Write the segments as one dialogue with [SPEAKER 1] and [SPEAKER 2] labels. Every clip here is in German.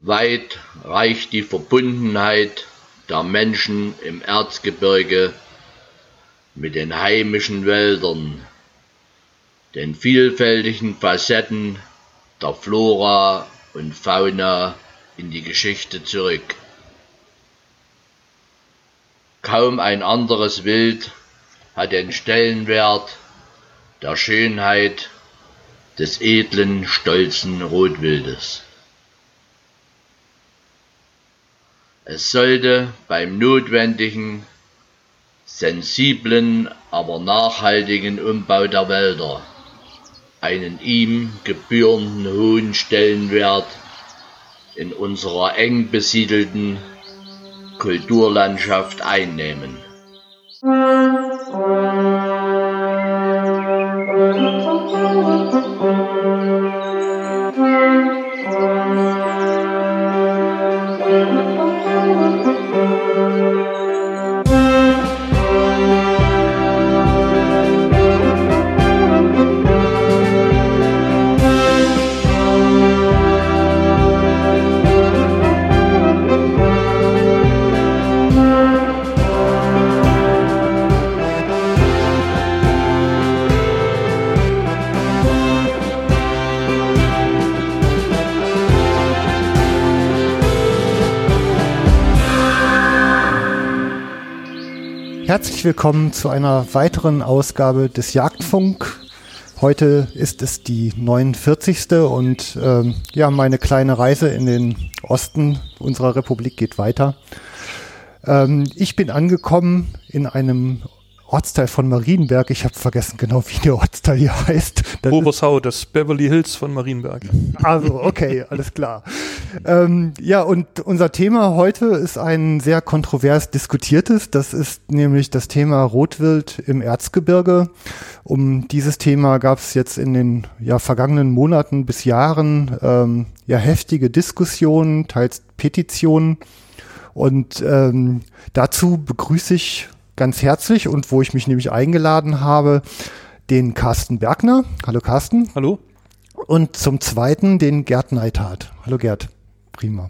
[SPEAKER 1] Weit reicht die Verbundenheit der Menschen im Erzgebirge mit den heimischen Wäldern, den vielfältigen Facetten der Flora und Fauna in die Geschichte zurück. Kaum ein anderes Wild hat den Stellenwert der Schönheit des edlen, stolzen Rotwildes. Es sollte beim notwendigen, sensiblen, aber nachhaltigen Umbau der Wälder einen ihm gebührenden hohen Stellenwert in unserer eng besiedelten Kulturlandschaft einnehmen.
[SPEAKER 2] Herzlich willkommen zu einer weiteren Ausgabe des Jagdfunk. Heute ist es die 49. und meine kleine Reise in den Osten unserer Republik geht weiter. Ich bin angekommen in einem Ortsteil von Marienberg. Ich habe vergessen genau, wie der Ortsteil hier heißt.
[SPEAKER 3] Obersau, das Beverly Hills von Marienberg.
[SPEAKER 2] Also, okay, alles klar. Und unser Thema heute ist ein sehr kontrovers diskutiertes. Das ist nämlich das Thema Rotwild im Erzgebirge. Um dieses Thema gab es jetzt in den vergangenen Monaten bis Jahren heftige Diskussionen, teils Petitionen. Und dazu begrüße ich ganz herzlich und wo ich mich nämlich eingeladen habe, den Carsten Bergner. Hallo Carsten.
[SPEAKER 3] Hallo.
[SPEAKER 2] Und zum Zweiten den Gerd Neithardt. Hallo Gerd. Prima.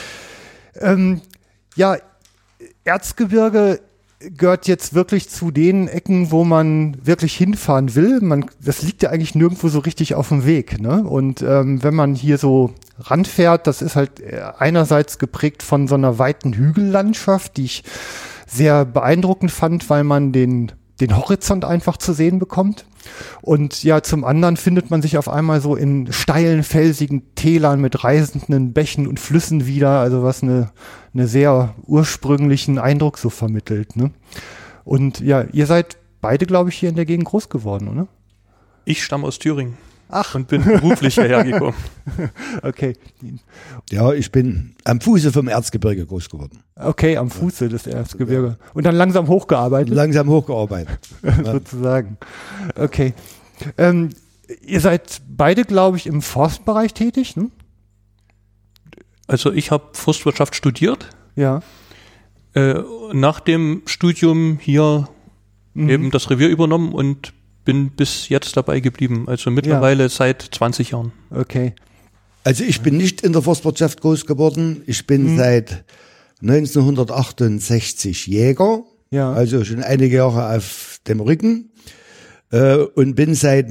[SPEAKER 2] Erzgebirge gehört jetzt wirklich zu den Ecken, wo man wirklich hinfahren will. Das liegt ja eigentlich nirgendwo so richtig auf dem Weg, ne? Und wenn man hier so ranfährt, das ist halt einerseits geprägt von so einer weiten Hügellandschaft, die ich sehr beeindruckend fand, weil man den Horizont einfach zu sehen bekommt. Und ja, zum anderen findet man sich auf einmal so in steilen, felsigen Tälern mit reißenden Bächen und Flüssen wieder, also was eine sehr ursprünglichen Eindruck so vermittelt, ne? Und ja, ihr seid beide, glaube ich, hier in der Gegend groß geworden, oder?
[SPEAKER 3] Ich stamme aus Thüringen.
[SPEAKER 2] Ach.
[SPEAKER 3] Und bin beruflich hierher gekommen.
[SPEAKER 2] Okay.
[SPEAKER 4] Ja, ich bin am Fuße vom Erzgebirge groß geworden.
[SPEAKER 2] Okay, am Fuße des Erzgebirge. Und dann langsam hochgearbeitet?
[SPEAKER 4] Langsam hochgearbeitet.
[SPEAKER 2] Sozusagen. Okay. Ihr seid beide, glaube ich, im Forstbereich tätig, ne?
[SPEAKER 3] Also ich habe Forstwirtschaft studiert.
[SPEAKER 2] Ja.
[SPEAKER 3] Nach dem Studium hier eben das Revier übernommen und bin bis jetzt dabei geblieben, also mittlerweile seit 20 Jahren.
[SPEAKER 2] Okay.
[SPEAKER 4] Also ich bin nicht in der Forstwirtschaft groß geworden. Ich bin seit 1968 Jäger, also schon einige Jahre auf dem Rücken und bin seit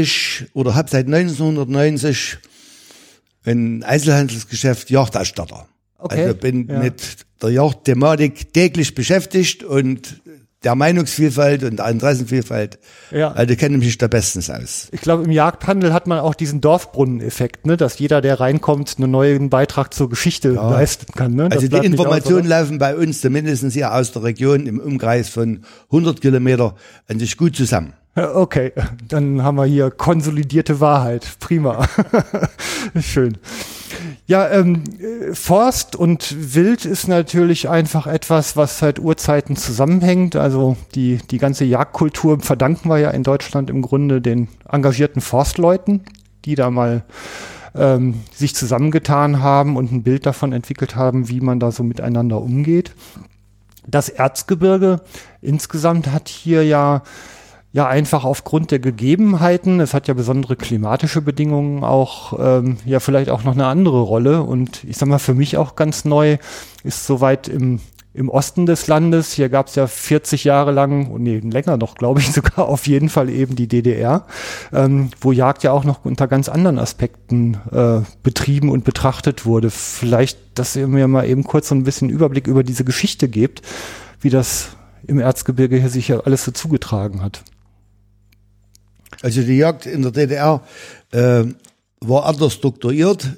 [SPEAKER 4] 1990 ein Einzelhandelsgeschäft Jagdausstatter.
[SPEAKER 2] Okay.
[SPEAKER 4] Also bin mit der Jagdthematik täglich beschäftigt und der Meinungsvielfalt und der Interessenvielfalt, also kenne ich mich da bestens aus.
[SPEAKER 2] Ich glaube, im Jagdhandel hat man auch diesen Dorfbrunnen-Effekt, ne, dass jeder, der reinkommt, einen neuen Beitrag zur Geschichte leisten kann. Ne?
[SPEAKER 4] Also die Informationen laufen bei uns zumindest hier aus der Region im Umkreis von 100 Kilometer an sich gut zusammen.
[SPEAKER 2] Okay, dann haben wir hier konsolidierte Wahrheit. Prima. Schön. Ja, Forst und Wild ist natürlich einfach etwas, was seit Urzeiten zusammenhängt. Also die ganze Jagdkultur verdanken wir ja in Deutschland im Grunde den engagierten Forstleuten, die da mal sich zusammengetan haben und ein Bild davon entwickelt haben, wie man da so miteinander umgeht. Das Erzgebirge insgesamt hat hier Ja, einfach aufgrund der Gegebenheiten. Es hat ja besondere klimatische Bedingungen auch, ja vielleicht auch noch eine andere Rolle. Und ich sag mal, für mich auch ganz neu ist soweit im Osten des Landes. Hier gab es ja 40 Jahre lang, nee, länger noch, glaube ich sogar, auf jeden Fall eben die DDR, wo Jagd ja auch noch unter ganz anderen Aspekten betrieben und betrachtet wurde. Vielleicht, dass ihr mir mal eben kurz so ein bisschen Überblick über diese Geschichte gebt, wie das im Erzgebirge hier sich ja alles so zugetragen hat.
[SPEAKER 4] Also die Jagd in der DDR war anders strukturiert.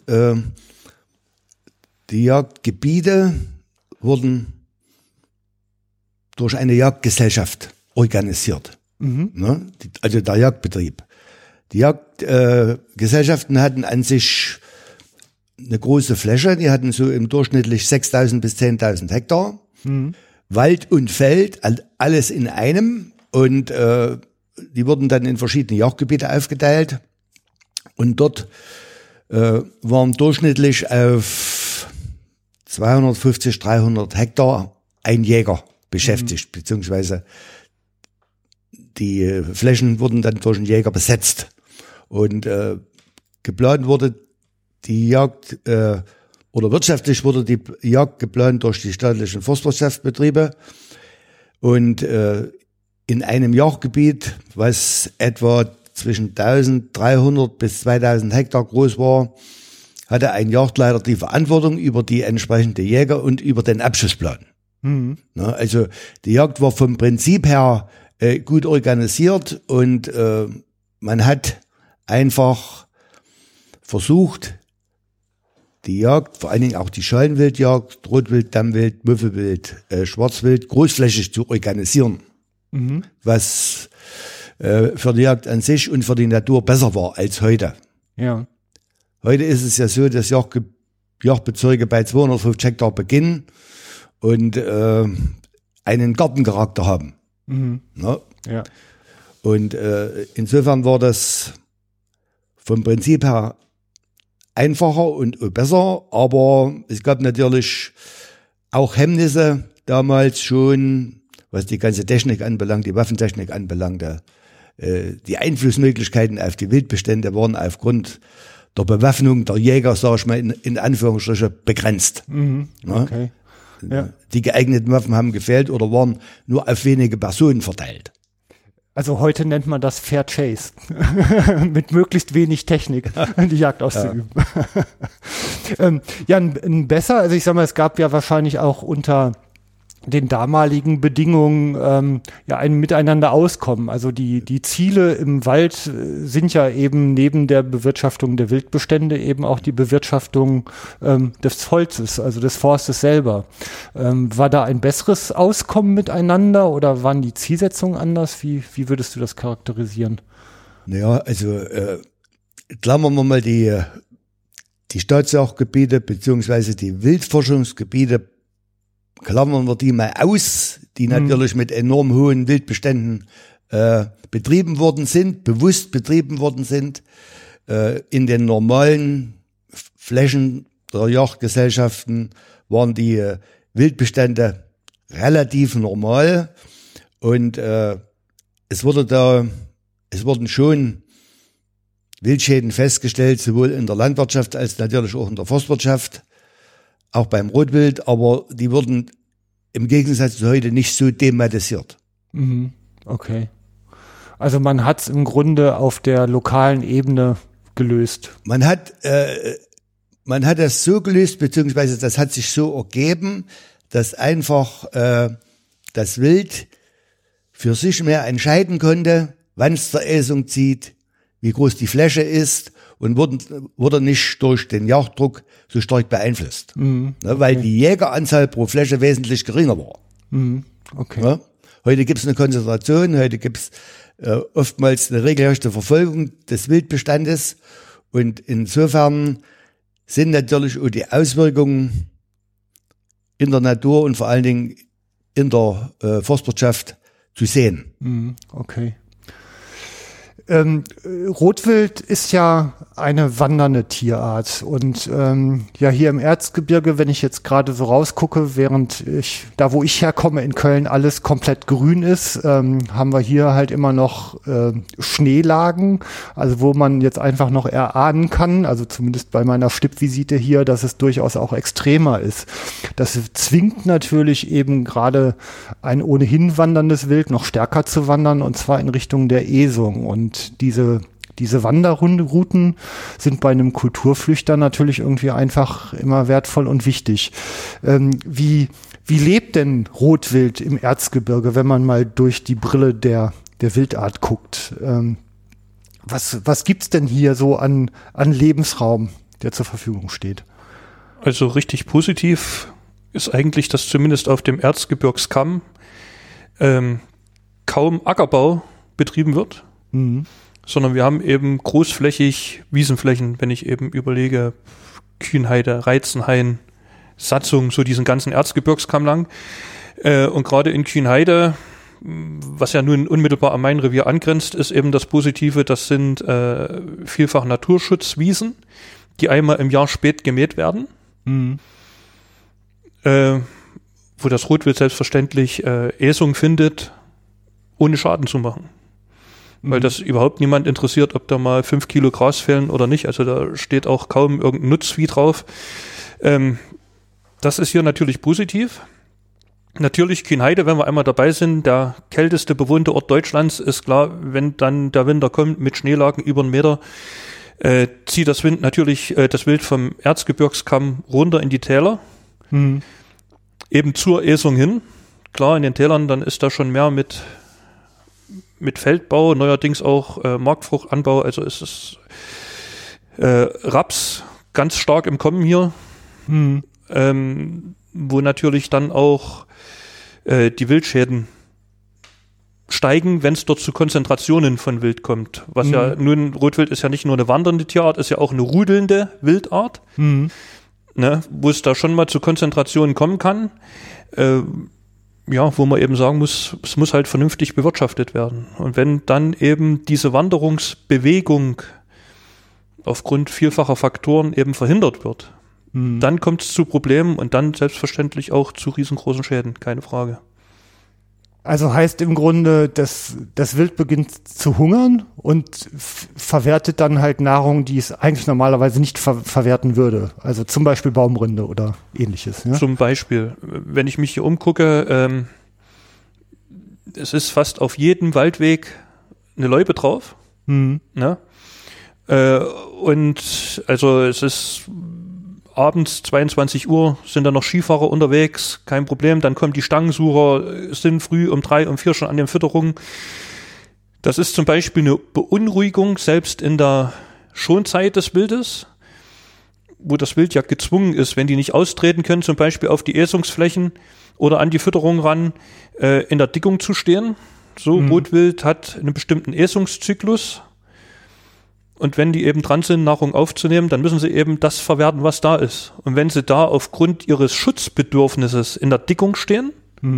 [SPEAKER 4] Die Jagdgebiete wurden durch eine Jagdgesellschaft organisiert. Ne? Also der Jagdbetrieb. Die Jagdgesellschaften hatten an sich eine große Fläche. Die hatten so im durchschnittlich 6.000 bis 10.000 Hektar. Wald und Feld, alles in einem. Und die wurden dann in verschiedene Jagdgebiete aufgeteilt. Und dort waren durchschnittlich auf 250, 300 Hektar ein Jäger beschäftigt, beziehungsweise die Flächen wurden dann durch einen Jäger besetzt. Und geplant wurde die Jagd, oder wirtschaftlich wurde die Jagd geplant durch die staatlichen Forstwirtschaftsbetriebe. Und in einem Jagdgebiet, was etwa zwischen 1300 bis 2000 Hektar groß war, hatte ein Jagdleiter die Verantwortung über die entsprechende Jäger und über den Abschussplan. Na, also die Jagd war vom Prinzip her gut organisiert und man hat einfach versucht, die Jagd, vor allen Dingen auch die Schalenwildjagd, Rotwild, Dammwild, Müffelwild, Schwarzwild, großflächig zu organisieren. Was für die Jagd an sich und für die Natur besser war als heute.
[SPEAKER 2] Ja.
[SPEAKER 4] Heute ist es ja so, dass Jagdbezirke bei 250 Hektar beginnen und einen Gartencharakter haben. Ne?
[SPEAKER 2] Ja.
[SPEAKER 4] Und insofern war das vom Prinzip her einfacher und besser, aber es gab natürlich auch Hemmnisse damals schon, was die ganze Technik anbelangt, die Waffentechnik anbelangte. Die Einflussmöglichkeiten auf die Wildbestände waren aufgrund der Bewaffnung der Jäger, sag ich mal, in Anführungsstriche begrenzt.
[SPEAKER 2] Okay. Ja.
[SPEAKER 4] Die geeigneten Waffen haben gefehlt oder waren nur auf wenige Personen verteilt.
[SPEAKER 2] Also heute nennt man das Fair Chase. Mit möglichst wenig Technik die Jagd auszuüben. Ja, ein besser, also ich sag mal, es gab ja wahrscheinlich auch unter den damaligen Bedingungen ja ein Miteinander auskommen. Also die Ziele im Wald sind ja eben neben der Bewirtschaftung der Wildbestände eben auch die Bewirtschaftung des Holzes, also des Forstes selber. War da ein besseres Auskommen miteinander oder waren die Zielsetzungen anders? Wie würdest du das charakterisieren?
[SPEAKER 4] Naja, also klammern wir mal die Staatsjagdgebiete beziehungsweise die Wildforschungsgebiete, klammern wir die mal aus, die natürlich mit enorm hohen Wildbeständen betrieben worden sind, bewusst betrieben worden sind. In den normalen Flächen der Jagdgesellschaften waren die Wildbestände relativ normal und es wurden schon Wildschäden festgestellt, sowohl in der Landwirtschaft als natürlich auch in der Forstwirtschaft, auch beim Rotwild, aber die wurden im Gegensatz zu heute nicht so thematisiert.
[SPEAKER 2] Okay. Also man hat es im Grunde auf der lokalen Ebene gelöst.
[SPEAKER 4] Man hat das so gelöst, beziehungsweise das hat sich so ergeben, dass einfach das Wild für sich mehr entscheiden konnte, wann es zur Äsung zieht, wie groß die Fläche ist und wurde nicht durch den Jagddruck so stark beeinflusst. Weil die Jägeranzahl pro Fläche wesentlich geringer war.
[SPEAKER 2] Okay.
[SPEAKER 4] Ja? Heute gibt es eine Konzentration, heute gibt es oftmals eine regelrechte Verfolgung des Wildbestandes und insofern sind natürlich auch die Auswirkungen in der Natur und vor allen Dingen in der Forstwirtschaft zu sehen.
[SPEAKER 2] Okay. Rotwild ist ja eine wandernde Tierart und ja hier im Erzgebirge, wenn ich jetzt gerade so rausgucke, während da wo ich herkomme in Köln alles komplett grün ist, haben wir hier halt immer noch Schneelagen, also wo man jetzt einfach noch erahnen kann, also zumindest bei meiner Stippvisite hier, dass es durchaus auch extremer ist. Das zwingt natürlich eben gerade ein ohnehin wanderndes Wild noch stärker zu wandern und zwar in Richtung der Esung. Und diese Wanderrouten sind bei einem Kulturflüchter natürlich irgendwie einfach immer wertvoll und wichtig. Wie lebt denn Rotwild im Erzgebirge, wenn man mal durch die Brille der Wildart guckt? Was gibt's denn hier so an Lebensraum, der zur Verfügung steht?
[SPEAKER 3] Also richtig positiv ist eigentlich, dass zumindest auf dem Erzgebirgskamm kaum Ackerbau betrieben wird. Sondern wir haben eben großflächig Wiesenflächen, wenn ich eben überlege, Kühnheide, Reizenhain, Satzung, so diesen ganzen Erzgebirgskamm lang. Und gerade in Kühnheide, was ja nun unmittelbar an mein Revier angrenzt, ist eben das Positive, das sind vielfach Naturschutzwiesen, die einmal im Jahr spät gemäht werden, wo das Rotwild selbstverständlich Esung findet, ohne Schaden zu machen. Weil das überhaupt niemand interessiert, ob da mal 5 Kilo Gras fehlen oder nicht. Also da steht auch kaum irgendein Nutzvieh drauf. Das ist hier natürlich positiv. Natürlich Kühnheide, wenn wir einmal dabei sind, der kälteste bewohnte Ort Deutschlands, ist klar, wenn dann der Winter kommt mit Schneelagen über 1 Meter, zieht das Wind natürlich das Wild vom Erzgebirgskamm runter in die Täler. Eben zur Esung hin. Klar, in den Tälern, dann ist da schon mehr mit Feldbau, neuerdings auch Markfruchtanbau, also ist es Raps ganz stark im Kommen hier, wo natürlich dann auch die Wildschäden steigen, wenn es dort zu Konzentrationen von Wild kommt. Was ja nun, Rotwild ist ja nicht nur eine wandernde Tierart, ist ja auch eine rudelnde Wildart, ne, wo es da schon mal zu Konzentrationen kommen kann. Ja, wo man eben sagen muss, es muss halt vernünftig bewirtschaftet werden. Und wenn dann eben diese Wanderungsbewegung aufgrund vielfacher Faktoren eben verhindert wird, dann kommt es zu Problemen und dann selbstverständlich auch zu riesengroßen Schäden, keine Frage.
[SPEAKER 2] Also heißt im Grunde, dass das Wild beginnt zu hungern und verwertet dann halt Nahrung, die es eigentlich normalerweise nicht verwerten würde. Also zum Beispiel Baumrinde oder ähnliches. Ja?
[SPEAKER 3] Zum Beispiel, wenn ich mich hier umgucke, es ist fast auf jedem Waldweg eine Loipe drauf. Ne? Und also es ist abends 22 Uhr sind da noch Skifahrer unterwegs, kein Problem. Dann kommen die Stangensucher, sind früh um 3, um 4 schon an den Fütterungen. Das ist zum Beispiel eine Beunruhigung, selbst in der Schonzeit des Wildes, wo das Wild ja gezwungen ist, wenn die nicht austreten können, zum Beispiel auf die Esungsflächen oder an die Fütterung ran, in der Dickung zu stehen. So, Rotwild hat einen bestimmten Esungszyklus. Und wenn die eben dran sind, Nahrung aufzunehmen, dann müssen sie eben das verwerten, was da ist. Und wenn sie da aufgrund ihres Schutzbedürfnisses in der Dickung stehen,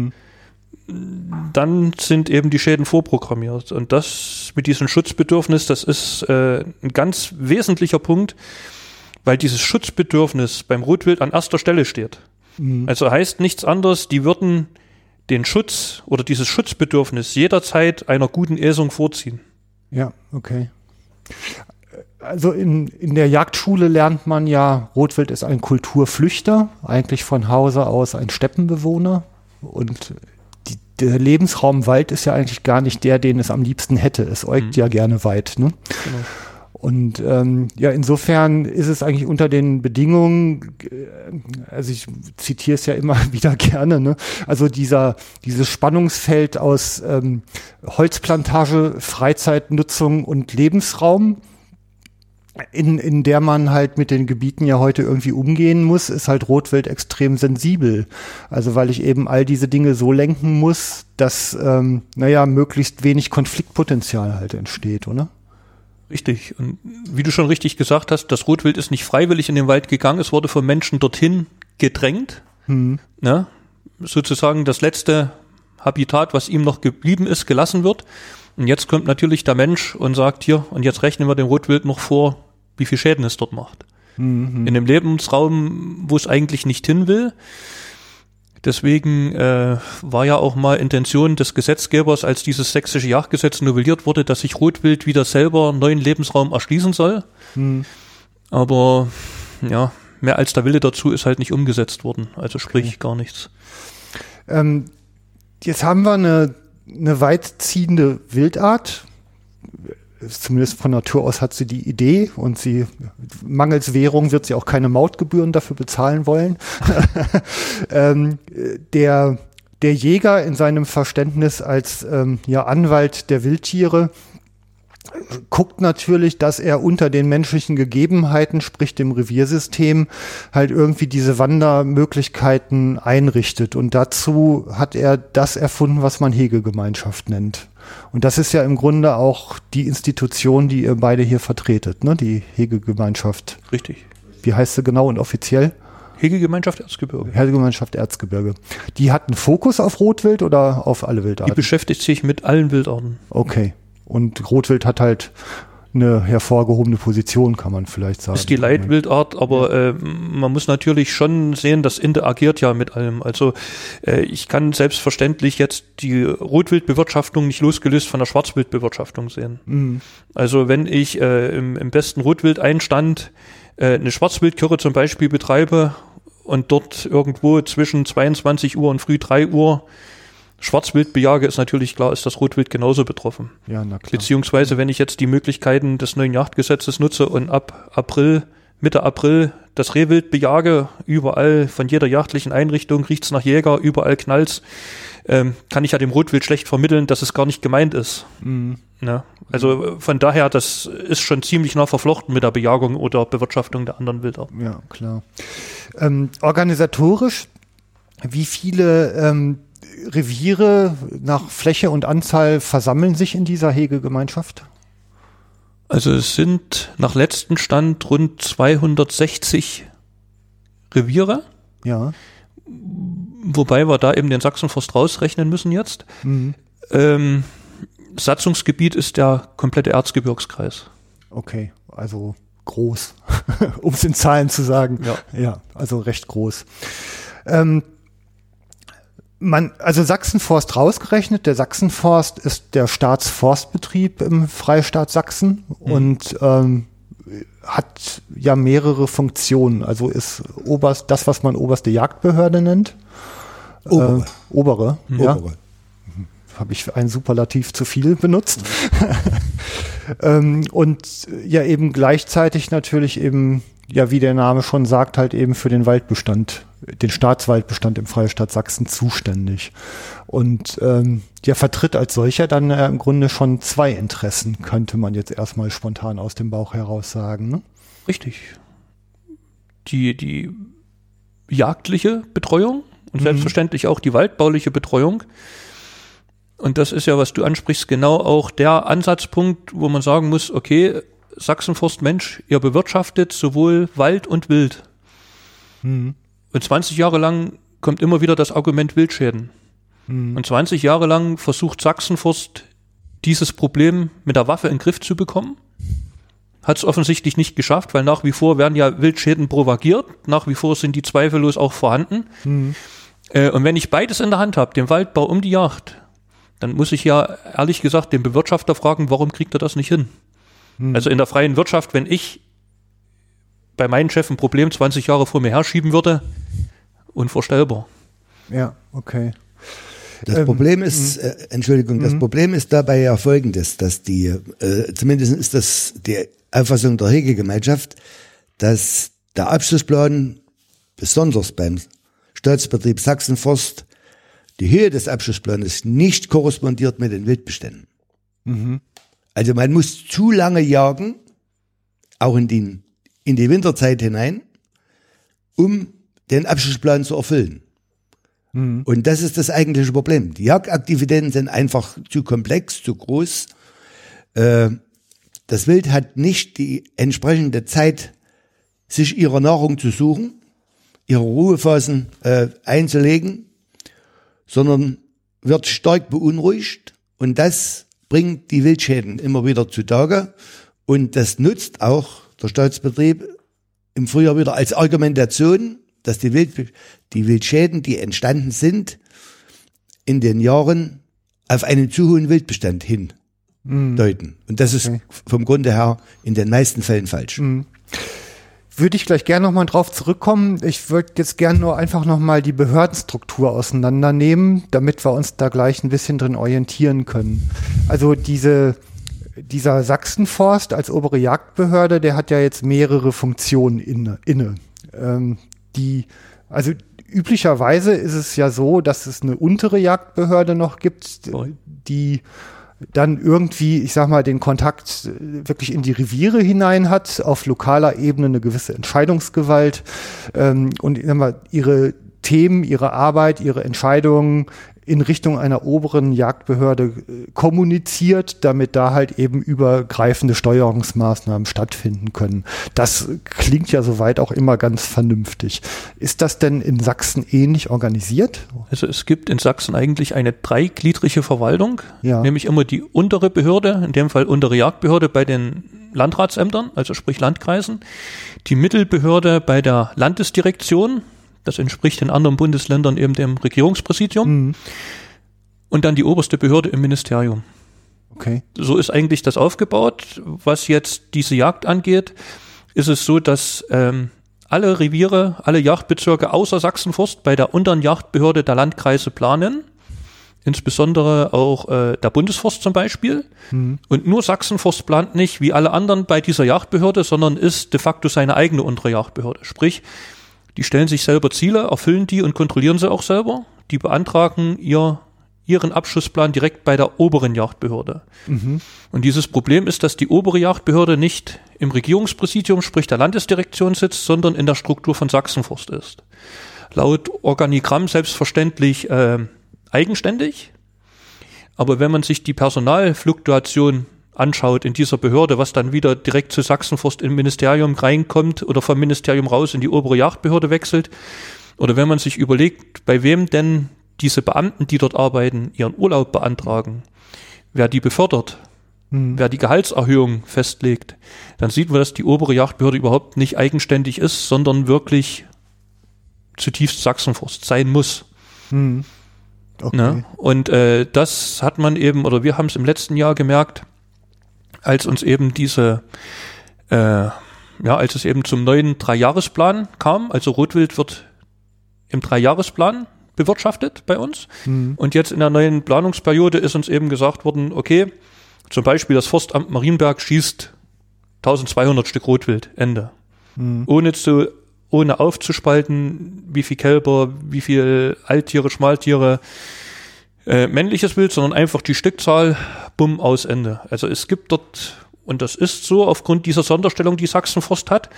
[SPEAKER 3] dann sind eben die Schäden vorprogrammiert. Und das mit diesem Schutzbedürfnis, das ist ein ganz wesentlicher Punkt, weil dieses Schutzbedürfnis beim Rotwild an erster Stelle steht. Also heißt nichts anderes, die würden den Schutz oder dieses Schutzbedürfnis jederzeit einer guten Esung vorziehen.
[SPEAKER 2] Ja, okay. Also in der Jagdschule lernt man ja, Rotwild ist ein Kulturflüchter, eigentlich von Hause aus ein Steppenbewohner. Und der Lebensraum Wald ist ja eigentlich gar nicht der, den es am liebsten hätte. Es äugt ja gerne weit. Ne? Genau. Und ja, insofern ist es eigentlich unter den Bedingungen, also ich zitiere es ja immer wieder gerne, ne? Also dieses Spannungsfeld aus Holzplantage, Freizeitnutzung und Lebensraum, in der man halt mit den Gebieten ja heute irgendwie umgehen muss, ist halt Rotwild extrem sensibel. Also weil ich eben all diese Dinge so lenken muss, dass möglichst wenig Konfliktpotenzial halt entsteht, oder?
[SPEAKER 3] Richtig. Und wie du schon richtig gesagt hast, das Rotwild ist nicht freiwillig in den Wald gegangen, es wurde von Menschen dorthin gedrängt. Ne? Sozusagen das letzte Habitat, was ihm noch geblieben ist, gelassen wird. Und jetzt kommt natürlich der Mensch und sagt hier, und jetzt rechnen wir dem Rotwild noch vor, wie viel Schäden es dort macht. In einem Lebensraum, wo es eigentlich nicht hin will. Deswegen war ja auch mal Intention des Gesetzgebers, als dieses sächsische Jagdgesetz novelliert wurde, dass sich Rotwild wieder selber einen neuen Lebensraum erschließen soll. Aber ja, mehr als der Wille dazu ist halt nicht umgesetzt worden. Also sprich gar nichts.
[SPEAKER 2] Jetzt haben wir eine weitziehende Wildart. Zumindest von Natur aus hat sie die Idee und sie, mangels Währung wird sie auch keine Mautgebühren dafür bezahlen wollen. Der Jäger in seinem Verständnis als Anwalt der Wildtiere guckt natürlich, dass er unter den menschlichen Gegebenheiten, sprich dem Reviersystem, halt irgendwie diese Wandermöglichkeiten einrichtet. Und dazu hat er das erfunden, was man Hegegemeinschaft nennt. Und das ist ja im Grunde auch die Institution, die ihr beide hier vertretet, ne? Die Hegegemeinschaft.
[SPEAKER 3] Richtig.
[SPEAKER 2] Wie heißt sie genau und offiziell?
[SPEAKER 3] Hegegemeinschaft Erzgebirge.
[SPEAKER 2] Hegegemeinschaft Erzgebirge. Die hat einen Fokus auf Rotwild oder auf alle Wildarten?
[SPEAKER 3] Die beschäftigt sich mit allen Wildarten.
[SPEAKER 2] Okay. Und Rotwild hat halt eine hervorgehobene Position, kann man vielleicht sagen.
[SPEAKER 3] Ist die Leitwildart, aber man muss natürlich schon sehen, das interagiert ja mit allem. Also ich kann selbstverständlich jetzt die Rotwildbewirtschaftung nicht losgelöst von der Schwarzwildbewirtschaftung sehen. Also wenn ich im besten Rotwildeinstand eine Schwarzwildkirre zum Beispiel betreibe und dort irgendwo zwischen 22 Uhr und früh 3 Uhr Schwarzwild bejage, ist natürlich klar, ist das Rotwild genauso betroffen.
[SPEAKER 2] Ja, na klar.
[SPEAKER 3] Beziehungsweise, wenn ich jetzt die Möglichkeiten des neuen Jagdgesetzes nutze und ab Mitte April das Rehwild bejage, überall von jeder jagdlichen Einrichtung riecht's nach Jäger, überall knallt's, kann ich ja dem Rotwild schlecht vermitteln, dass es gar nicht gemeint ist. Ne? Also von daher, das ist schon ziemlich nah verflochten mit der Bejagung oder Bewirtschaftung der anderen Wildarten.
[SPEAKER 2] Ja, klar. Organisatorisch, wie viele Reviere nach Fläche und Anzahl versammeln sich in dieser Hegegemeinschaft?
[SPEAKER 3] Also es sind nach letztem Stand rund 260 Reviere.
[SPEAKER 2] Ja.
[SPEAKER 3] Wobei wir da eben den Sachsenforst rausrechnen müssen jetzt. Satzungsgebiet ist der komplette Erzgebirgskreis.
[SPEAKER 2] Okay, also groß, um es in Zahlen zu sagen. Ja, also recht groß. Also Sachsenforst rausgerechnet, der Sachsenforst ist der Staatsforstbetrieb im Freistaat Sachsen und hat ja mehrere Funktionen. Also ist das, was man oberste Jagdbehörde nennt. Obere. Ja. Habe ich ein Superlativ zu viel benutzt. Und ja eben gleichzeitig natürlich eben, ja wie der Name schon sagt, halt eben für den Waldbestand, den Staatswaldbestand im Freistaat Sachsen zuständig. Und vertritt als solcher dann im Grunde schon zwei Interessen, könnte man jetzt erstmal spontan aus dem Bauch heraus sagen. Ne?
[SPEAKER 3] Richtig. Die jagdliche Betreuung und selbstverständlich auch die waldbauliche Betreuung. Und das ist ja, was du ansprichst, genau auch der Ansatzpunkt, wo man sagen muss, okay, Sachsenforst, Mensch, ihr bewirtschaftet sowohl Wald und Wild. Und 20 Jahre lang kommt immer wieder das Argument Wildschäden. Und 20 Jahre lang versucht Sachsenforst, dieses Problem mit der Waffe in den Griff zu bekommen. Hat es offensichtlich nicht geschafft, weil nach wie vor werden ja Wildschäden propagiert. Nach wie vor sind die zweifellos auch vorhanden. Und wenn ich beides in der Hand habe, den Waldbau um die Jagd, dann muss ich ja ehrlich gesagt den Bewirtschafter fragen, warum kriegt er das nicht hin? Also in der freien Wirtschaft, wenn ich bei meinem Chef ein Problem 20 Jahre vor mir herschieben würde, unvorstellbar.
[SPEAKER 2] Ja, okay.
[SPEAKER 4] Das Problem ist, das Problem ist dabei ja folgendes, dass zumindest ist das die Auffassung der Hegegemeinschaft, dass der Abschlussplan, besonders beim Staatsbetrieb Sachsenforst, die Höhe des Abschlussplanes nicht korrespondiert mit den Wildbeständen. Also man muss zu lange jagen, auch in die Winterzeit hinein, um den Abschlussplan zu erfüllen. Und das ist das eigentliche Problem. Die Jagdaktivitäten sind einfach zu komplex, zu groß. Das Wild hat nicht die entsprechende Zeit, sich ihre Nahrung zu suchen, ihre Ruhephasen einzulegen, sondern wird stark beunruhigt. Und das springen die Wildschäden immer wieder zutage. Und das nutzt auch der Staatsbetrieb im Frühjahr wieder als Argumentation, dass die Wildschäden, die entstanden sind, in den Jahren auf einen zu hohen Wildbestand hindeuten. Und das ist vom Grunde her in den meisten Fällen falsch.
[SPEAKER 2] Würde ich gleich gerne nochmal drauf zurückkommen. Ich würde jetzt gerne nur einfach nochmal die Behördenstruktur auseinandernehmen, damit wir uns da gleich ein bisschen drin orientieren können. Also dieser Sachsenforst als obere Jagdbehörde, der hat ja jetzt mehrere Funktionen inne. Also üblicherweise ist es ja so, dass es eine untere Jagdbehörde noch gibt, die dann irgendwie, ich sag mal, den Kontakt wirklich in die Reviere hinein hat, auf lokaler Ebene eine gewisse Entscheidungsgewalt und ich sag mal, ihre Themen, ihre Arbeit, ihre Entscheidungen in Richtung einer oberen Jagdbehörde kommuniziert, damit da halt eben übergreifende Steuerungsmaßnahmen stattfinden können. Das klingt ja soweit auch immer ganz vernünftig. Ist das denn in Sachsen ähnlich organisiert?
[SPEAKER 3] Also es gibt in Sachsen eigentlich eine dreigliedrige Verwaltung, nämlich immer die untere Behörde, in dem Fall untere Jagdbehörde bei den Landratsämtern, also sprich Landkreisen, die Mittelbehörde bei der Landesdirektion, das entspricht in anderen Bundesländern eben dem Regierungspräsidium. Und dann die oberste Behörde im Ministerium.
[SPEAKER 2] Okay.
[SPEAKER 3] So ist eigentlich das aufgebaut. Was jetzt diese Jagd angeht, ist es so, dass alle Reviere, alle Jagdbezirke außer Sachsenforst bei der unteren Jagdbehörde der Landkreise planen. Insbesondere auch der Bundesforst zum Beispiel. Und nur Sachsenforst plant nicht wie alle anderen bei dieser Jagdbehörde, sondern ist de facto seine eigene untere Jagdbehörde. Sprich, die stellen sich selber Ziele, erfüllen die und kontrollieren sie auch selber. Die beantragen ihren Abschussplan direkt bei der oberen Jagdbehörde. Und dieses Problem ist, dass die obere Jagdbehörde nicht im Regierungspräsidium, sprich der Landesdirektion sitzt, sondern in der Struktur von Sachsenforst ist. Laut Organigramm selbstverständlich eigenständig. Aber wenn man sich die Personalfluktuation anschaut in dieser Behörde, was dann wieder direkt zu Sachsenforst im Ministerium reinkommt oder vom Ministerium raus in die obere Jagdbehörde wechselt, oder wenn man sich überlegt, bei wem denn diese Beamten, die dort arbeiten, ihren Urlaub beantragen, wer die befördert, wer die Gehaltserhöhung festlegt, dann sieht man, dass die obere Jagdbehörde überhaupt nicht eigenständig ist, sondern wirklich zutiefst Sachsenforst sein muss.
[SPEAKER 2] Okay.
[SPEAKER 3] Ne? Und das hat man eben, oder wir haben es im letzten Jahr gemerkt, als uns eben als es eben zum neuen 3-Jahresplan kam, also Rotwild wird im 3-Jahresplan bewirtschaftet bei uns. Und jetzt in der neuen Planungsperiode ist uns eben gesagt worden, okay, zum Beispiel das Forstamt Marienberg schießt 1200 Stück Rotwild, Ende. Ohne aufzuspalten, wie viel Kälber, wie viel Alttiere, Schmaltiere, männliches Wild, sondern einfach die Stückzahl, bumm, aus, Ende. Also es gibt dort, und das ist so, aufgrund dieser Sonderstellung, die Sachsenforst hat,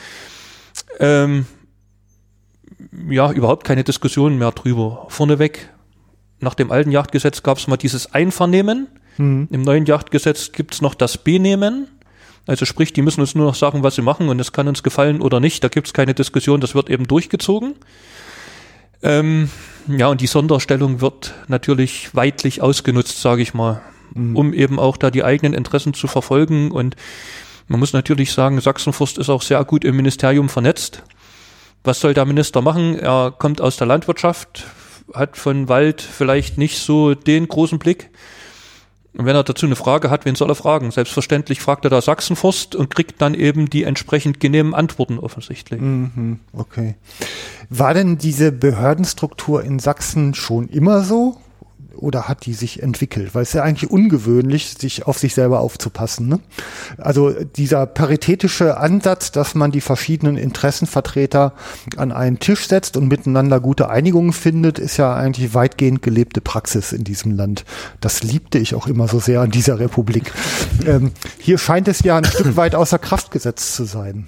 [SPEAKER 3] überhaupt keine Diskussion mehr drüber. Vorneweg, nach dem alten Jagdgesetz gab es mal dieses Einvernehmen. Im neuen Jagdgesetz gibt es noch das Benehmen. Also sprich, die müssen uns nur noch sagen, was sie machen, und es kann uns gefallen oder nicht. Da gibt es keine Diskussion, das wird eben durchgezogen. Und die Sonderstellung wird natürlich weitlich ausgenutzt, sage ich mal, um eben auch da die eigenen Interessen zu verfolgen. Und man muss natürlich sagen, Sachsenforst ist auch sehr gut im Ministerium vernetzt. Was soll der Minister machen? Er kommt aus der Landwirtschaft, hat von Wald vielleicht nicht so den großen Blick. Und wenn er dazu eine Frage hat, wen soll er fragen? Selbstverständlich fragt er da Sachsenforst und kriegt dann eben die entsprechend genehmen Antworten offensichtlich.
[SPEAKER 2] Okay. War denn diese Behördenstruktur in Sachsen schon immer so? Oder hat die sich entwickelt? Weil es ist ja eigentlich ungewöhnlich, sich auf sich selber aufzupassen. Ne? Also dieser paritätische Ansatz, dass man die verschiedenen Interessenvertreter an einen Tisch setzt und miteinander gute Einigungen findet, ist ja eigentlich weitgehend gelebte Praxis in diesem Land. Das liebte ich auch immer so sehr an dieser Republik. Hier scheint es ja ein Stück weit außer Kraft gesetzt zu sein.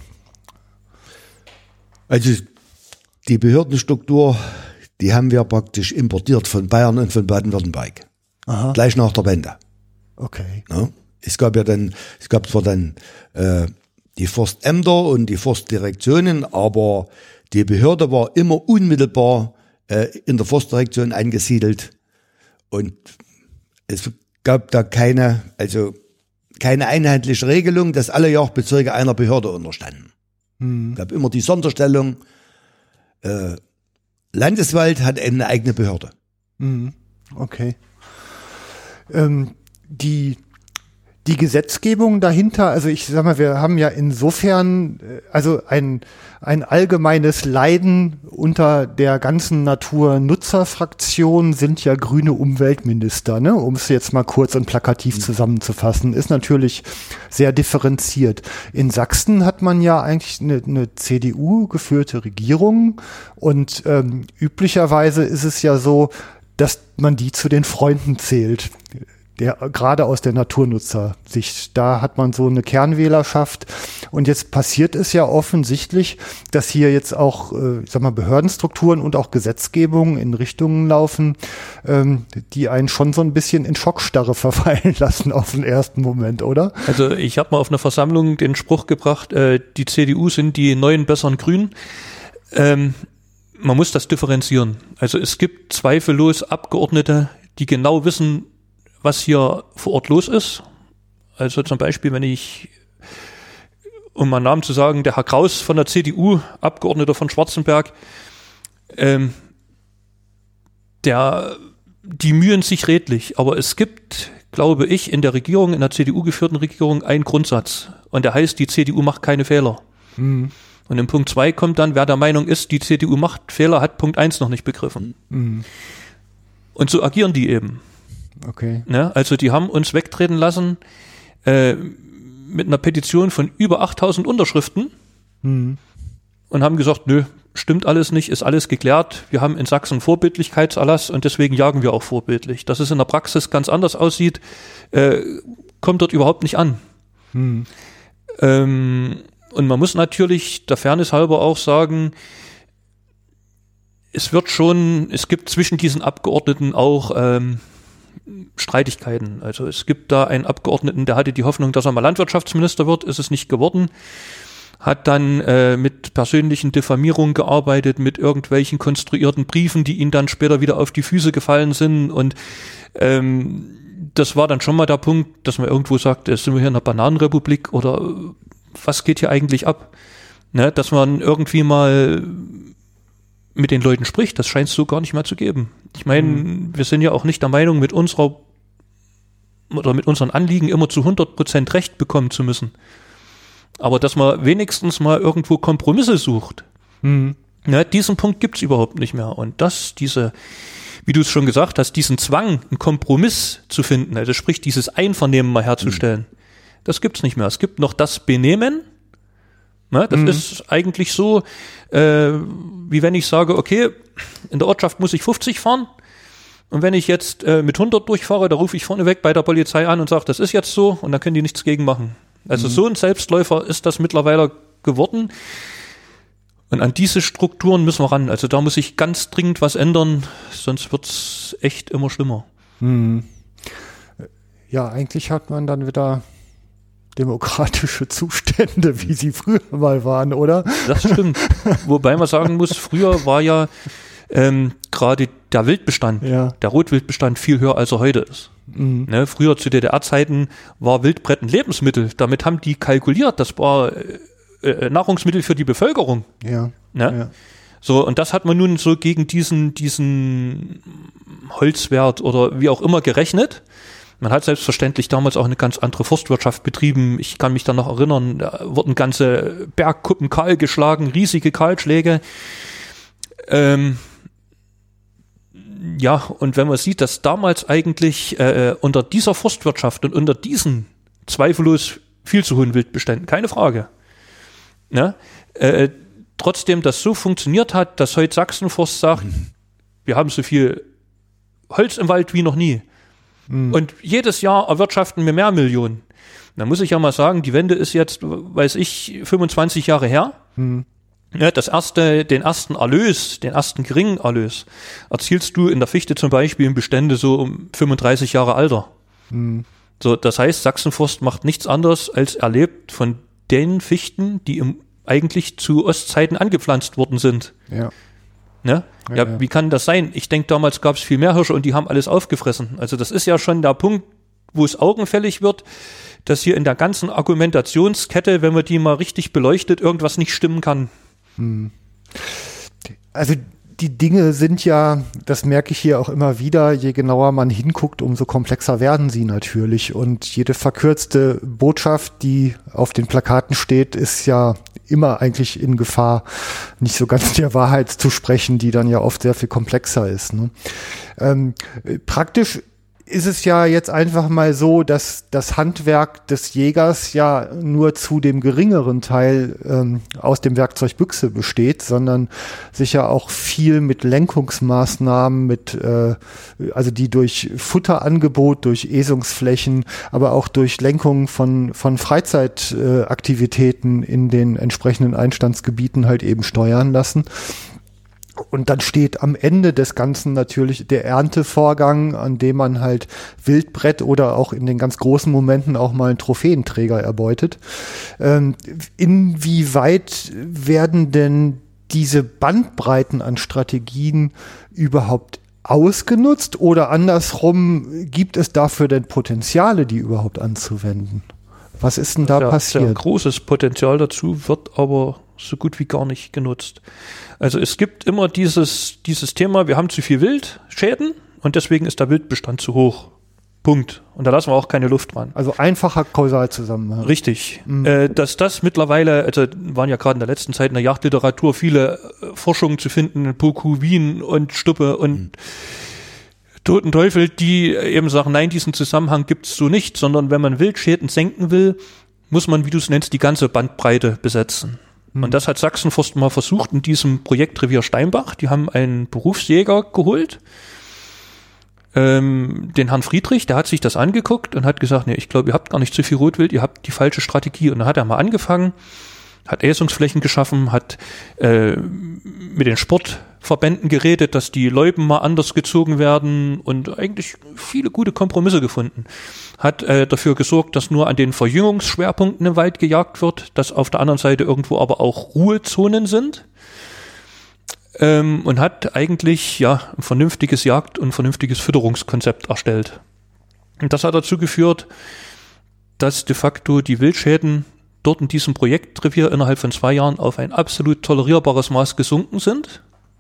[SPEAKER 4] Also die Behördenstruktur, die haben wir praktisch importiert von Bayern und von Baden-Württemberg. Gleich nach der Wende.
[SPEAKER 2] Okay.
[SPEAKER 4] Ja, es gab zwar dann die Forstämter und die Forstdirektionen, aber die Behörde war immer unmittelbar in der Forstdirektion angesiedelt. Und es gab da keine einheitliche Regelung, dass alle Jagdbezirke einer Behörde unterstanden. Gab immer die Sonderstellung, Landeswald hat eine eigene Behörde.
[SPEAKER 2] Okay. Die Gesetzgebung dahinter, also ich sag mal, wir haben ja insofern also ein allgemeines Leiden unter der ganzen Naturnutzerfraktion sind ja grüne Umweltminister, ne? Um es jetzt mal kurz und plakativ zusammenzufassen, ist natürlich sehr differenziert. In Sachsen hat man ja eigentlich eine CDU-geführte Regierung und üblicherweise ist es ja so, dass man die zu den Freunden zählt. Gerade aus der Naturnutzersicht, da hat man so eine Kernwählerschaft und jetzt passiert es ja offensichtlich, dass hier jetzt auch, Behördenstrukturen und auch Gesetzgebung in Richtungen laufen, die einen schon so ein bisschen in Schockstarre verfallen lassen auf den ersten Moment, oder?
[SPEAKER 3] Also ich habe mal auf einer Versammlung den Spruch gebracht, die CDU sind die neuen besseren Grünen. Man muss das differenzieren. Also es gibt zweifellos Abgeordnete, die genau wissen, was hier vor Ort los ist. Also zum Beispiel, wenn ich, um meinen Namen zu sagen, der Herr Kraus von der CDU, Abgeordneter von Schwarzenberg, die mühen sich redlich. Aber es gibt, glaube ich, in der Regierung, in der CDU-geführten Regierung einen Grundsatz. Und der heißt, die CDU macht keine Fehler. Und in Punkt 2 kommt dann, wer der Meinung ist, die CDU macht Fehler, hat Punkt 1 noch nicht begriffen. Und so agieren die eben.
[SPEAKER 2] Okay.
[SPEAKER 3] Ne? Also die haben uns wegtreten lassen mit einer Petition von über 8000 Unterschriften und haben gesagt, nö, stimmt alles nicht, ist alles geklärt. Wir haben in Sachsen Vorbildlichkeitserlass und deswegen jagen wir auch vorbildlich. Dass es in der Praxis ganz anders aussieht, kommt dort überhaupt nicht an. Und man muss natürlich der Fairness halber auch sagen, es gibt zwischen diesen Abgeordneten auch Streitigkeiten. Also es gibt da einen Abgeordneten, der hatte die Hoffnung, dass er mal Landwirtschaftsminister wird, ist es nicht geworden, hat dann mit persönlichen Diffamierungen gearbeitet, mit irgendwelchen konstruierten Briefen, die ihm dann später wieder auf die Füße gefallen sind und das war dann schon mal der Punkt, dass man irgendwo sagt, sind wir hier in einer Bananenrepublik oder was geht hier eigentlich ab? Ne, dass man irgendwie mal mit den Leuten spricht, das scheint es so gar nicht mehr zu geben. Ich meine, wir sind ja auch nicht der Meinung, mit unseren Anliegen immer zu 100% Recht bekommen zu müssen. Aber dass man wenigstens mal irgendwo Kompromisse sucht, diesen Punkt gibt's überhaupt nicht mehr. Und wie du es schon gesagt hast, diesen Zwang, einen Kompromiss zu finden, also sprich dieses Einvernehmen mal herzustellen, das gibt's nicht mehr. Es gibt noch das Benehmen. Ne, das ist eigentlich so, wie wenn ich sage, okay, in der Ortschaft muss ich 50 fahren und wenn ich jetzt mit 100 durchfahre, da rufe ich vorneweg bei der Polizei an und sage, das ist jetzt so und dann können die nichts gegen machen. Also so ein Selbstläufer ist das mittlerweile geworden und an diese Strukturen müssen wir ran. Also da muss sich ganz dringend was ändern, sonst wird's echt immer schlimmer.
[SPEAKER 2] Ja, eigentlich hat man dann wieder demokratische Zustände, wie sie früher mal waren, oder?
[SPEAKER 3] Das stimmt. Wobei man sagen muss, früher war ja gerade der Wildbestand, der Rotwildbestand viel höher, als er heute ist. Ne, früher zu DDR-Zeiten war Wildbret ein Lebensmittel. Damit haben die kalkuliert. Das war Nahrungsmittel für die Bevölkerung.
[SPEAKER 2] Ja.
[SPEAKER 3] Ne?
[SPEAKER 2] Ja.
[SPEAKER 3] So, und das hat man nun so gegen diesen Holzwert oder wie auch immer gerechnet. Man hat selbstverständlich damals auch eine ganz andere Forstwirtschaft betrieben. Ich kann mich da noch erinnern, da wurden ganze Bergkuppen kahl geschlagen, riesige Kahlschläge. Ja, und wenn man sieht, dass damals eigentlich unter dieser Forstwirtschaft und unter diesen zweifellos viel zu hohen Wildbeständen, keine Frage, ne? Trotzdem das so funktioniert hat, dass heute Sachsenforst sagt, wir haben so viel Holz im Wald wie noch nie. Und jedes Jahr erwirtschaften wir mehr Millionen. Da muss ich ja mal sagen, die Wende ist jetzt, 25 Jahre her. Ja, den ersten geringen Erlös, erzielst du in der Fichte zum Beispiel in Bestände so um 35 Jahre Alter. So, das heißt, Sachsenforst macht nichts anderes als erlebt von den Fichten, die eigentlich zu Ostzeiten angepflanzt worden sind.
[SPEAKER 2] Ja.
[SPEAKER 3] Ne? Ja, wie kann das sein? Ich denke, damals gab es viel mehr Hirsche und die haben alles aufgefressen. Also das ist ja schon der Punkt, wo es augenfällig wird, dass hier in der ganzen Argumentationskette, wenn man die mal richtig beleuchtet, irgendwas nicht stimmen kann.
[SPEAKER 2] Also die Dinge sind ja, das merke ich hier auch immer wieder, je genauer man hinguckt, umso komplexer werden sie natürlich. Und jede verkürzte Botschaft, die auf den Plakaten steht, ist ja immer eigentlich in Gefahr, nicht so ganz der Wahrheit zu sprechen, die dann ja oft sehr viel komplexer ist. Ne? Praktisch ist es ja jetzt einfach mal so, dass das Handwerk des Jägers ja nur zu dem geringeren Teil aus dem Werkzeug Büchse besteht, sondern sich ja auch viel mit Lenkungsmaßnahmen, also die durch Futterangebot, durch Esungsflächen, aber auch durch Lenkung von Freizeitaktivitäten in den entsprechenden Einstandsgebieten halt eben steuern lassen. Und dann steht am Ende des Ganzen natürlich der Erntevorgang, an dem man halt Wildbrett oder auch in den ganz großen Momenten auch mal einen Trophäenträger erbeutet. Inwieweit werden denn diese Bandbreiten an Strategien überhaupt ausgenutzt oder andersrum, gibt es dafür denn Potenziale, die überhaupt anzuwenden? Was ist denn da passiert?
[SPEAKER 3] Sehr großes Potenzial dazu, wird aber so gut wie gar nicht genutzt. Also es gibt immer dieses Thema, wir haben zu viel Wildschäden und deswegen ist der Wildbestand zu hoch. Punkt. Und da lassen wir auch keine Luft dran.
[SPEAKER 2] Also einfacher Kausalzusammenhang.
[SPEAKER 3] Richtig. Dass das mittlerweile, also waren ja gerade in der letzten Zeit in der Jagdliteratur viele Forschungen zu finden, Poku, Wien und Stuppe und Toten Teufel, die eben sagen, nein, diesen Zusammenhang gibt es so nicht, sondern wenn man Wildschäden senken will, muss man, wie du es nennst, die ganze Bandbreite besetzen. Und das hat Sachsenforst mal versucht in diesem Projekt Revier Steinbach. Die haben einen Berufsjäger geholt, den Herrn Friedrich, der hat sich das angeguckt und hat gesagt, nee, ich glaube, ihr habt gar nicht zu viel Rotwild, ihr habt die falsche Strategie. Und dann hat er mal angefangen, hat Äsungsflächen geschaffen, hat mit den Sportverbänden geredet, dass die Loipen mal anders gezogen werden und eigentlich viele gute Kompromisse gefunden. Hat dafür gesorgt, dass nur an den Verjüngungsschwerpunkten im Wald gejagt wird, dass auf der anderen Seite irgendwo aber auch Ruhezonen sind und hat eigentlich ja ein vernünftiges Jagd- und vernünftiges Fütterungskonzept erstellt. Und das hat dazu geführt, dass de facto die Wildschäden dort in diesem Projektrevier innerhalb von 2 Jahren auf ein absolut tolerierbares Maß gesunken sind.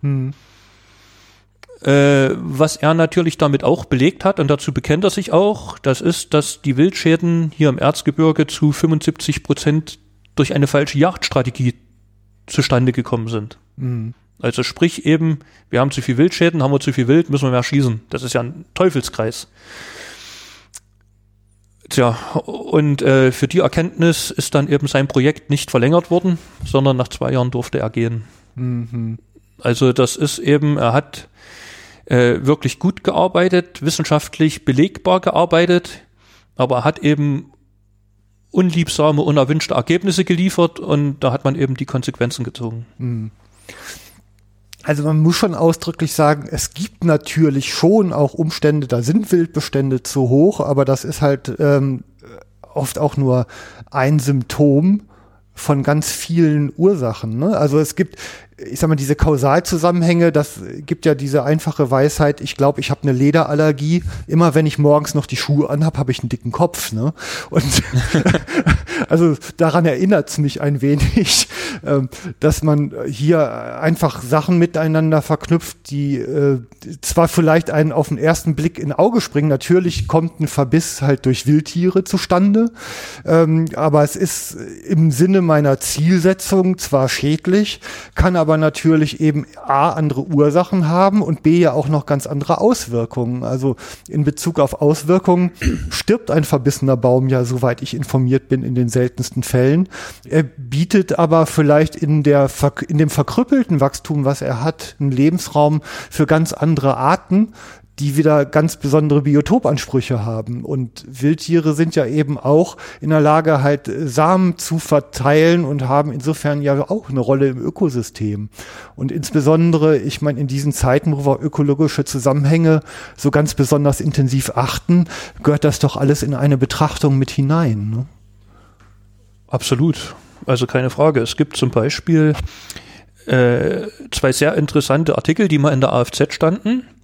[SPEAKER 3] Was er natürlich damit auch belegt hat, und dazu bekennt er sich auch, das ist, dass die Wildschäden hier im Erzgebirge zu 75% durch eine falsche Jagdstrategie zustande gekommen sind. Also sprich eben, wir haben zu viel Wildschäden, haben wir zu viel Wild, müssen wir mehr schießen. Das ist ja ein Teufelskreis. Tja, und für die Erkenntnis ist dann eben sein Projekt nicht verlängert worden, sondern nach 2 Jahren durfte er gehen. Also das ist eben, er hat wirklich gut gearbeitet, wissenschaftlich belegbar gearbeitet, aber er hat eben unliebsame, unerwünschte Ergebnisse geliefert und da hat man eben die Konsequenzen gezogen.
[SPEAKER 2] Also man muss schon ausdrücklich sagen, es gibt natürlich schon auch Umstände, da sind Wildbestände zu hoch, aber das ist halt oft auch nur ein Symptom von ganz vielen Ursachen. Ne? Also es gibt, ich sag mal, diese Kausalzusammenhänge, das gibt ja diese einfache Weisheit, ich glaube, ich habe eine Lederallergie, immer wenn ich morgens noch die Schuhe anhab, habe ich einen dicken Kopf. Ne? Und also daran erinnert es mich ein wenig, dass man hier einfach Sachen miteinander verknüpft, die zwar vielleicht einen auf den ersten Blick in Auge springen, natürlich kommt ein Verbiss halt durch Wildtiere zustande, aber es ist im Sinne meiner Zielsetzung zwar schädlich, kann aber natürlich eben A, andere Ursachen haben und B, ja auch noch ganz andere Auswirkungen. Also in Bezug auf Auswirkungen stirbt ein verbissener Baum ja, soweit ich informiert bin, in den seltensten Fällen. Er bietet aber vielleicht in dem verkrüppelten Wachstum, was er hat, einen Lebensraum für ganz andere Arten, die wieder ganz besondere Biotopansprüche haben. Und Wildtiere sind ja eben auch in der Lage, halt Samen zu verteilen und haben insofern ja auch eine Rolle im Ökosystem. Und insbesondere, ich meine, in diesen Zeiten, wo wir ökologische Zusammenhänge so ganz besonders intensiv achten, gehört das doch alles in eine Betrachtung mit hinein. Ne?
[SPEAKER 3] Absolut. Also keine Frage. Es gibt zum Beispiel 2 sehr interessante Artikel, die mal in der AFZ standen.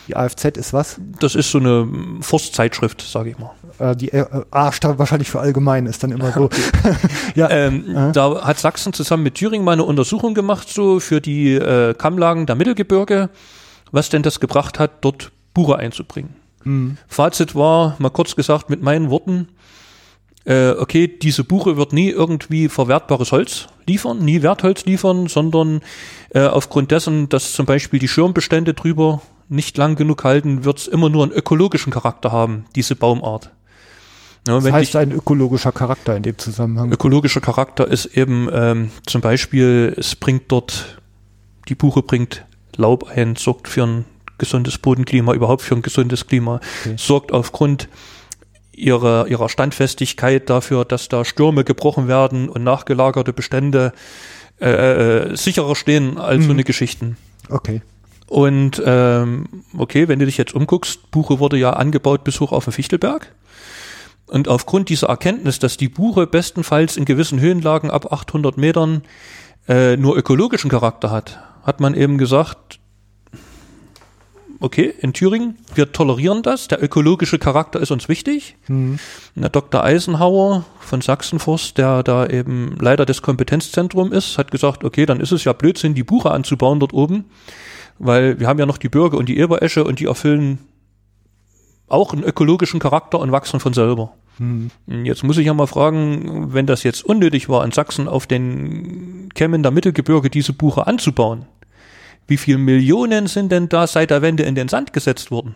[SPEAKER 2] Die AFZ ist was?
[SPEAKER 3] Das ist so eine Forstzeitschrift, sage ich mal.
[SPEAKER 2] Die A stand wahrscheinlich für allgemein, ist dann immer so. Ja.
[SPEAKER 3] Da hat Sachsen zusammen mit Thüringen mal eine Untersuchung gemacht, so für die Kammlagen der Mittelgebirge, was denn das gebracht hat, dort Buche einzubringen. Fazit war, mal kurz gesagt mit meinen Worten, okay, diese Buche wird nie irgendwie verwertbares Holz liefern, nie Wertholz liefern, sondern aufgrund dessen, dass zum Beispiel die Schirmbestände drüber nicht lang genug halten, wird es immer nur einen ökologischen Charakter haben, diese Baumart. Ja,
[SPEAKER 2] Was heißt ein ökologischer Charakter in dem Zusammenhang?
[SPEAKER 3] Ökologischer Charakter ist eben zum Beispiel, die Buche bringt Laub ein, sorgt für ein gesundes Bodenklima, überhaupt für ein gesundes Klima, sorgt aufgrund ihrer Standfestigkeit dafür, dass da Stürme gebrochen werden und nachgelagerte Bestände sicherer stehen als so eine Geschichten.
[SPEAKER 2] Okay.
[SPEAKER 3] Und okay, wenn du dich jetzt umguckst, Buche wurde ja angebaut bis hoch auf den Fichtelberg. Und aufgrund dieser Erkenntnis, dass die Buche bestenfalls in gewissen Höhenlagen ab 800 Metern nur ökologischen Charakter hat man eben gesagt, okay, in Thüringen, wir tolerieren das, der ökologische Charakter ist uns wichtig. Der Dr. Eisenhauer von Sachsenforst, der da eben Leiter des Kompetenzzentrum ist, hat gesagt, okay, dann ist es ja Blödsinn, die Buche anzubauen dort oben, weil wir haben ja noch die Birke und die Eberesche und die erfüllen auch einen ökologischen Charakter und wachsen von selber. Jetzt muss ich ja mal fragen, wenn das jetzt unnötig war, in Sachsen auf den Kämmen der Mittelgebirge diese Buche anzubauen, wie viel Millionen sind denn da seit der Wende in den Sand gesetzt worden?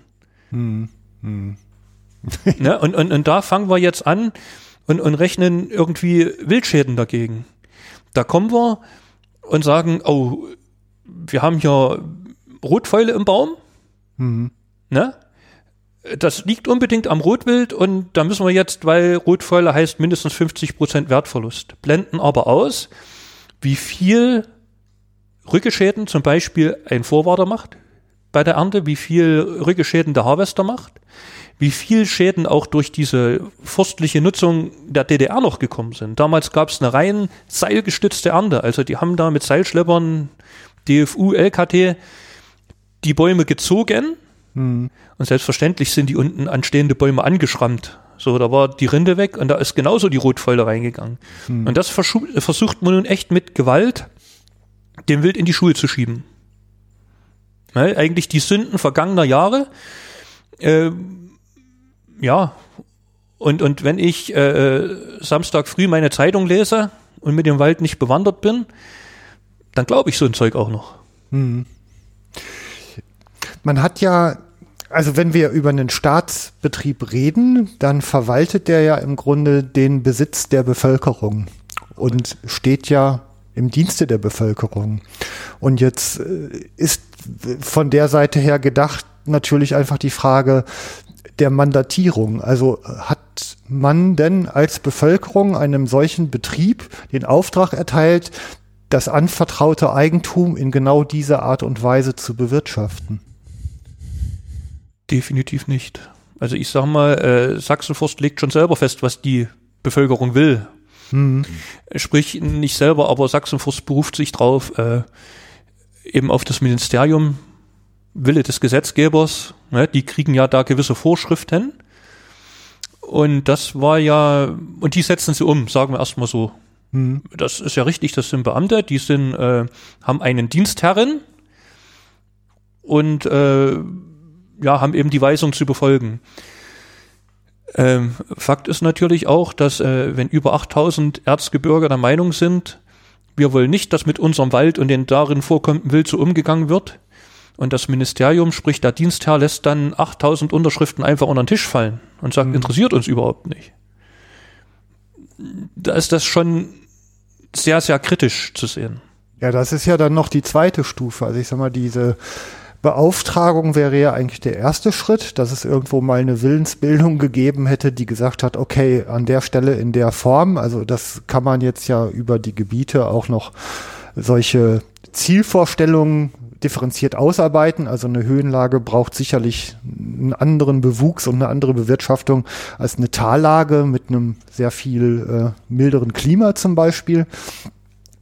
[SPEAKER 3] Ne? Und da fangen wir jetzt an und rechnen irgendwie Wildschäden dagegen. Da kommen wir und sagen, oh, wir haben hier Rotfäule im Baum. Ne? Das liegt unbedingt am Rotwild und da müssen wir jetzt, weil Rotfäule heißt mindestens 50% Wertverlust, blenden aber aus, wie viel Rückeschäden zum Beispiel ein Vorwarter macht bei der Ernte, wie viel Rückeschäden der Harvester macht, wie viel Schäden auch durch diese forstliche Nutzung der DDR noch gekommen sind. Damals gab es eine rein seilgestützte Ernte, also die haben da mit Seilschleppern, DFU, LKT, die Bäume gezogen und selbstverständlich sind die unten anstehende Bäume angeschrammt. So, da war die Rinde weg und da ist genauso die Rotfäule reingegangen. Und das versucht man nun echt mit Gewalt dem Wild in die Schuhe zu schieben. Ne, eigentlich die Sünden vergangener Jahre. Ja, und wenn ich Samstag früh meine Zeitung lese und mit dem Wald nicht bewandert bin, dann glaube ich so ein Zeug auch noch.
[SPEAKER 2] Man hat ja, also wenn wir über einen Staatsbetrieb reden, dann verwaltet der ja im Grunde den Besitz der Bevölkerung und steht ja im Dienste der Bevölkerung. Und jetzt ist von der Seite her gedacht natürlich einfach die Frage der Mandatierung. Also hat man denn als Bevölkerung einem solchen Betrieb den Auftrag erteilt, das anvertraute Eigentum in genau dieser Art und Weise zu bewirtschaften?
[SPEAKER 3] Definitiv nicht. Also ich sag mal, Sachsenforst legt schon selber fest, was die Bevölkerung will. Sprich, nicht selber, aber Sachsenforst beruft sich drauf, eben auf das Ministerium, Wille des Gesetzgebers, ne, die kriegen ja da gewisse Vorschriften und das war ja, und die setzen sie um, sagen wir erstmal so. Das ist ja richtig, das sind Beamte, die sind, haben einen Dienstherren und ja, haben eben die Weisung zu befolgen. Fakt ist natürlich auch, dass wenn über 8000 Erzgebirger der Meinung sind, wir wollen nicht, dass mit unserem Wald und den darin vorkommenden Wild so umgegangen wird und das Ministerium, sprich der Dienstherr, lässt dann 8000 Unterschriften einfach unter den Tisch fallen und sagt, interessiert uns überhaupt nicht. Da ist das schon sehr, sehr kritisch zu sehen.
[SPEAKER 2] Ja, das ist ja dann noch die zweite Stufe. Also ich sag mal, diese Beauftragung wäre ja eigentlich der erste Schritt, dass es irgendwo mal eine Willensbildung gegeben hätte, die gesagt hat, okay, an der Stelle in der Form, also das kann man jetzt ja über die Gebiete auch noch solche Zielvorstellungen differenziert ausarbeiten. Also eine Höhenlage braucht sicherlich einen anderen Bewuchs und eine andere Bewirtschaftung als eine Tallage mit einem sehr viel milderen Klima zum Beispiel.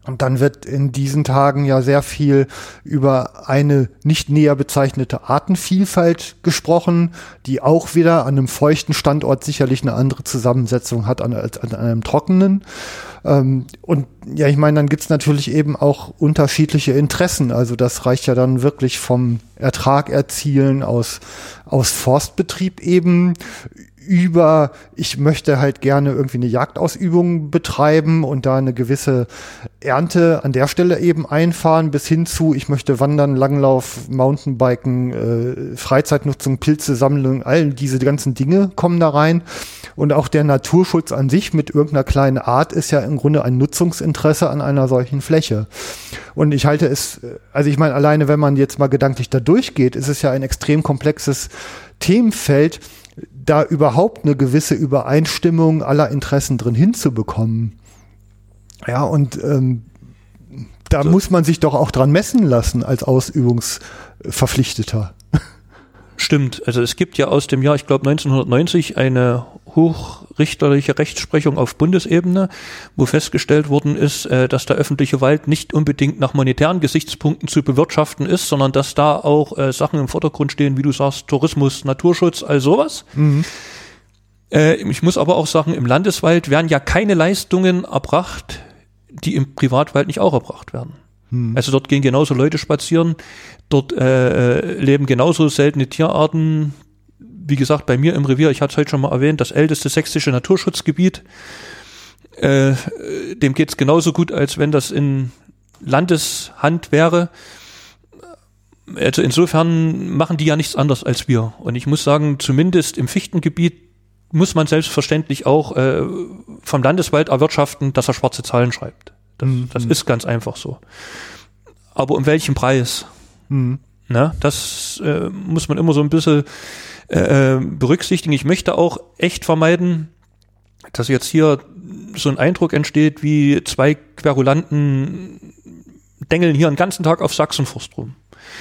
[SPEAKER 2] Und dann wird in diesen Tagen ja sehr viel über eine nicht näher bezeichnete Artenvielfalt gesprochen, die auch wieder an einem feuchten Standort sicherlich eine andere Zusammensetzung hat als an einem trockenen. Und ja, ich meine, dann gibt's natürlich eben auch unterschiedliche Interessen. Also das reicht ja dann wirklich vom Ertrag erzielen aus Forstbetrieb eben über, ich möchte halt gerne irgendwie eine Jagdausübung betreiben und da eine gewisse Ernte an der Stelle eben einfahren, bis hin zu, ich möchte wandern, Langlauf, Mountainbiken, Freizeitnutzung, Pilzesammlung, all diese ganzen Dinge kommen da rein. Und auch der Naturschutz an sich mit irgendeiner kleinen Art ist ja im Grunde ein Nutzungsinteresse an einer solchen Fläche. Und ich halte es, also ich meine, alleine wenn man jetzt mal gedanklich da durchgeht, ist es ja ein extrem komplexes Themenfeld, da überhaupt eine gewisse Übereinstimmung aller Interessen drin hinzubekommen. Ja, und da muss man sich doch auch dran messen lassen als Ausübungsverpflichteter.
[SPEAKER 3] Stimmt, also es gibt ja aus dem Jahr, ich glaube 1990, eine hochrichterliche Rechtsprechung auf Bundesebene, wo festgestellt worden ist, dass der öffentliche Wald nicht unbedingt nach monetären Gesichtspunkten zu bewirtschaften ist, sondern dass da auch Sachen im Vordergrund stehen, wie du sagst, Tourismus, Naturschutz, all sowas. Mhm. Ich muss aber auch sagen, im Landeswald werden ja keine Leistungen erbracht, die im Privatwald nicht auch erbracht werden. Also dort gehen genauso Leute spazieren, dort leben genauso seltene Tierarten. Wie gesagt, bei mir im Revier, ich hatte es heute schon mal erwähnt, das älteste sächsische Naturschutzgebiet. Dem geht es genauso gut, als wenn das in Landeshand wäre. Also insofern machen die ja nichts anderes als wir. Und ich muss sagen, zumindest im Fichtengebiet muss man selbstverständlich auch vom Landeswald erwirtschaften, dass er schwarze Zahlen schreibt. Das ist ganz einfach so. Aber um welchen Preis? Na, das muss man immer so ein bisschen berücksichtigen. Ich möchte auch echt vermeiden, dass jetzt hier so ein Eindruck entsteht, wie zwei Querulanten dengeln hier den ganzen Tag auf Sachsenforst rum.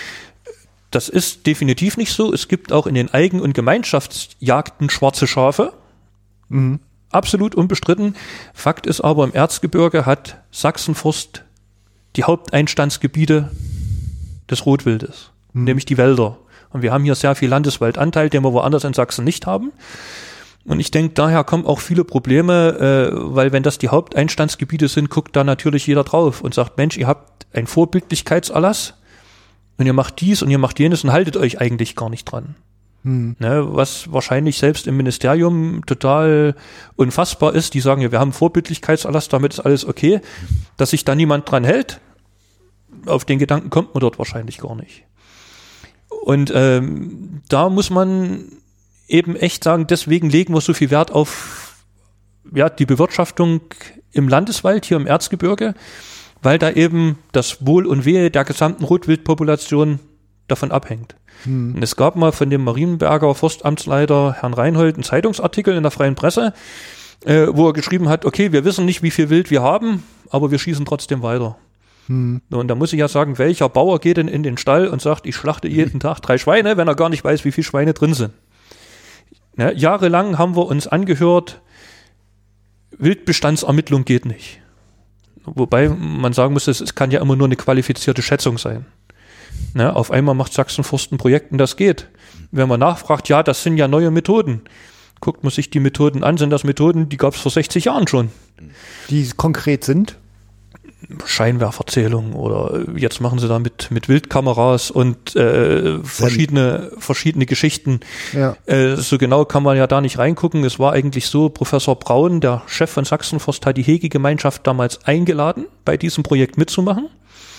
[SPEAKER 3] Das ist definitiv nicht so. Es gibt auch in den Eigen- und Gemeinschaftsjagden schwarze Schafe. Absolut unbestritten. Fakt ist aber, im Erzgebirge hat Sachsenforst die Haupteinstandsgebiete des Rotwildes, nämlich die Wälder. Und wir haben hier sehr viel Landeswaldanteil, den wir woanders in Sachsen nicht haben. Und ich denke, daher kommen auch viele Probleme, weil wenn das die Haupteinstandsgebiete sind, guckt da natürlich jeder drauf und sagt, Mensch, ihr habt einen Vorbildlichkeitserlass und ihr macht dies und ihr macht jenes und haltet euch eigentlich gar nicht dran. Ne, was wahrscheinlich selbst im Ministerium total unfassbar ist. Die sagen, ja, wir haben Vorbildlichkeitserlass, damit ist alles okay. Dass sich da niemand dran hält, auf den Gedanken kommt man dort wahrscheinlich gar nicht. Und da muss man eben echt sagen, deswegen legen wir so viel Wert auf die Bewirtschaftung im Landeswald, hier im Erzgebirge, weil da eben das Wohl und Wehe der gesamten Rotwildpopulation davon abhängt. Und es gab mal von dem Marienberger Forstamtsleiter Herrn Reinhold einen Zeitungsartikel in der Freien Presse, wo er geschrieben hat, okay, wir wissen nicht, wie viel Wild wir haben, aber wir schießen trotzdem weiter. Und da muss ich ja sagen, welcher Bauer geht denn in den Stall und sagt, ich schlachte jeden Tag 3 Schweine, wenn er gar nicht weiß, wie viele Schweine drin sind. Ja, jahrelang haben wir uns angehört, Wildbestandsermittlung geht nicht. Wobei man sagen muss, es kann ja immer nur eine qualifizierte Schätzung sein. Ne, auf einmal macht Sachsenforst ein Projekt und das geht. Wenn man nachfragt, ja, das sind ja neue Methoden. Guckt man sich die Methoden an, sind das Methoden, die gab es vor 60 Jahren schon.
[SPEAKER 2] Die konkret sind?
[SPEAKER 3] Scheinwerferzählung oder jetzt machen sie da mit Wildkameras und verschiedene Geschichten. Ja. So genau kann man ja da nicht reingucken. Es war eigentlich so, Professor Braun, der Chef von Sachsenforst, hat die Hegegemeinschaft damals eingeladen, bei diesem Projekt mitzumachen.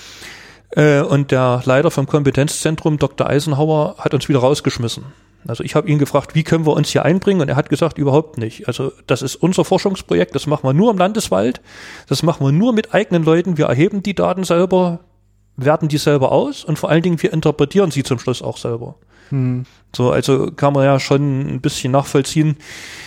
[SPEAKER 3] Und der Leiter vom Kompetenzzentrum, Dr. Eisenhauer, hat uns wieder rausgeschmissen. Also ich habe ihn gefragt, wie können wir uns hier einbringen? Und er hat gesagt, überhaupt nicht. Also das ist unser Forschungsprojekt, das machen wir nur im Landeswald, das machen wir nur mit eigenen Leuten. Wir erheben die Daten selber, werten die selber aus und vor allen Dingen, wir interpretieren sie zum Schluss auch selber. So, also kann man ja schon ein bisschen nachvollziehen,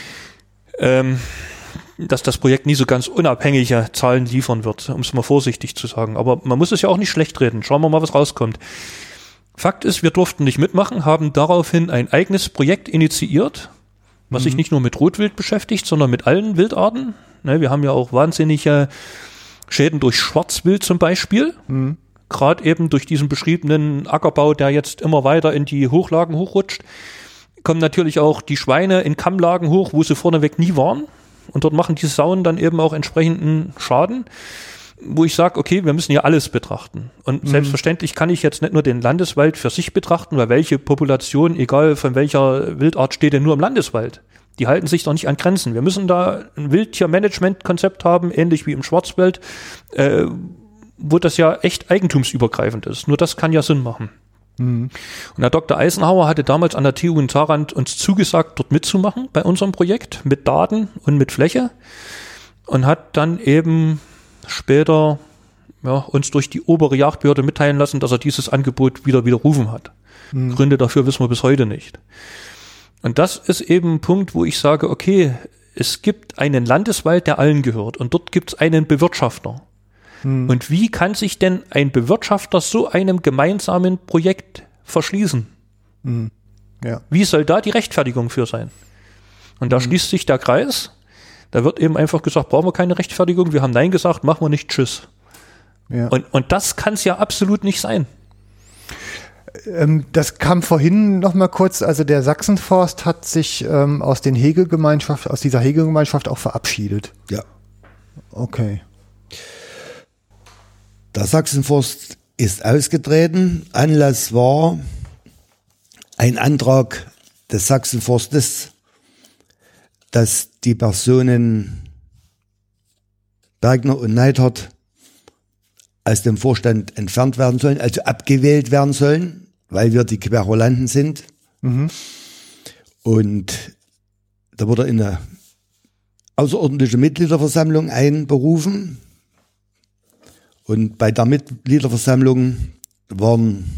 [SPEAKER 3] dass das Projekt nie so ganz unabhängige Zahlen liefern wird, um es mal vorsichtig zu sagen. Aber man muss es ja auch nicht schlecht reden. Schauen wir mal, was rauskommt. Fakt ist, wir durften nicht mitmachen, haben daraufhin ein eigenes Projekt initiiert, was sich nicht nur mit Rotwild beschäftigt, sondern mit allen Wildarten. Ne, wir haben ja auch wahnsinnige Schäden durch Schwarzwild zum Beispiel. Gerade eben durch diesen beschriebenen Ackerbau, der jetzt immer weiter in die Hochlagen hochrutscht, kommen natürlich auch die Schweine in Kammlagen hoch, wo sie vorneweg nie waren. Und dort machen die Sauen dann eben auch entsprechenden Schaden, wo ich sage, okay, wir müssen hier alles betrachten. Und selbstverständlich kann ich jetzt nicht nur den Landeswald für sich betrachten, weil welche Population, egal von welcher Wildart, steht denn nur im Landeswald? Die halten sich doch nicht an Grenzen. Wir müssen da ein Wildtiermanagement-Konzept haben, ähnlich wie im Schwarzwald, wo das ja echt eigentumsübergreifend ist. Nur das kann ja Sinn machen. Und Herr Dr. Eisenhower hatte damals an der TU in Tharandt uns zugesagt, dort mitzumachen bei unserem Projekt mit Daten und mit Fläche und hat dann eben später uns durch die obere Jagdbehörde mitteilen lassen, dass er dieses Angebot wieder widerrufen hat. Gründe dafür wissen wir bis heute nicht. Und das ist eben ein Punkt, wo ich sage, okay, es gibt einen Landeswald, der allen gehört und dort gibt es einen Bewirtschafter. Und wie kann sich denn ein Bewirtschafter so einem gemeinsamen Projekt verschließen?
[SPEAKER 2] Ja.
[SPEAKER 3] Wie soll da die Rechtfertigung für sein? Und da schließt sich der Kreis. Da wird eben einfach gesagt, brauchen wir keine Rechtfertigung. Wir haben Nein gesagt, machen wir nicht, tschüss.
[SPEAKER 2] Ja.
[SPEAKER 3] Und das kann es ja absolut nicht sein.
[SPEAKER 2] Das kam vorhin noch mal kurz, also der Sachsenforst hat sich aus dieser Hegegemeinschaft auch verabschiedet.
[SPEAKER 4] Ja.
[SPEAKER 2] Okay.
[SPEAKER 4] Der Sachsenforst ist ausgetreten. Anlass war ein Antrag des Sachsenforstes, dass die Personen Bergner und Neidhardt aus dem Vorstand entfernt werden sollen, also abgewählt werden sollen, weil wir die Querulanten sind. Und da wurde eine außerordentliche Mitgliederversammlung einberufen. Und bei der Mitgliederversammlung waren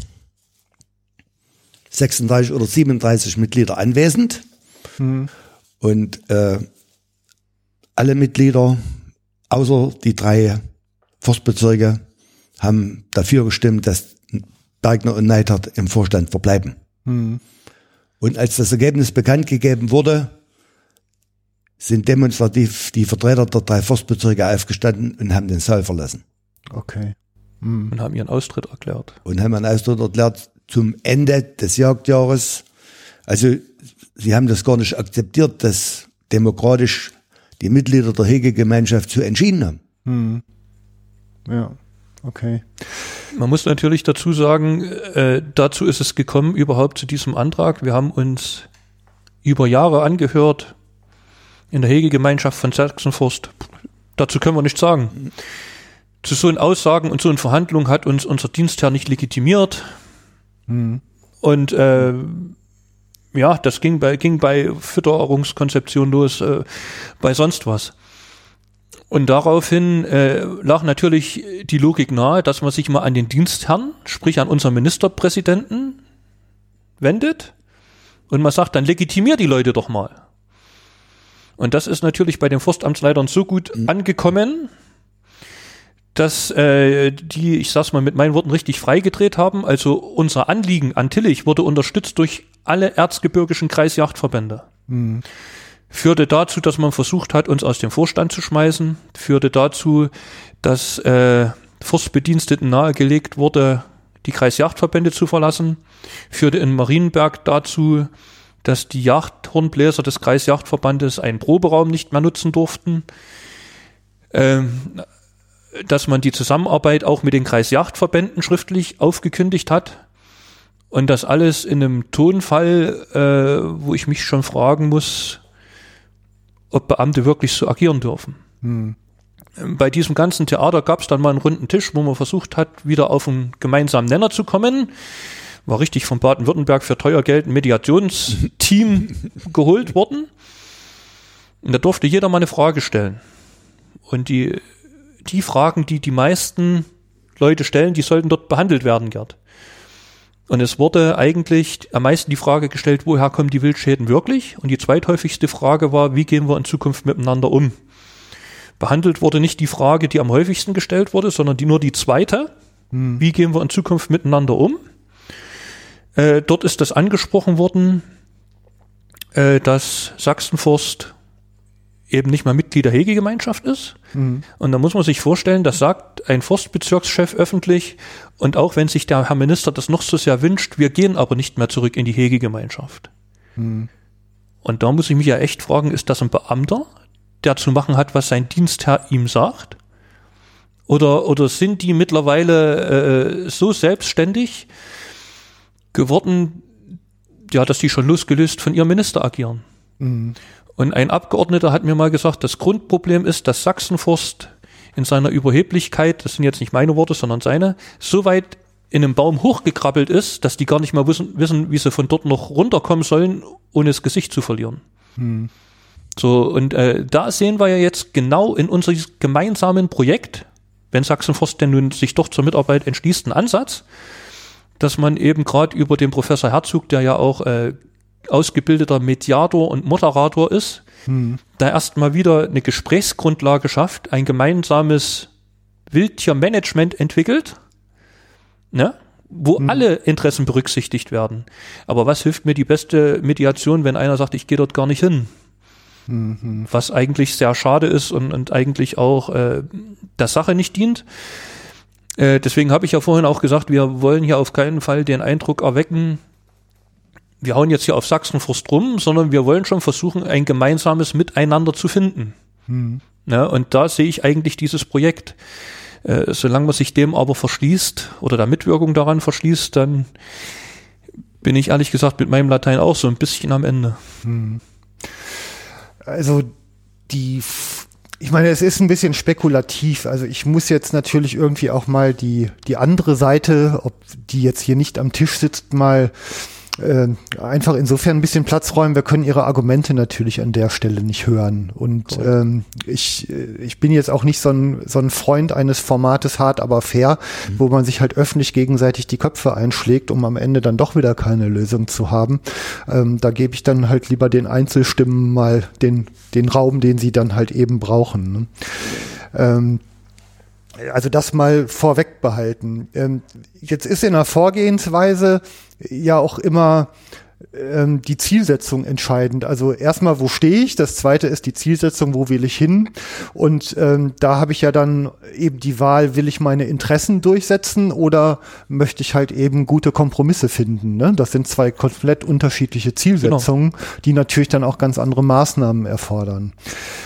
[SPEAKER 4] 36 oder 37 Mitglieder anwesend. Und alle Mitglieder, außer die 3 Forstbezirke, haben dafür gestimmt, dass Bergner und Neidhardt im Vorstand verbleiben. Und als das Ergebnis bekannt gegeben wurde, sind demonstrativ die Vertreter der 3 Forstbezirke aufgestanden und haben den Saal verlassen.
[SPEAKER 2] Okay.
[SPEAKER 3] Und haben ihren Austritt erklärt.
[SPEAKER 4] Und haben einen Austritt erklärt zum Ende des Jagdjahres. Also sie haben das gar nicht akzeptiert, dass demokratisch die Mitglieder der Hegegemeinschaft so entschieden haben.
[SPEAKER 2] Ja, okay.
[SPEAKER 3] Man muss natürlich dazu sagen, dazu ist es gekommen, überhaupt zu diesem Antrag. Wir haben uns über Jahre angehört in der Hegegemeinschaft von Sachsenforst. Dazu können wir nichts sagen. Zu so einen Aussagen und so einen Verhandlungen hat uns unser Dienstherr nicht legitimiert. Und das ging bei Fütterungskonzeption los, bei sonst was. Und daraufhin lag natürlich die Logik nahe, dass man sich mal an den Dienstherrn, sprich an unseren Ministerpräsidenten, wendet und man sagt, dann legitimier die Leute doch mal. Und das ist natürlich bei den Forstamtsleitern so gut angekommen, dass die, ich sag's mal mit meinen Worten, richtig freigedreht haben. Also unser Anliegen an Tillich wurde unterstützt durch alle erzgebirgischen Kreisjagdverbände. Führte dazu, dass man versucht hat, uns aus dem Vorstand zu schmeißen. Führte dazu, dass Forstbediensteten nahegelegt wurde, die Kreisjagdverbände zu verlassen. Führte in Marienberg dazu, dass die Jagdhornbläser des Kreisjagdverbandes einen Proberaum nicht mehr nutzen durften. Dass man die Zusammenarbeit auch mit den Kreisjagdverbänden schriftlich aufgekündigt hat. Und das alles in einem Tonfall, wo ich mich schon fragen muss, ob Beamte wirklich so agieren dürfen. Bei diesem ganzen Theater gab es dann mal einen runden Tisch, wo man versucht hat, wieder auf einen gemeinsamen Nenner zu kommen. War richtig von Baden-Württemberg für teuer Geld ein Mediationsteam geholt worden. Und da durfte jeder mal eine Frage stellen. Und die Fragen, die die meisten Leute stellen, die sollten dort behandelt werden, Gerd. Und es wurde eigentlich am meisten die Frage gestellt, woher kommen die Wildschäden wirklich? Und die zweithäufigste Frage war, wie gehen wir in Zukunft miteinander um? Behandelt wurde nicht die Frage, die am häufigsten gestellt wurde, sondern nur die zweite. Wie gehen wir in Zukunft miteinander um? Dort ist das angesprochen worden, dass Sachsenforst eben nicht mal Mitglied der Hegegemeinschaft ist. Und da muss man sich vorstellen, das sagt ein Forstbezirkschef öffentlich, und auch wenn sich der Herr Minister das noch so sehr wünscht, wir gehen aber nicht mehr zurück in die Hegegemeinschaft. Und da muss ich mich ja echt fragen, ist das ein Beamter, der zu machen hat, was sein Dienstherr ihm sagt? Oder sind die mittlerweile so selbstständig geworden, ja, dass die schon losgelöst von ihrem Minister agieren? Und ein Abgeordneter hat mir mal gesagt, das Grundproblem ist, dass Sachsenforst in seiner Überheblichkeit, das sind jetzt nicht meine Worte, sondern seine, so weit in einem Baum hochgekrabbelt ist, dass die gar nicht mal wissen, wie sie von dort noch runterkommen sollen, ohne das Gesicht zu verlieren. So, und da sehen wir ja jetzt genau in unserem gemeinsamen Projekt, wenn Sachsenforst denn nun sich doch zur Mitarbeit entschließt, einen Ansatz, dass man eben gerade über den Professor Herzog, der ja auch ausgebildeter Mediator und Moderator ist, da erstmal wieder eine Gesprächsgrundlage schafft, ein gemeinsames Wildtiermanagement entwickelt, ne, wo alle Interessen berücksichtigt werden. Aber was hilft mir die beste Mediation, wenn einer sagt, ich gehe dort gar nicht hin? Was eigentlich sehr schade ist und eigentlich auch der Sache nicht dient. Deswegen habe ich ja vorhin auch gesagt, wir wollen hier auf keinen Fall den Eindruck erwecken, wir hauen jetzt hier auf Sachsenforst rum, sondern wir wollen schon versuchen, ein gemeinsames Miteinander zu finden. Ja, und da sehe ich eigentlich dieses Projekt. Solange man sich dem aber verschließt oder der Mitwirkung daran verschließt, dann bin ich ehrlich gesagt mit meinem Latein auch so ein bisschen am Ende.
[SPEAKER 2] Also ich meine, es ist ein bisschen spekulativ. Also ich muss jetzt natürlich irgendwie auch mal die andere Seite, ob die jetzt hier nicht am Tisch sitzt, mal einfach insofern ein bisschen Platz räumen. Wir können ihre Argumente natürlich an der Stelle nicht hören. Und ich bin jetzt auch nicht so ein Freund eines Formates hart, aber fair, wo man sich halt öffentlich gegenseitig die Köpfe einschlägt, um am Ende dann doch wieder keine Lösung zu haben. Da gebe ich dann halt lieber den Einzelstimmen mal den Raum, den sie dann halt eben brauchen. Ne? Also das mal vorweg behalten. Jetzt ist in der Vorgehensweise ja auch immer die Zielsetzung entscheidend. Also erstmal, wo stehe ich? Das zweite ist die Zielsetzung, wo will ich hin? Und da habe ich ja dann eben die Wahl, will ich meine Interessen durchsetzen oder möchte ich halt eben gute Kompromisse finden? Ne? Das sind zwei komplett unterschiedliche Zielsetzungen, die natürlich dann auch ganz andere Maßnahmen erfordern.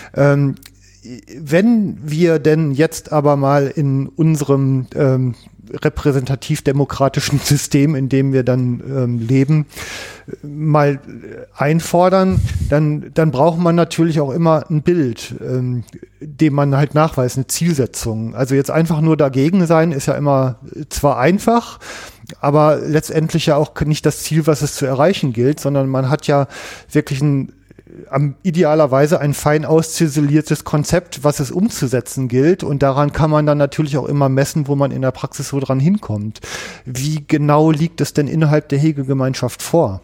[SPEAKER 2] Wenn wir denn jetzt aber mal in unserem repräsentativ-demokratischen System, in dem wir dann leben, mal einfordern, dann braucht man natürlich auch immer ein Bild, dem man halt nachweist, eine Zielsetzung. Also jetzt einfach nur dagegen sein, ist ja immer zwar einfach, aber letztendlich ja auch nicht das Ziel, was es zu erreichen gilt, sondern man hat ja wirklich idealerweise ein fein ausziseliertes Konzept, was es umzusetzen gilt, und daran kann man dann natürlich auch immer messen, wo man in der Praxis so dran hinkommt. Wie genau liegt es denn innerhalb der Hegegemeinschaft vor?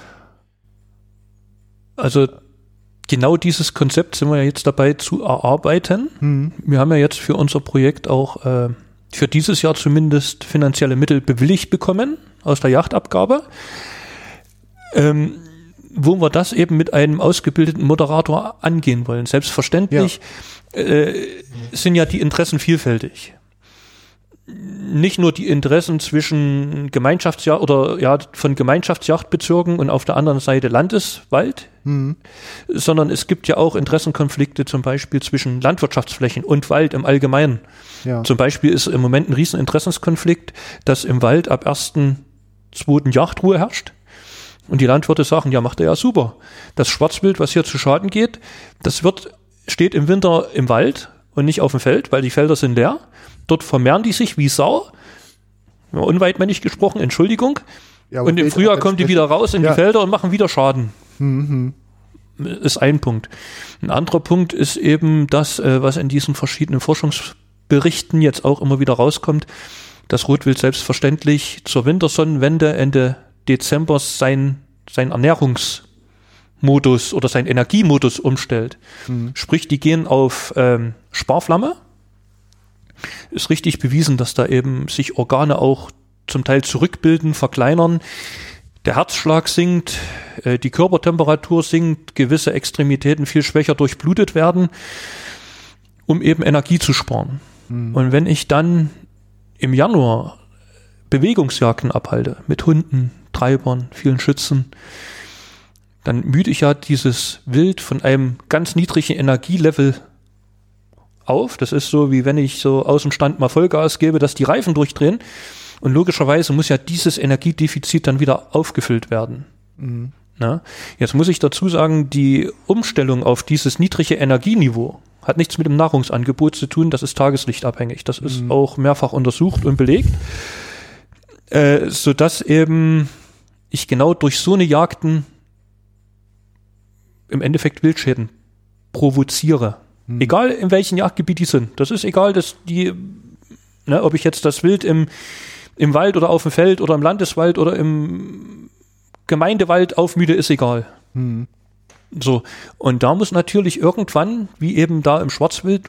[SPEAKER 3] Also genau dieses Konzept sind wir ja jetzt dabei zu erarbeiten. Wir haben ja jetzt für unser Projekt auch für dieses Jahr zumindest finanzielle Mittel bewilligt bekommen aus der Jagdabgabe. Wo wir das eben mit einem ausgebildeten Moderator angehen wollen. Selbstverständlich sind ja die Interessen vielfältig. Nicht nur die Interessen zwischen Gemeinschaftsjagd oder von Gemeinschaftsjagdbezirken und auf der anderen Seite Landeswald, sondern es gibt ja auch Interessenkonflikte zum Beispiel zwischen Landwirtschaftsflächen und Wald im Allgemeinen. Ja. Zum Beispiel ist im Moment ein Rieseninteressenskonflikt, dass im Wald ab 1.2. Jagdruhe herrscht. Und die Landwirte sagen, ja, macht er ja super. Das Schwarzwild, was hier zu Schaden geht, steht im Winter im Wald und nicht auf dem Feld, weil die Felder sind leer. Dort vermehren die sich wie Sau. Ja, unweitmännig gesprochen, Entschuldigung. Ja, und im Frühjahr kommen die wieder raus in die Felder und machen wieder Schaden. Ist ein Punkt. Ein anderer Punkt ist eben das, was in diesen verschiedenen Forschungsberichten jetzt auch immer wieder rauskommt, dass Rotwild selbstverständlich zur Wintersonnenwende Ende Dezember sein Ernährungsmodus oder sein Energiemodus umstellt. Sprich, die gehen auf Sparflamme. Ist richtig bewiesen, dass da eben sich Organe auch zum Teil zurückbilden, verkleinern, der Herzschlag sinkt, die Körpertemperatur sinkt, gewisse Extremitäten viel schwächer durchblutet werden, um eben Energie zu sparen. Und wenn ich dann im Januar Bewegungsjagden abhalte, mit Hunden, Treibern, vielen Schützen, dann müde ich ja dieses Wild von einem ganz niedrigen Energielevel auf. Das ist so, wie wenn ich so aus dem Stand mal Vollgas gebe, dass die Reifen durchdrehen. Und logischerweise muss ja dieses Energiedefizit dann wieder aufgefüllt werden. Na? Jetzt muss ich dazu sagen, die Umstellung auf dieses niedrige Energieniveau hat nichts mit dem Nahrungsangebot zu tun, das ist tageslichtabhängig. Das ist auch mehrfach untersucht und belegt, sodass eben ich genau durch so eine Jagden im Endeffekt Wildschäden provoziere. Egal in welchem Jagdgebiet die sind. Das ist egal, dass die, ob ich jetzt das Wild im Wald oder auf dem Feld oder im Landeswald oder im Gemeindewald aufmüde, ist egal. So. Und da muss natürlich irgendwann, wie eben da im Schwarzwald,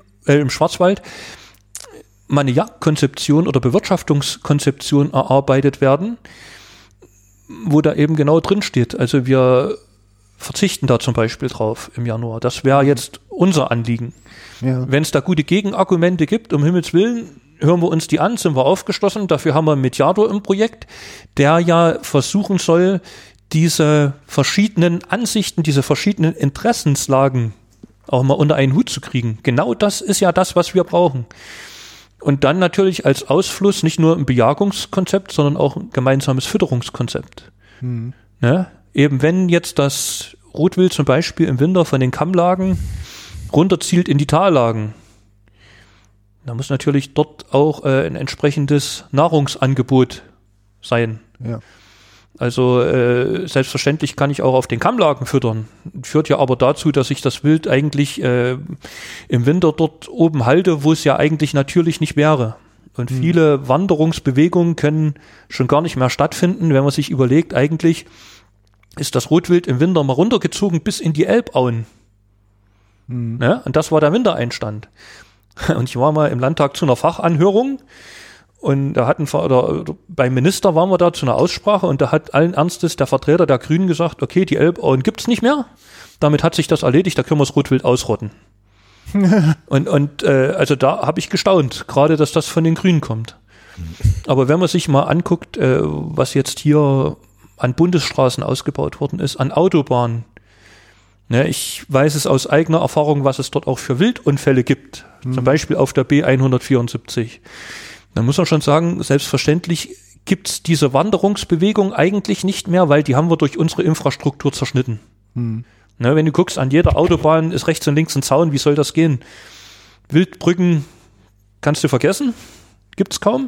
[SPEAKER 3] mal eine Jagdkonzeption oder Bewirtschaftungskonzeption erarbeitet werden, wo da eben genau drin steht. Also wir verzichten da zum Beispiel drauf im Januar. Das wäre jetzt unser Anliegen. Ja. Wenn es da gute Gegenargumente gibt, um Himmels Willen, hören wir uns die an, sind wir aufgeschlossen. Dafür haben wir einen Mediator im Projekt, der ja versuchen soll, diese verschiedenen Ansichten, diese verschiedenen Interessenslagen auch mal unter einen Hut zu kriegen. Genau das ist ja das, was wir brauchen. Und dann natürlich als Ausfluss nicht nur ein Bejagungskonzept, sondern auch ein gemeinsames Fütterungskonzept. Ne? Eben wenn jetzt das Rotwild zum Beispiel im Winter von den Kammlagen runterzielt in die Tallagen, da muss natürlich dort auch ein entsprechendes Nahrungsangebot sein. Ja. Also selbstverständlich kann ich auch auf den Kammlagen füttern. Führt ja aber dazu, dass ich das Wild eigentlich im Winter dort oben halte, wo es ja eigentlich natürlich nicht wäre. Und viele Wanderungsbewegungen können schon gar nicht mehr stattfinden, wenn man sich überlegt, eigentlich ist das Rotwild im Winter mal runtergezogen bis in die Elbauen. Ja, und das war der Wintereinstand. Und ich war mal im Landtag zu einer Fachanhörung und da beim Minister waren wir da zu einer Aussprache und da hat allen Ernstes der Vertreter der Grünen gesagt, okay, die Elbauen gibt's nicht mehr, damit hat sich das erledigt, da können wir das Rotwild ausrotten. Also da habe ich gestaunt, gerade dass das von den Grünen kommt. Aber wenn man sich mal anguckt, was jetzt hier an Bundesstraßen ausgebaut worden ist, an Autobahnen, ne, ich weiß es aus eigener Erfahrung, was es dort auch für Wildunfälle gibt, zum Beispiel auf der B174. Da muss man schon sagen, selbstverständlich gibt's diese Wanderungsbewegung eigentlich nicht mehr, weil die haben wir durch unsere Infrastruktur zerschnitten. Ne, wenn du guckst, an jeder Autobahn ist rechts und links ein Zaun, wie soll das gehen? Wildbrücken kannst du vergessen, gibt's kaum.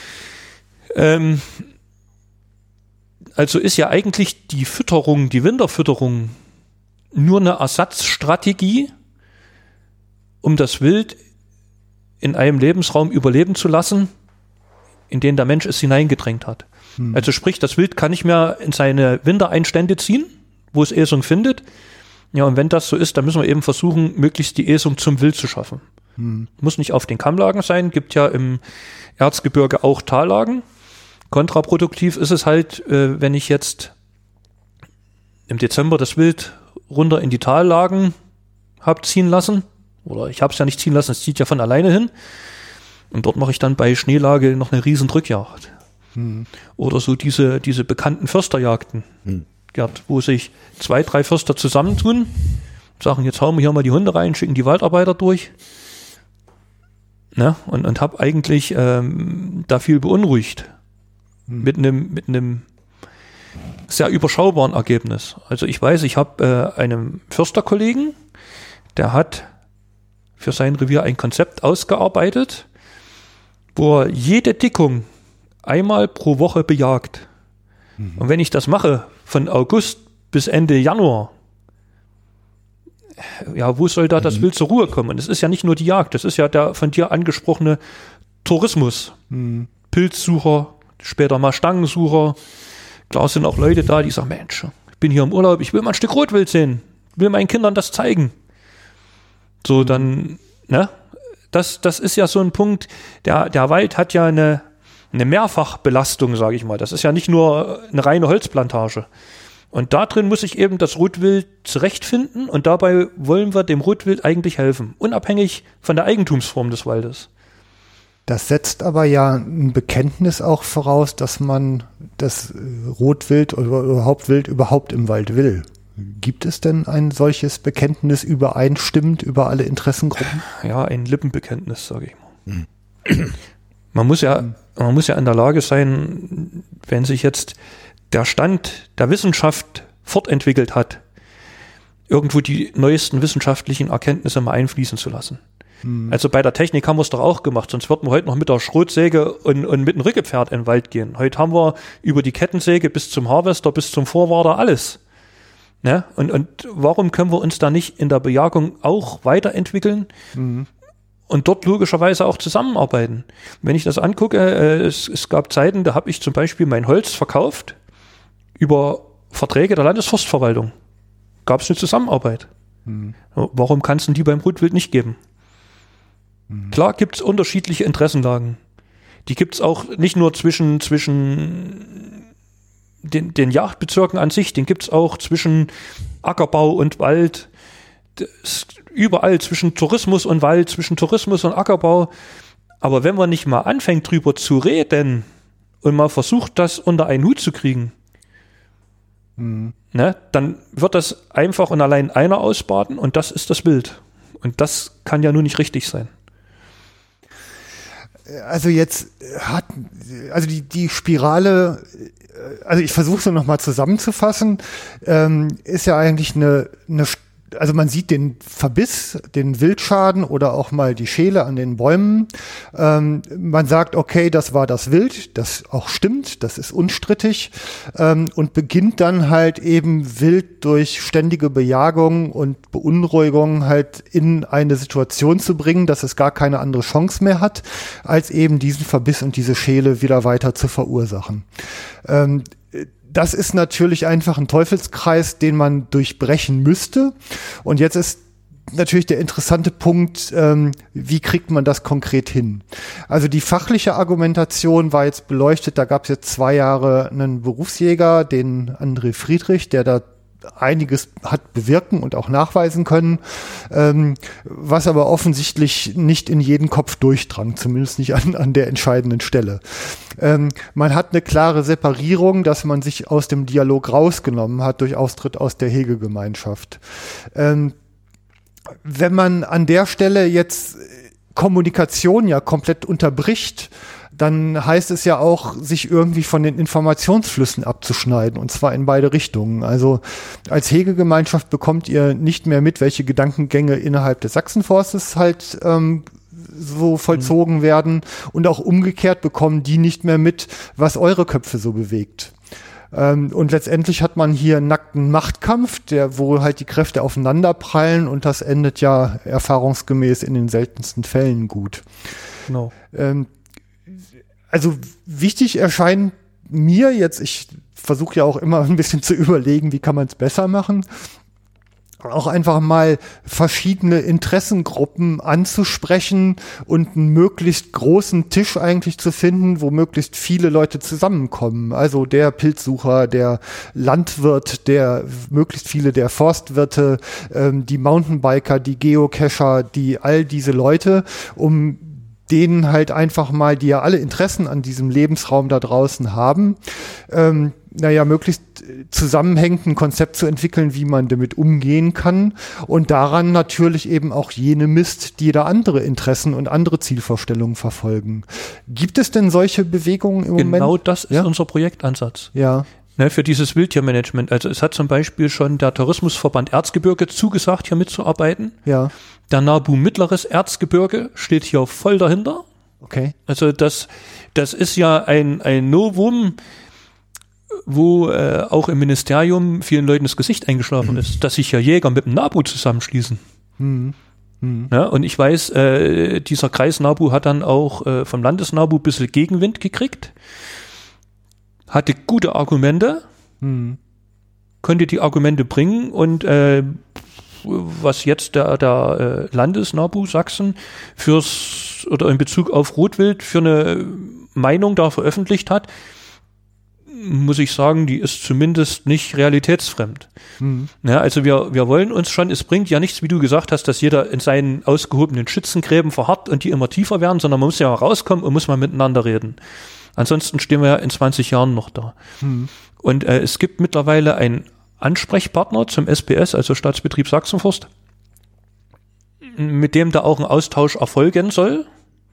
[SPEAKER 3] Also ist ja eigentlich die Fütterung, die Winterfütterung nur eine Ersatzstrategie, um das Wild in einem Lebensraum überleben zu lassen, in den der Mensch es hineingedrängt hat. Also sprich, das Wild kann nicht mehr in seine Wintereinstände ziehen, wo es Äsung findet. Ja, und wenn das so ist, dann müssen wir eben versuchen, möglichst die Äsung zum Wild zu schaffen. Muss nicht auf den Kammlagen sein, gibt ja im Erzgebirge auch Tallagen. Kontraproduktiv ist es halt, wenn ich jetzt im Dezember das Wild runter in die Tallagen habe ziehen lassen, oder ich habe es ja nicht ziehen lassen, es zieht ja von alleine hin, und dort mache ich dann bei Schneelage noch eine riesen Drückjagd. Oder so diese bekannten Försterjagden, Gerd, wo sich 2, 3 Förster zusammentun, sagen, jetzt hauen wir hier mal die Hunde rein, schicken die Waldarbeiter durch, ne? Und habe eigentlich da viel beunruhigt. Mit einem sehr überschaubaren Ergebnis. Also ich weiß, ich habe einen Försterkollegen, der hat für sein Revier ein Konzept ausgearbeitet, wo er jede Dickung einmal pro Woche bejagt. Und wenn ich das mache, von August bis Ende Januar, ja, wo soll da das Wild zur Ruhe kommen? Und es ist ja nicht nur die Jagd, das ist ja der von dir angesprochene Tourismus. Pilzsucher, später mal Stangensucher. Klar sind auch Leute da, die sagen, Mensch, ich bin hier im Urlaub, ich will mal ein Stück Rotwild sehen, will meinen Kindern das zeigen. So, dann, ne? Das ist ja so ein Punkt, der Wald hat ja eine eine Mehrfachbelastung, sage ich mal. Das ist ja nicht nur eine reine Holzplantage. Und da drin muss sich eben das Rotwild zurechtfinden und dabei wollen wir dem Rotwild eigentlich helfen, unabhängig von der Eigentumsform des Waldes.
[SPEAKER 2] Das setzt aber ja ein Bekenntnis auch voraus, dass man das Rotwild oder überhaupt Wild überhaupt im Wald will. Gibt es denn ein solches Bekenntnis übereinstimmend über alle Interessengruppen?
[SPEAKER 3] Ja, ein Lippenbekenntnis, sage ich mal. Man muss ja in der Lage sein, wenn sich jetzt der Stand der Wissenschaft fortentwickelt hat, irgendwo die neuesten wissenschaftlichen Erkenntnisse mal einfließen zu lassen. Also bei der Technik haben wir es doch auch gemacht, sonst würden wir heute noch mit der Schrotsäge und mit dem Rückepferd in den Wald gehen. Heute haben wir über die Kettensäge bis zum Harvester, bis zum Vorwarder alles. Ne? Und warum können wir uns da nicht in der Bejagung auch weiterentwickeln und dort logischerweise auch zusammenarbeiten? Wenn ich das angucke, es gab Zeiten, da habe ich zum Beispiel mein Holz verkauft über Verträge der Landesforstverwaltung. Gab es eine Zusammenarbeit. Warum kann es denn die beim Rotwild nicht geben? Klar gibt es unterschiedliche Interessenlagen. Die gibt es auch nicht nur zwischen den Jagdbezirken an sich, den gibt es auch zwischen Ackerbau und Wald, überall zwischen Tourismus und Wald, zwischen Tourismus und Ackerbau. Aber wenn man nicht mal anfängt drüber zu reden und mal versucht, das unter einen Hut zu kriegen, ne, dann wird das einfach und allein einer ausbaden und das ist das Wild. Und das kann ja nur nicht richtig sein.
[SPEAKER 2] Also jetzt die Spirale, also ich versuche es nochmal zusammenzufassen, ist ja eigentlich also man sieht den Verbiss, den Wildschaden oder auch mal die Schäle an den Bäumen. Man sagt, okay, das war das Wild, das auch stimmt, das ist unstrittig, und beginnt dann halt eben wild durch ständige Bejagung und Beunruhigung halt in eine Situation zu bringen, dass es gar keine andere Chance mehr hat, als eben diesen Verbiss und diese Schäle wieder weiter zu verursachen. Das ist natürlich einfach ein Teufelskreis, den man durchbrechen müsste. Und jetzt ist natürlich der interessante Punkt, wie kriegt man das konkret hin? Also die fachliche Argumentation war jetzt beleuchtet, da gab es jetzt 2 Jahre einen Berufsjäger, den André Friedrich, der da einiges hat bewirken und auch nachweisen können, was aber offensichtlich nicht in jeden Kopf durchdrang, zumindest nicht an der entscheidenden Stelle. Man hat eine klare Separierung, dass man sich aus dem Dialog rausgenommen hat durch Austritt aus der Hegegemeinschaft. Wenn man an der Stelle jetzt Kommunikation ja komplett unterbricht, dann heißt es ja auch, sich irgendwie von den Informationsflüssen abzuschneiden, und zwar in beide Richtungen. Also als Hegegemeinschaft bekommt ihr nicht mehr mit, welche Gedankengänge innerhalb des Sachsenforstes halt so vollzogen werden, und auch umgekehrt bekommen die nicht mehr mit, was eure Köpfe so bewegt. Und letztendlich hat man hier einen nackten Machtkampf, wo halt die Kräfte aufeinanderprallen, und das endet ja erfahrungsgemäß in den seltensten Fällen gut.
[SPEAKER 3] Genau.
[SPEAKER 2] Also wichtig erscheint mir jetzt, ich versuche ja auch immer ein bisschen zu überlegen, wie kann man es besser machen, auch einfach mal verschiedene Interessengruppen anzusprechen und einen möglichst großen Tisch eigentlich zu finden, wo möglichst viele Leute zusammenkommen. Also der Pilzsucher, der Landwirt, möglichst viele der Forstwirte, die Mountainbiker, die Geocacher, all diese Leute, um denen halt einfach mal, die ja alle Interessen an diesem Lebensraum da draußen haben, möglichst zusammenhängend ein Konzept zu entwickeln, wie man damit umgehen kann, und daran natürlich eben auch jene misst, die da andere Interessen und andere Zielvorstellungen verfolgen. Gibt es denn solche Bewegungen im Moment?
[SPEAKER 3] Genau das ist unser Projektansatz.
[SPEAKER 2] Ja.
[SPEAKER 3] Ne, für dieses Wildtiermanagement. Also es hat zum Beispiel schon der Tourismusverband Erzgebirge zugesagt, hier mitzuarbeiten.
[SPEAKER 2] Ja.
[SPEAKER 3] Der NABU Mittleres Erzgebirge steht hier voll dahinter.
[SPEAKER 2] Okay.
[SPEAKER 3] Also das ist ja ein Novum, wo auch im Ministerium vielen Leuten das Gesicht eingeschlafen ist, dass sich ja Jäger mit dem NABU zusammenschließen. Ja, und ich weiß, dieser Kreis NABU hat dann auch vom Landesnabu ein bisschen Gegenwind gekriegt, hatte gute Argumente, konnte die Argumente bringen, und was jetzt der Landesnabu Sachsen oder in Bezug auf Rotwild für eine Meinung da veröffentlicht hat, muss ich sagen, die ist zumindest nicht realitätsfremd. Ja, also wir wollen uns schon, es bringt ja nichts, wie du gesagt hast, dass jeder in seinen ausgehobenen Schützengräben verharrt und die immer tiefer werden, sondern man muss ja rauskommen und muss mal miteinander reden. Ansonsten stehen wir ja in 20 Jahren noch da. Und es gibt mittlerweile einen Ansprechpartner zum SPS, also Staatsbetrieb Sachsenforst, mit dem da auch ein Austausch erfolgen soll,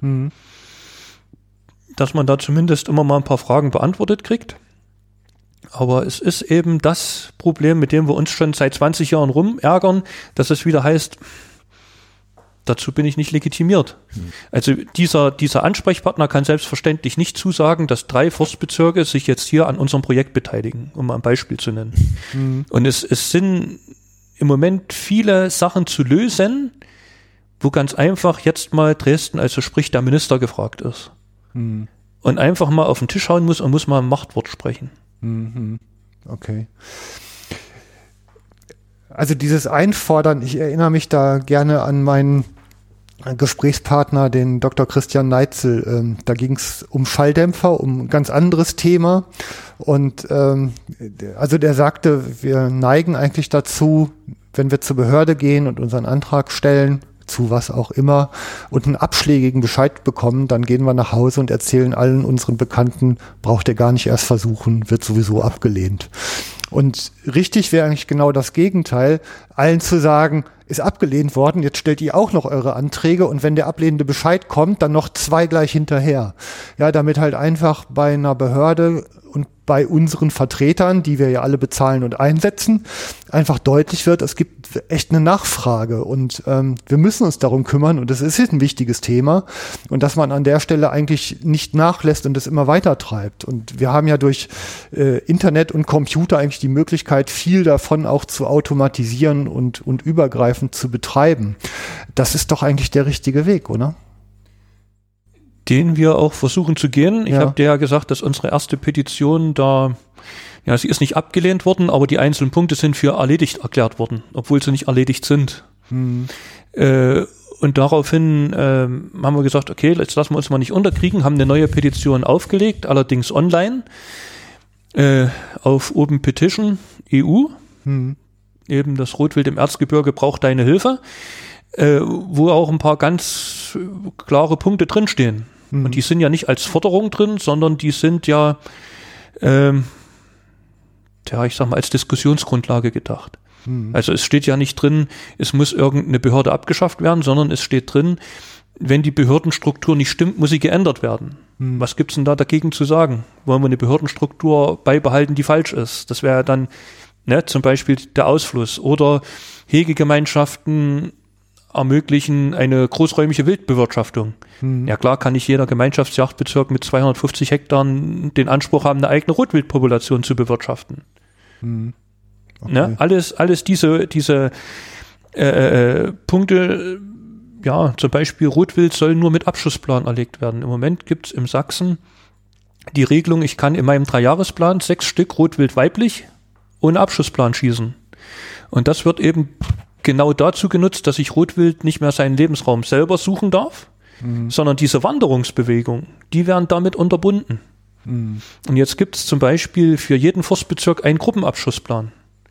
[SPEAKER 3] dass man da zumindest immer mal ein paar Fragen beantwortet kriegt. Aber es ist eben das Problem, mit dem wir uns schon seit 20 Jahren rumärgern, dass es wieder heißt, dazu bin ich nicht legitimiert. Also dieser Ansprechpartner kann selbstverständlich nicht zusagen, dass 3 Forstbezirke sich jetzt hier an unserem Projekt beteiligen, um mal ein Beispiel zu nennen. Und es sind im Moment viele Sachen zu lösen, wo ganz einfach jetzt mal Dresden, also sprich der Minister, gefragt ist. Und einfach mal auf den Tisch hauen muss und muss mal ein Machtwort sprechen.
[SPEAKER 2] Okay. Also dieses Einfordern, ich erinnere mich da gerne an meinen Gesprächspartner, den Dr. Christian Neitzel. Da ging es um Schalldämpfer, um ein ganz anderes Thema. Und also der sagte, wir neigen eigentlich dazu, wenn wir zur Behörde gehen und unseren Antrag stellen, zu was auch immer, und einen abschlägigen Bescheid bekommen, dann gehen wir nach Hause und erzählen allen unseren Bekannten, braucht ihr gar nicht erst versuchen, wird sowieso abgelehnt. Und richtig wäre eigentlich genau das Gegenteil, allen zu sagen, ist abgelehnt worden, jetzt stellt ihr auch noch eure Anträge und wenn der ablehnende Bescheid kommt, dann noch 2 gleich hinterher. Ja, damit halt einfach bei einer Behörde und bei unseren Vertretern, die wir ja alle bezahlen und einsetzen, einfach deutlich wird, es gibt echt eine Nachfrage und wir müssen uns darum kümmern und es ist ein wichtiges Thema und dass man an der Stelle eigentlich nicht nachlässt und es immer weiter treibt. Und wir haben ja durch Internet und Computer eigentlich die Möglichkeit, viel davon auch zu automatisieren und übergreifend zu betreiben. Das ist doch eigentlich der richtige Weg, oder?
[SPEAKER 3] Den wir auch versuchen zu gehen. Ich habe dir ja gesagt, dass unsere erste Petition da, ja, sie ist nicht abgelehnt worden, aber die einzelnen Punkte sind für erledigt erklärt worden, obwohl sie nicht erledigt sind. Und daraufhin haben wir gesagt, okay, jetzt lassen wir uns mal nicht unterkriegen, haben eine neue Petition aufgelegt, allerdings online, auf Open Petition EU, eben das Rotwild im Erzgebirge braucht deine Hilfe, wo auch ein paar ganz klare Punkte drinstehen. Und die sind ja nicht als Forderung drin, sondern die sind ja, ich sag mal, als Diskussionsgrundlage gedacht. Also es steht ja nicht drin, es muss irgendeine Behörde abgeschafft werden, sondern es steht drin, wenn die Behördenstruktur nicht stimmt, muss sie geändert werden. Was gibt's denn da dagegen zu sagen? Wollen wir eine Behördenstruktur beibehalten, die falsch ist? Das wäre dann zum Beispiel der Ausfluss oder Hegegemeinschaften ermöglichen eine großräumige Wildbewirtschaftung. Ja klar, kann nicht jeder Gemeinschaftsjagdbezirk mit 250 Hektar den Anspruch haben, eine eigene Rotwildpopulation zu bewirtschaften. Okay. Alles diese Punkte, ja, zum Beispiel Rotwild soll nur mit Abschussplan erlegt werden. Im Moment gibt es in Sachsen die Regelung, ich kann in meinem 3-Jahresplan 6 Stück Rotwild weiblich ohne Abschussplan schießen. Und das wird eben genau dazu genutzt, dass sich Rotwild nicht mehr seinen Lebensraum selber suchen darf, sondern diese Wanderungsbewegung, die werden damit unterbunden. Und jetzt gibt es zum Beispiel für jeden Forstbezirk einen Gruppenabschussplan.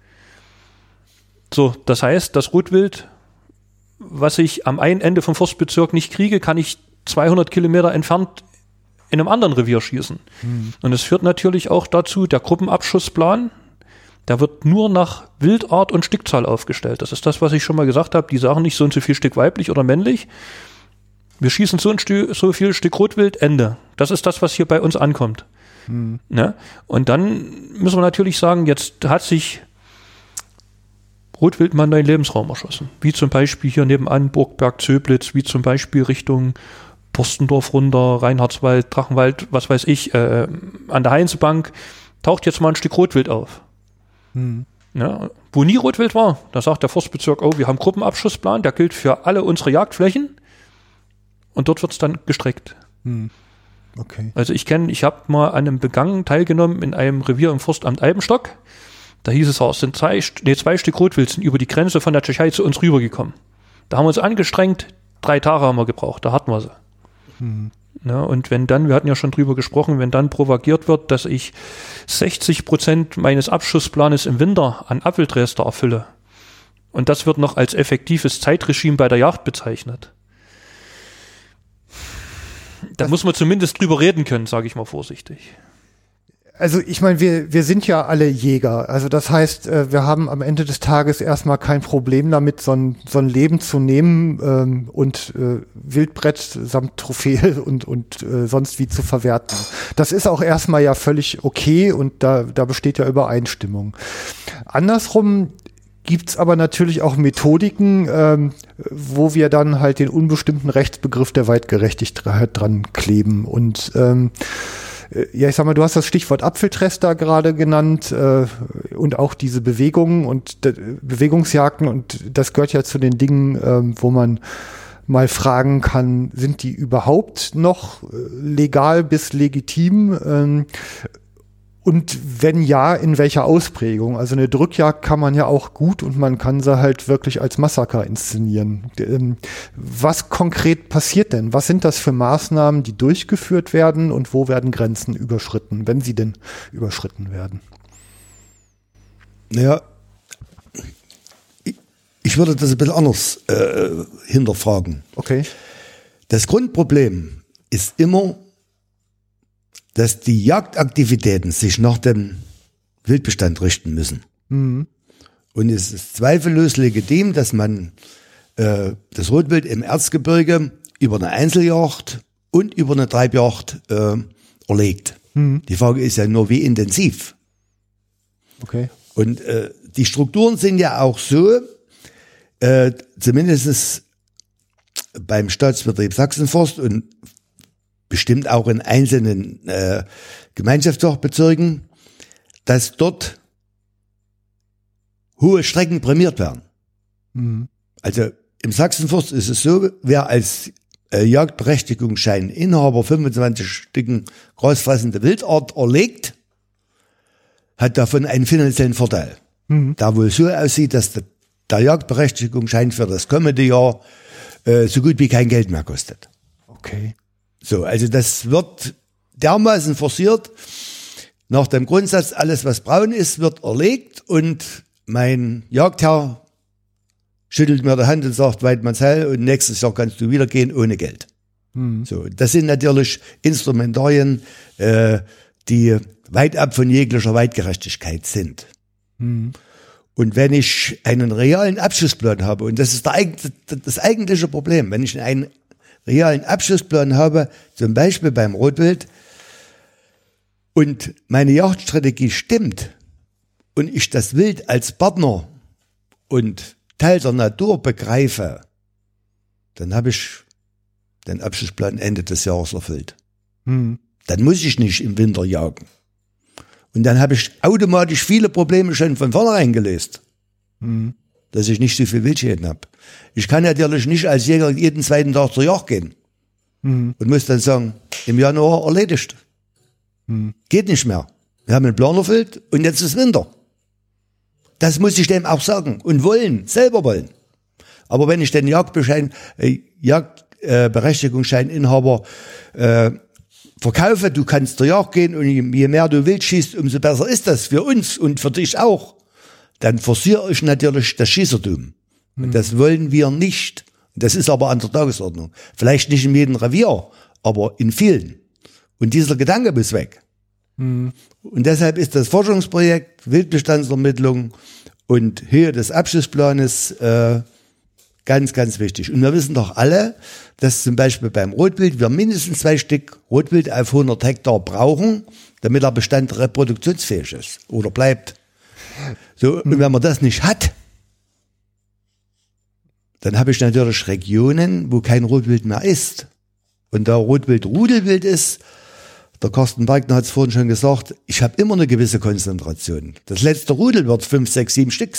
[SPEAKER 3] So, das heißt, das Rotwild, was ich am einen Ende vom Forstbezirk nicht kriege, kann ich 200 Kilometer entfernt in einem anderen Revier schießen. Und es führt natürlich auch dazu, der Gruppenabschussplan, der wird nur nach Wildart und Stückzahl aufgestellt. Das ist das, was ich schon mal gesagt habe. Die sagen nicht so und so viel Stück weiblich oder männlich. Wir schießen so viel Stück Rotwild, Ende. Das ist das, was hier bei uns ankommt. Ne? Und dann müssen wir natürlich sagen, jetzt hat sich Rotwild mal einen neuen Lebensraum erschossen. Wie zum Beispiel hier nebenan Burgberg, Zöblitz, wie zum Beispiel Richtung Porstendorf runter, Reinhardswald, Drachenwald, was weiß ich, an der Heinzebank taucht jetzt mal ein Stück Rotwild auf. Ja, wo nie Rotwild war, da sagt der Forstbezirk, oh, wir haben Gruppenabschussplan, der gilt für alle unsere Jagdflächen und dort wird es dann gestreckt.
[SPEAKER 2] Okay.
[SPEAKER 3] Also ich habe mal an einem Begangen teilgenommen in einem Revier im Forstamt Eibenstock. Da hieß es auch, es sind zwei Stück Rotwild sind über die Grenze von der Tschechei zu uns rübergekommen. Da haben wir uns angestrengt, 3 Tage haben wir gebraucht, da hatten wir sie. Ja, und wenn dann, wir hatten ja schon drüber gesprochen, wenn dann propagiert wird, dass ich 60% meines Abschussplanes im Winter an Abwildrester erfülle und das wird noch als effektives Zeitregime bei der Jagd bezeichnet, da muss man zumindest drüber reden können, sage ich mal vorsichtig.
[SPEAKER 2] Also ich meine, wir sind ja alle Jäger. Also das heißt, wir haben am Ende des Tages erstmal kein Problem damit, so ein Leben zu nehmen und Wildbrett samt Trophäe und sonst wie zu verwerten. Das ist auch erstmal ja völlig okay und da besteht ja Übereinstimmung. Andersrum gibt's aber natürlich auch Methodiken, wo wir dann halt den unbestimmten Rechtsbegriff der Weitgerechtigkeit dran kleben und ja, ich sag mal, du hast das Stichwort Abwildrester gerade genannt und auch diese Bewegungen und Bewegungsjagden und das gehört ja zu den Dingen, wo man mal fragen kann, sind die überhaupt noch legal bis legitim? Und wenn ja, in welcher Ausprägung? Also eine Drückjagd kann man ja auch gut und man kann sie halt wirklich als Massaker inszenieren. Was konkret passiert denn? Was sind das für Maßnahmen, die durchgeführt werden und wo werden Grenzen überschritten, wenn sie denn überschritten werden?
[SPEAKER 4] Naja, ich würde das ein bisschen anders hinterfragen.
[SPEAKER 2] Okay.
[SPEAKER 4] Das Grundproblem ist immer, dass die Jagdaktivitäten sich nach dem Wildbestand richten müssen. Mhm. Und es ist zweifellos legitim, dass man das Rotwild im Erzgebirge über eine Einzeljagd und über eine Treibjagd erlegt. Mhm. Die Frage ist ja nur, wie intensiv.
[SPEAKER 2] Okay.
[SPEAKER 4] Und die Strukturen sind ja auch so, zumindest beim Staatsbetrieb Sachsenforst und bestimmt auch in einzelnen Gemeinschaftsjagdbezirken, dass dort hohe Strecken prämiert werden. Mhm. Also im Sachsenforst ist es so, wer als Jagdberechtigungsscheininhaber 25 Stücken großfressende Wildart erlegt, hat davon einen finanziellen Vorteil. Mhm. Da wohl so aussieht, dass der Jagdberechtigungsschein für das kommende Jahr so gut wie kein Geld mehr kostet.
[SPEAKER 2] Okay.
[SPEAKER 4] So, also das wird dermaßen forciert, nach dem Grundsatz, alles was braun ist, wird erlegt und mein Jagdherr schüttelt mir die Hand und sagt, Weidmannshell und nächstes Jahr kannst du wieder gehen ohne Geld. Mhm. So, das sind natürlich Instrumentarien, die weit ab von jeglicher Weitgerechtigkeit sind. Mhm. Und wenn ich einen realen Abschussplan habe, und das ist das eigentliche Problem, wenn ich einen realen Abschussplan habe, zum Beispiel beim Rotwild, und meine Jagdstrategie stimmt und ich das Wild als Partner und Teil der Natur begreife, dann habe ich den Abschussplan Ende des Jahres erfüllt. Mhm. Dann muss ich nicht im Winter jagen. Und dann habe ich automatisch viele Probleme schon von vornherein gelöst. Mhm. Dass ich nicht so viel Wildschäden habe. Ich kann natürlich nicht als Jäger jeden zweiten Tag zur Jagd gehen. Mhm. Und muss dann sagen, im Januar erledigt. Mhm. Geht nicht mehr. Wir haben einen Plan erfüllt und jetzt ist Winter. Das muss ich dem auch sagen und wollen, selber wollen. Aber wenn ich den Jagdberechtigungsscheininhaber verkaufe, du kannst zur Jagd gehen und je mehr du wild schießt, umso besser ist das für uns und für dich auch. Dann forciere ich natürlich das Schießertum. Und das wollen wir nicht. Das ist aber an der Tagesordnung. Vielleicht nicht in jedem Revier, aber in vielen. Und dieser Gedanke muss weg. Mhm. Und deshalb ist das Forschungsprojekt Wildbestandsermittlung und Höhe des Abschussplanes ganz, ganz wichtig. Und wir wissen doch alle, dass zum Beispiel beim Rotwild wir mindestens 2 Stück Rotwild auf 100 Hektar brauchen, damit der Bestand reproduktionsfähig ist oder bleibt. So, und wenn man das nicht hat, dann habe ich natürlich Regionen, wo kein Rotwild mehr ist. Und da Rotwild Rudelwild ist, der Carsten Wagner hat es vorhin schon gesagt, ich habe immer eine gewisse Konzentration. Das letzte Rudel wird 5, 6, 7 Stück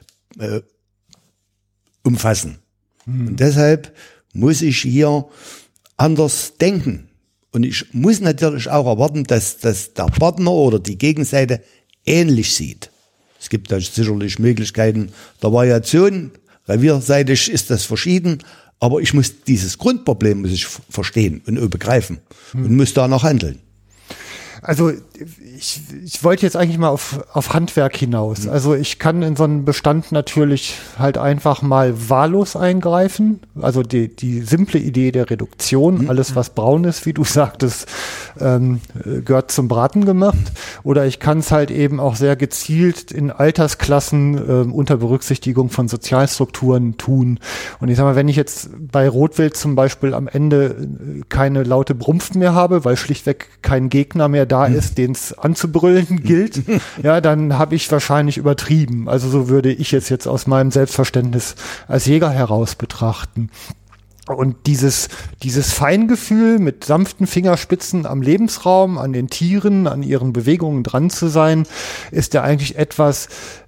[SPEAKER 4] umfassen. Und deshalb muss ich hier anders denken. Und ich muss natürlich auch erwarten, dass der Partner oder die Gegenseite ähnlich sieht. Es gibt da sicherlich Möglichkeiten der Variation. Revierseitig ist das verschieden, aber ich muss dieses Grundproblem muss ich verstehen und auch begreifen und muss danach handeln.
[SPEAKER 2] Also ich wollte jetzt eigentlich mal auf Handwerk hinaus. Also ich kann in so einen Bestand natürlich halt einfach mal wahllos eingreifen. Also die simple Idee der Reduktion, alles was braun ist, wie du sagtest, gehört zum Braten gemacht. Oder ich kann es halt eben auch sehr gezielt in Altersklassen unter Berücksichtigung von Sozialstrukturen tun. Und ich sag mal, wenn ich jetzt bei Rotwild zum Beispiel am Ende keine laute Brumpf mehr habe, weil schlichtweg kein Gegner mehr da ist, den es anzubrüllen gilt, ja, dann habe ich wahrscheinlich übertrieben. Also so würde ich jetzt aus meinem Selbstverständnis als Jäger heraus betrachten. Und dieses Feingefühl mit sanften Fingerspitzen am Lebensraum, an den Tieren, an ihren Bewegungen dran zu sein, ist ja eigentlich etwas,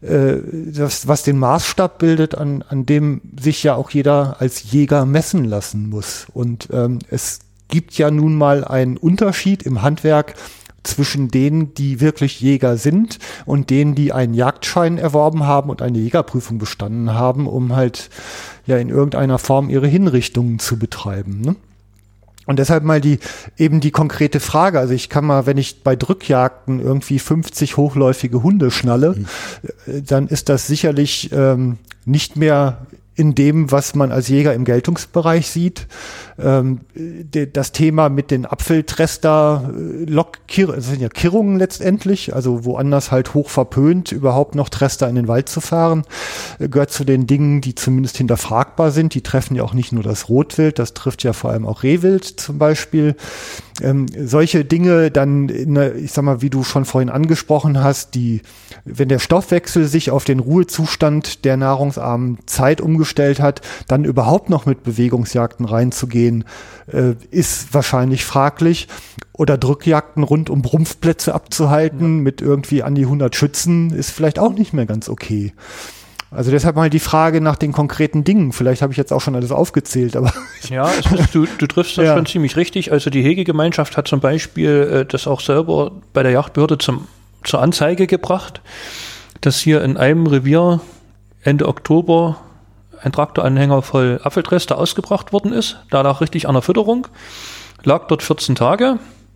[SPEAKER 2] was den Maßstab bildet, an dem sich ja auch jeder als Jäger messen lassen muss. Und es gibt ja nun mal einen Unterschied im Handwerk zwischen denen, die wirklich Jäger sind und denen, die einen Jagdschein erworben haben und eine Jägerprüfung bestanden haben, um halt ja in irgendeiner Form ihre Hinrichtungen zu betreiben, ne? Und deshalb mal die konkrete Frage. Also ich kann mal, wenn ich bei Drückjagden irgendwie 50 hochläufige Hunde schnalle, dann ist das sicherlich nicht mehr in dem, was man als Jäger im Geltungsbereich sieht. Das Thema mit den Apfeltrester, das sind ja Kirrungen letztendlich, also woanders halt hoch verpönt, überhaupt noch Trester in den Wald zu fahren, gehört zu den Dingen, die zumindest hinterfragbar sind. Die treffen ja auch nicht nur das Rotwild, das trifft ja vor allem auch Rehwild zum Beispiel. Solche Dinge dann, ich sag mal, wie du schon vorhin angesprochen hast, wenn der Stoffwechsel sich auf den Ruhezustand der nahrungsarmen Zeit umgestellt hat, dann überhaupt noch mit Bewegungsjagden reinzugehen, ist wahrscheinlich fraglich. Oder Drückjagden rund um Brumpfplätze abzuhalten mit irgendwie an die 100 Schützen ist vielleicht auch nicht mehr ganz okay. Also deshalb mal die Frage nach den konkreten Dingen. Vielleicht habe ich jetzt auch schon alles aufgezählt, aber
[SPEAKER 3] ja, du triffst das schon ziemlich richtig. Also die Hegegemeinschaft hat zum Beispiel das auch selber bei der Jagdbehörde zur Anzeige gebracht, dass hier in einem Revier Ende Oktober ein Traktoranhänger voll Apfeltrester ausgebracht worden ist. Da lag richtig an der Fütterung, lag dort 14 Tage.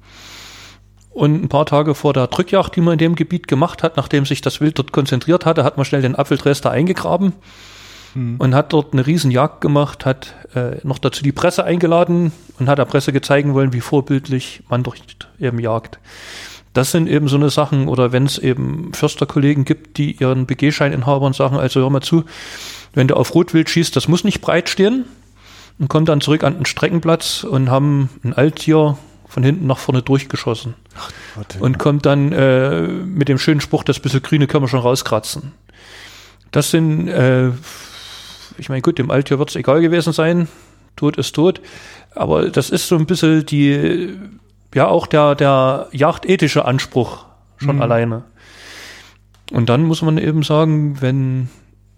[SPEAKER 3] Und ein paar Tage vor der Drückjagd, die man in dem Gebiet gemacht hat, nachdem sich das Wild dort konzentriert hatte, hat man schnell den Apfeltrester eingegraben und hat dort eine Riesenjagd gemacht, hat noch dazu die Presse eingeladen und hat der Presse zeigen wollen, wie vorbildlich man dort eben jagt. Das sind eben so eine Sachen, oder wenn es eben Försterkollegen gibt, die ihren BG-Scheininhabern sagen, also hör mal zu, wenn du auf Rotwild schießt, das muss nicht breit stehen, und kommen dann zurück an den Streckenplatz und haben ein Alttier von hinten nach vorne durchgeschossen. Ach, Gott, und kommt dann mit dem schönen Spruch, das bisschen Grüne können wir schon rauskratzen. Das sind, ich meine, gut, dem Alttier wird es egal gewesen sein, tot ist tot, aber das ist so ein bisschen auch der jagdethische Anspruch schon alleine. Und dann muss man eben sagen, wenn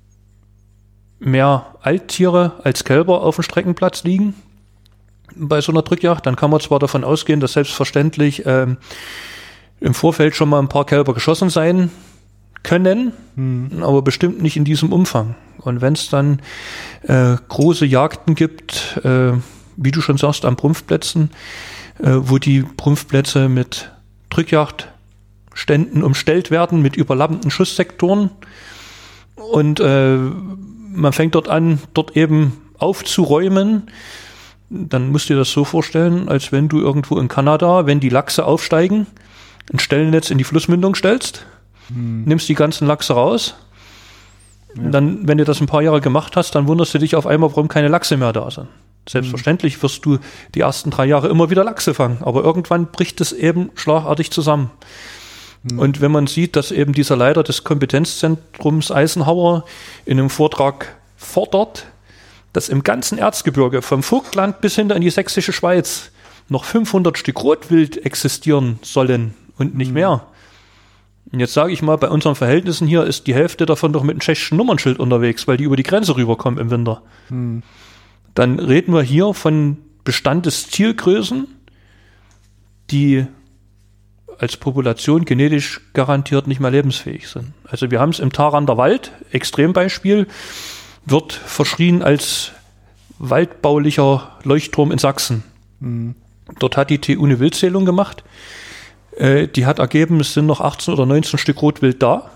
[SPEAKER 3] mehr Alttiere als Kälber auf dem Streckenplatz liegen, bei so einer Drückjagd, dann kann man zwar davon ausgehen, dass selbstverständlich im Vorfeld schon mal ein paar Kälber geschossen sein können, aber bestimmt nicht in diesem Umfang. Und wenn es dann große Jagden gibt, wie du schon sagst, an Brumpfplätzen, wo die Brumpfplätze mit Drückjagdständen umstellt werden, mit überlappenden Schusssektoren, und man fängt dort an, dort eben aufzuräumen, dann musst du dir das so vorstellen, als wenn du irgendwo in Kanada, wenn die Lachse aufsteigen, ein Stellennetz in die Flussmündung stellst, nimmst die ganzen Lachse raus, dann, wenn du das ein paar Jahre gemacht hast, dann wunderst du dich auf einmal, warum keine Lachse mehr da sind. Selbstverständlich wirst du die ersten 3 Jahre immer wieder Lachse fangen, aber irgendwann bricht es eben schlagartig zusammen. Und wenn man sieht, dass eben dieser Leiter des Kompetenzzentrums Eisenhower in einem Vortrag fordert, dass im ganzen Erzgebirge, vom Vogtland bis hinter in die sächsische Schweiz, noch 500 Stück Rotwild existieren sollen und nicht mehr. Und jetzt sage ich mal, bei unseren Verhältnissen hier ist die Hälfte davon doch mit einem tschechischen Nummernschild unterwegs, weil die über die Grenze rüberkommen im Winter. Dann reden wir hier von Bestandeszielgrößen, die als Population genetisch garantiert nicht mehr lebensfähig sind. Also wir haben es im Tharander Wald, Extrembeispiel, wird verschrien als waldbaulicher Leuchtturm in Sachsen. Dort hat die TU eine Wildzählung gemacht. Die hat ergeben, es sind noch 18 oder 19 Stück Rotwild da.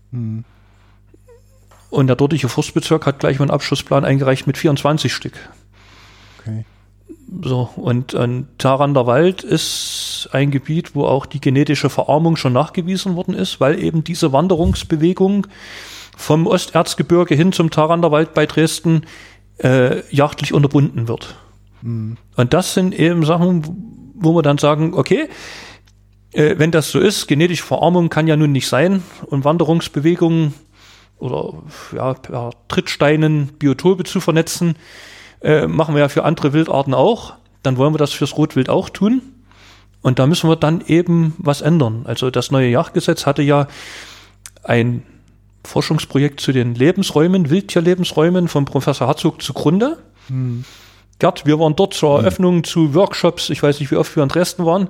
[SPEAKER 3] Und der dortige Forstbezirk hat gleich mal einen Abschussplan eingereicht mit 24 Stück.
[SPEAKER 2] Okay.
[SPEAKER 3] So, und Tharander Wald ist ein Gebiet, wo auch die genetische Verarmung schon nachgewiesen worden ist, weil eben diese Wanderungsbewegung vom Osterzgebirge hin zum Tharander Wald bei Dresden jagdlich unterbunden wird. Und das sind eben Sachen, wo wir dann sagen, okay, wenn das so ist, genetische Verarmung kann ja nun nicht sein und Wanderungsbewegungen oder per Trittsteinen Biotope zu vernetzen, machen wir ja für andere Wildarten auch. Dann wollen wir das fürs Rotwild auch tun. Und da müssen wir dann eben was ändern. Also das neue Jagdgesetz hatte ja ein Forschungsprojekt zu den Lebensräumen, Wildtierlebensräumen von Professor Herzog zugrunde. Gerd, wir waren dort zur Eröffnung zu Workshops, ich weiß nicht, wie oft wir in Dresden waren.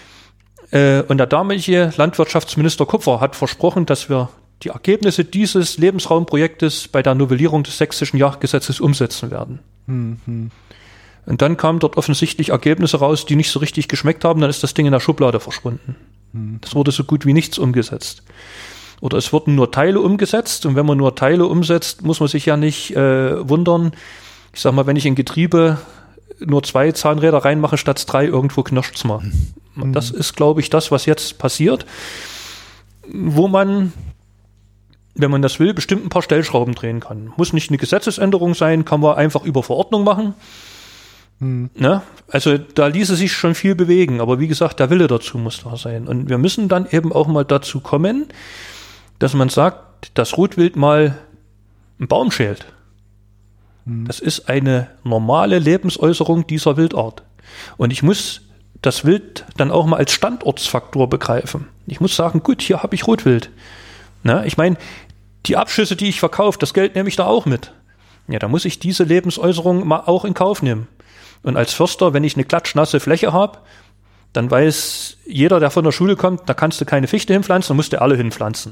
[SPEAKER 3] Und der damalige Landwirtschaftsminister Kupfer hat versprochen, dass wir die Ergebnisse dieses Lebensraumprojektes bei der Novellierung des sächsischen Jagdgesetzes umsetzen werden. Und dann kamen dort offensichtlich Ergebnisse raus, die nicht so richtig geschmeckt haben, dann ist das Ding in der Schublade verschwunden. Es wurde so gut wie nichts umgesetzt. Oder es wurden nur Teile umgesetzt, und wenn man nur Teile umsetzt, muss man sich ja nicht wundern. Ich sag mal, wenn ich in Getriebe nur 2 Zahnräder reinmache statt 3, irgendwo knirscht's mal. Und das ist, glaube ich, das, was jetzt passiert, wo man, wenn man das will, bestimmt ein paar Stellschrauben drehen kann. Muss nicht eine Gesetzesänderung sein, kann man einfach über Verordnung machen. Ne? Also da ließe sich schon viel bewegen, aber wie gesagt, der Wille dazu muss da sein. Und wir müssen dann eben auch mal dazu kommen, dass man sagt, dass Rotwild mal einen Baum schält. Das ist eine normale Lebensäußerung dieser Wildart. Und ich muss das Wild dann auch mal als Standortsfaktor begreifen. Ich muss sagen, gut, hier habe ich Rotwild. Na, ich meine, die Abschüsse, die ich verkaufe, das Geld nehme ich da auch mit. Ja, da muss ich diese Lebensäußerung mal auch in Kauf nehmen. Und als Förster, wenn ich eine klatschnasse Fläche habe, dann weiß jeder, der von der Schule kommt, da kannst du keine Fichte hinpflanzen, dann musst du alle hinpflanzen.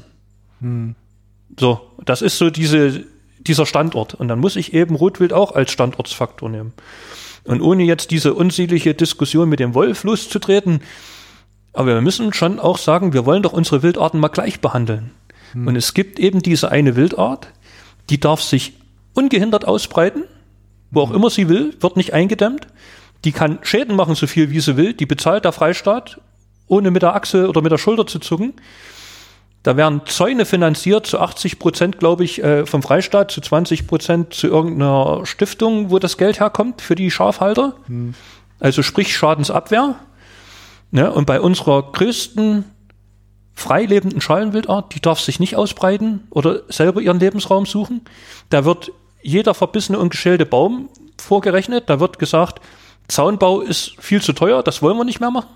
[SPEAKER 3] So, das ist so dieser Standort. Und dann muss ich eben Rotwild auch als Standortsfaktor nehmen. Und ohne jetzt diese unsittliche Diskussion mit dem Wolf loszutreten, aber wir müssen schon auch sagen, wir wollen doch unsere Wildarten mal gleich behandeln. Und es gibt eben diese eine Wildart, die darf sich ungehindert ausbreiten, wo auch immer sie will, wird nicht eingedämmt. Die kann Schäden machen, so viel wie sie will. Die bezahlt der Freistaat, ohne mit der Achse oder mit der Schulter zu zucken. Da werden Zäune finanziert, zu 80%, glaube ich, vom Freistaat, zu 20% zu irgendeiner Stiftung, wo das Geld herkommt für die Schafhalter. Also sprich Schadensabwehr. Ne? Und bei unserer größten freilebenden Schalenwildart, die darf sich nicht ausbreiten oder selber ihren Lebensraum suchen. Da wird jeder verbissene und geschälte Baum vorgerechnet. Da wird gesagt, Zaunbau ist viel zu teuer, das wollen wir nicht mehr machen.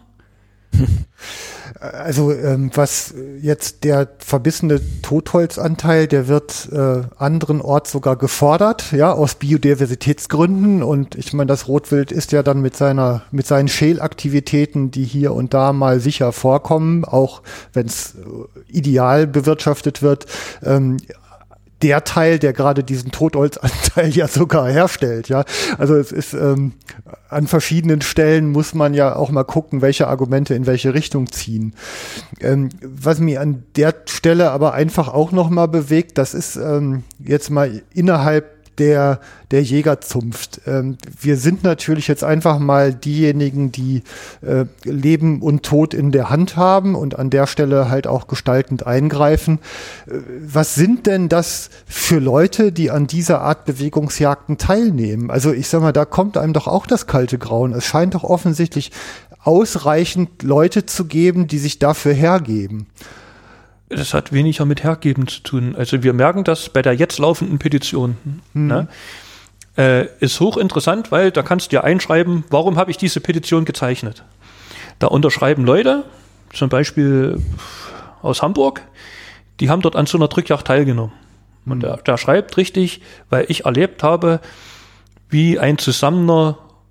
[SPEAKER 2] Also was jetzt der verbissene Totholzanteil, der wird anderenorts sogar gefordert, ja, aus Biodiversitätsgründen. Und ich meine, das Rotwild ist ja dann mit seinen Schälaktivitäten, die hier und da mal sicher vorkommen, auch wenn es ideal bewirtschaftet wird, der Teil, der gerade diesen Totholzanteil ja sogar herstellt, ja. Also es ist an verschiedenen Stellen muss man ja auch mal gucken, welche Argumente in welche Richtung ziehen. Was mich an der Stelle aber einfach auch noch mal bewegt, das ist jetzt mal innerhalb der Jägerzunft. Wir sind natürlich jetzt einfach mal diejenigen, die Leben und Tod in der Hand haben und an der Stelle halt auch gestaltend eingreifen. Was sind denn das für Leute, die an dieser Art Bewegungsjagden teilnehmen? Also ich sag mal, da kommt einem doch auch das kalte Grauen. Es scheint doch offensichtlich ausreichend Leute zu geben, die sich dafür hergeben.
[SPEAKER 3] Das hat weniger mit Hergeben zu tun. Also wir merken das bei der jetzt laufenden Petition. Ne? Ist hochinteressant, weil da kannst du ja einschreiben, warum habe ich diese Petition gezeichnet. Da unterschreiben Leute, zum Beispiel aus Hamburg, die haben dort an so einer Drückjagd teilgenommen. Und der schreibt richtig, weil ich erlebt habe, wie ein zusammener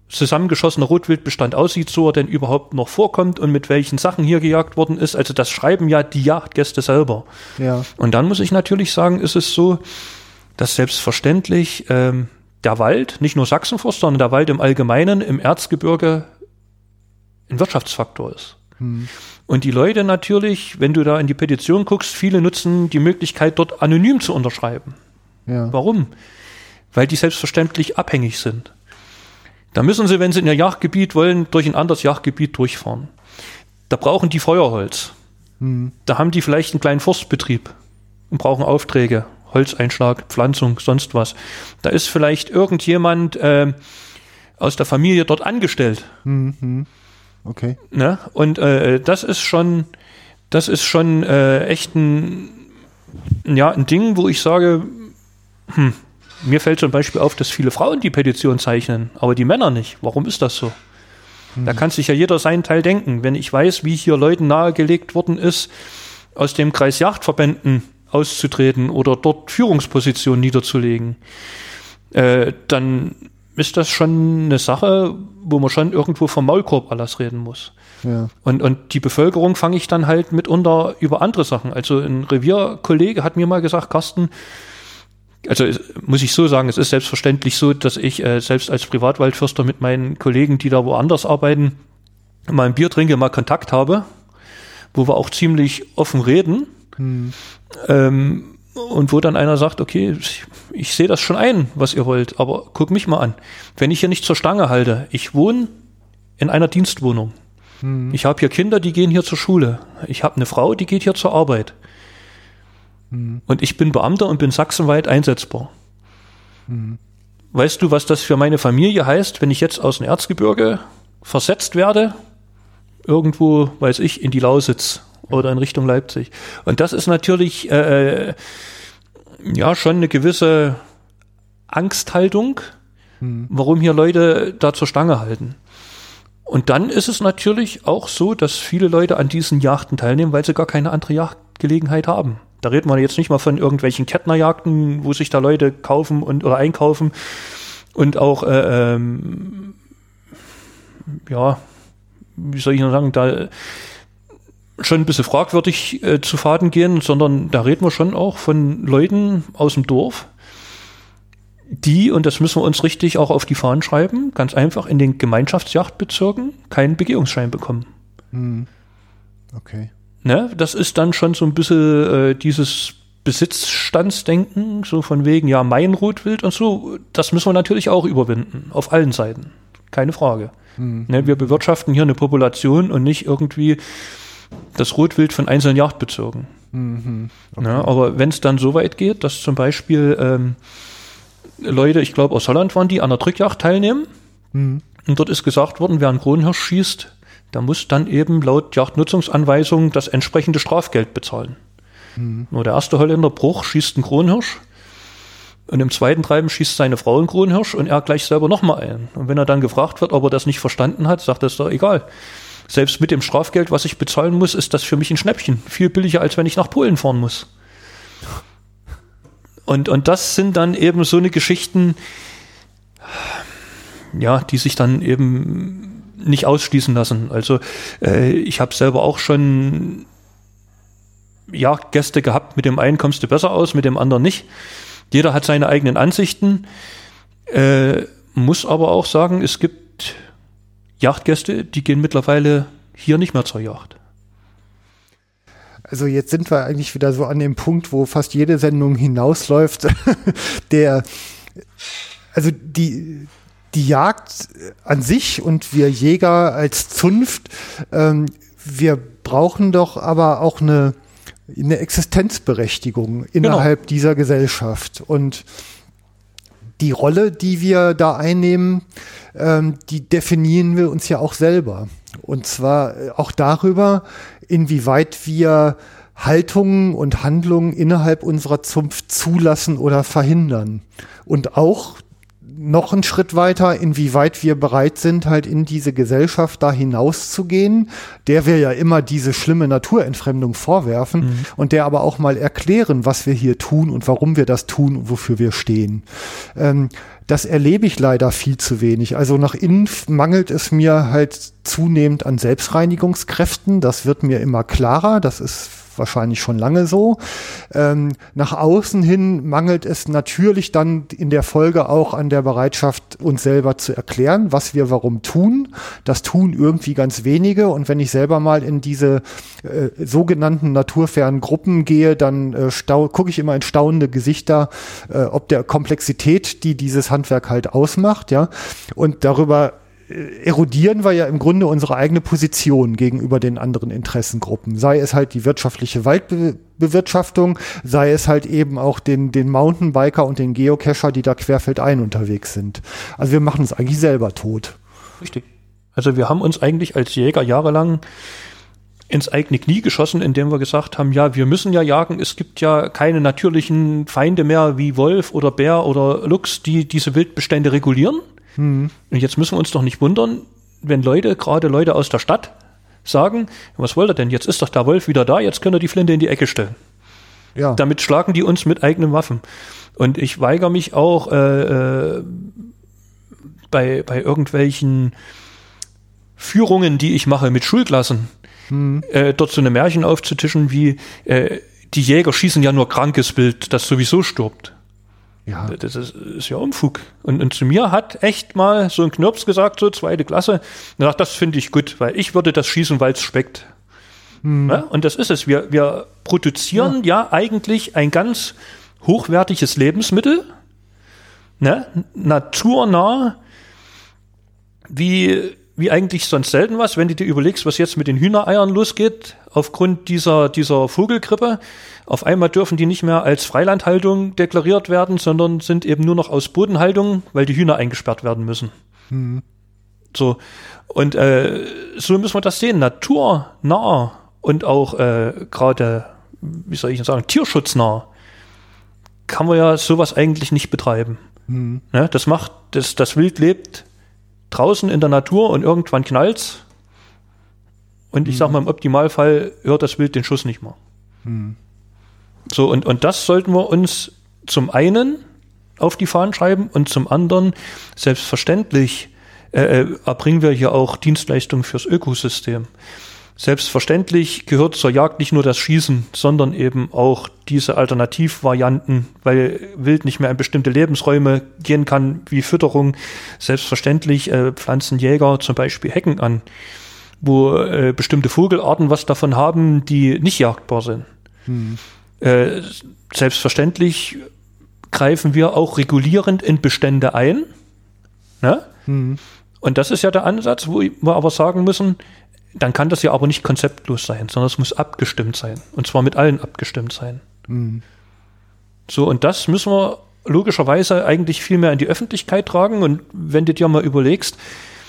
[SPEAKER 3] zusammengeschossener Rotwildbestand aussieht, so er denn überhaupt noch vorkommt und mit welchen Sachen hier gejagt worden ist. Also das schreiben ja die Jagdgäste selber.
[SPEAKER 2] Ja.
[SPEAKER 3] Und dann muss ich natürlich sagen, ist es so, dass selbstverständlich der Wald, nicht nur Sachsenforst, sondern der Wald im Allgemeinen im Erzgebirge ein Wirtschaftsfaktor ist. Und die Leute natürlich, wenn du da in die Petition guckst, viele nutzen die Möglichkeit, dort anonym zu unterschreiben.
[SPEAKER 2] Ja.
[SPEAKER 3] Warum? Weil die selbstverständlich abhängig sind. Da müssen sie, wenn sie in ihr Jagdgebiet wollen, durch ein anderes Jagdgebiet durchfahren. Da brauchen die Feuerholz. Da haben die vielleicht einen kleinen Forstbetrieb und brauchen Aufträge, Holzeinschlag, Pflanzung, sonst was. Da ist vielleicht irgendjemand aus der Familie dort angestellt.
[SPEAKER 2] Okay.
[SPEAKER 3] Ne? Und das ist schon echt ein Ding, wo ich sage, mir fällt zum Beispiel auf, dass viele Frauen die Petition zeichnen, aber die Männer nicht. Warum ist das so? Da kann sich ja jeder seinen Teil denken. Wenn ich weiß, wie hier Leuten nahegelegt worden ist, aus dem Kreis Jagdverbänden auszutreten oder dort Führungspositionen niederzulegen, dann ist das schon eine Sache, wo man schon irgendwo vom Maulkorb-Erlass reden muss.
[SPEAKER 2] Ja.
[SPEAKER 3] Und die Bevölkerung fange ich dann halt mitunter über andere Sachen. Also ein Revierkollege hat mir mal gesagt, Carsten, also muss ich so sagen, es ist selbstverständlich so, dass ich selbst als Privatwaldförster mit meinen Kollegen, die da woanders arbeiten, mal ein Bier trinke, mal Kontakt habe, wo wir auch ziemlich offen reden. Und wo dann einer sagt, okay, ich sehe das schon ein, was ihr wollt, aber guck mich mal an. Wenn ich hier nicht zur Stange halte, ich wohne in einer Dienstwohnung. Ich habe hier Kinder, die gehen hier zur Schule. Ich habe eine Frau, die geht hier zur Arbeit. Und ich bin Beamter und bin sachsenweit einsetzbar. Weißt du, was das für meine Familie heißt, wenn ich jetzt aus dem Erzgebirge versetzt werde? Irgendwo, weiß ich, in die Lausitz oder in Richtung Leipzig. Und das ist natürlich schon eine gewisse Angsthaltung, warum hier Leute da zur Stange halten. Und dann ist es natürlich auch so, dass viele Leute an diesen Jagden teilnehmen, weil sie gar keine andere Jagdgelegenheit haben. Da reden wir jetzt nicht mal von irgendwelchen Kettnerjagden, wo sich da Leute kaufen oder einkaufen und auch wie soll ich noch sagen, da schon ein bisschen fragwürdig zu Faden gehen, sondern da reden wir schon auch von Leuten aus dem Dorf, die, und das müssen wir uns richtig auch auf die Fahnen schreiben, ganz einfach in den Gemeinschaftsjagdbezirken keinen Begehungsschein bekommen.
[SPEAKER 2] Okay.
[SPEAKER 3] Ne? Das ist dann schon so ein bisschen dieses Besitzstandsdenken, so von wegen, ja, mein Rotwild und so, das müssen wir natürlich auch überwinden, auf allen Seiten, keine Frage. Ne? Wir bewirtschaften hier eine Population und nicht irgendwie das Rotwild von einzelnen Jagdbezirken. Okay. Ja, aber wenn es dann so weit geht, dass zum Beispiel Leute, ich glaube aus Holland waren die, an der Drückjagd teilnehmen und dort ist gesagt worden, wer einen Kronhirsch schießt, der muss dann eben laut Jagdnutzungsanweisung das entsprechende Strafgeld bezahlen. Nur der erste Holländer Bruch schießt einen Kronhirsch und im zweiten Treiben schießt seine Frau einen Kronhirsch und er gleich selber nochmal einen. Und wenn er dann gefragt wird, ob er das nicht verstanden hat, sagt er, ist doch egal. Selbst mit dem Strafgeld, was ich bezahlen muss, ist das für mich ein Schnäppchen. Viel billiger, als wenn ich nach Polen fahren muss. Und das sind dann eben so eine Geschichten, ja, die sich dann eben nicht ausschließen lassen. Also ich habe selber auch schon Jagdgäste gehabt, mit dem einen kommst du besser aus, mit dem anderen nicht. Jeder hat seine eigenen Ansichten, muss aber auch sagen, es gibt Jagdgäste, die gehen mittlerweile hier nicht mehr zur Jagd.
[SPEAKER 2] Also jetzt sind wir eigentlich wieder so an dem Punkt, wo fast jede Sendung hinausläuft. Die Jagd an sich und wir Jäger als Zunft, wir brauchen doch aber auch eine Existenzberechtigung innerhalb dieser Gesellschaft. Und die Rolle, die wir da einnehmen, die definieren wir uns ja auch selber. Und zwar auch darüber, inwieweit wir Haltungen und Handlungen innerhalb unserer Zunft zulassen oder verhindern. Und auch noch einen Schritt weiter, inwieweit wir bereit sind, halt in diese Gesellschaft da hinauszugehen, der wir ja immer diese schlimme Naturentfremdung vorwerfen und der aber auch mal erklären, was wir hier tun und warum wir das tun und wofür wir stehen. das erlebe ich leider viel zu wenig. Also nach innen mangelt es mir halt zunehmend an Selbstreinigungskräften. Das wird mir immer klarer. Das ist wahrscheinlich schon lange so. Nach außen hin mangelt es natürlich dann in der Folge auch an der Bereitschaft, uns selber zu erklären, was wir warum tun. Das tun irgendwie ganz wenige. Und wenn ich selber mal in diese sogenannten naturfernen Gruppen gehe, dann gucke ich immer in staunende Gesichter, ob der Komplexität, die dieses Handwerk halt ausmacht, ja. Und darüber erodieren wir ja im Grunde unsere eigene Position gegenüber den anderen Interessengruppen. Sei es halt die wirtschaftliche Waldbewirtschaftung, sei es halt eben auch den Mountainbiker und den Geocacher, die da querfeldein unterwegs sind. Also wir machen uns eigentlich selber tot.
[SPEAKER 3] Richtig. Also wir haben uns eigentlich als Jäger jahrelang ins eigene Knie geschossen, indem wir gesagt haben, ja, wir müssen ja jagen, es gibt ja keine natürlichen Feinde mehr wie Wolf oder Bär oder Luchs, die diese Wildbestände regulieren. Und jetzt müssen wir uns doch nicht wundern, wenn gerade Leute aus der Stadt sagen, was wollt ihr denn, jetzt ist doch der Wolf wieder da, jetzt könnt ihr die Flinte in die Ecke stellen. Ja. Damit schlagen die uns mit eigenen Waffen. Und ich weigere mich auch bei irgendwelchen Führungen, die ich mache mit Schulklassen, dort so eine Märchen aufzutischen wie die Jäger schießen ja nur krankes Wild, das sowieso stirbt. Ja. Das ist ja Unfug. Und zu mir hat echt mal so ein Knirps gesagt, so 2. Klasse, und gesagt, das finde ich gut, weil ich würde das schießen, weil es schmeckt. Ja, und das ist es. Wir produzieren ja eigentlich ein ganz hochwertiges Lebensmittel, ne? Naturnah, wie eigentlich sonst selten was, wenn du dir überlegst, was jetzt mit den Hühnereiern losgeht, aufgrund dieser Vogelgrippe. Auf einmal dürfen die nicht mehr als Freilandhaltung deklariert werden, sondern sind eben nur noch aus Bodenhaltung, weil die Hühner eingesperrt werden müssen. So. Und so müssen wir das sehen. Naturnah und auch gerade, wie soll ich sagen, tierschutznah kann man ja sowas eigentlich nicht betreiben. Ne? Das Wild lebt draußen in der Natur und irgendwann knallt's. Und ich sag mal, im Optimalfall hört das Wild den Schuss nicht mehr. So, und das sollten wir uns zum einen auf die Fahnen schreiben und zum anderen, selbstverständlich, erbringen wir hier auch Dienstleistungen fürs Ökosystem. Selbstverständlich gehört zur Jagd nicht nur das Schießen, sondern eben auch diese Alternativvarianten, weil Wild nicht mehr in bestimmte Lebensräume gehen kann, wie Fütterung. Selbstverständlich pflanzen Jäger zum Beispiel Hecken an, wo bestimmte Vogelarten was davon haben, die nicht jagdbar sind. Selbstverständlich greifen wir auch regulierend in Bestände ein. Ne? Und das ist ja der Ansatz, wo wir aber sagen müssen, dann kann das ja aber nicht konzeptlos sein, sondern es muss abgestimmt sein. Und zwar mit allen abgestimmt sein. So, und das müssen wir logischerweise eigentlich viel mehr in die Öffentlichkeit tragen. Und wenn du dir mal überlegst,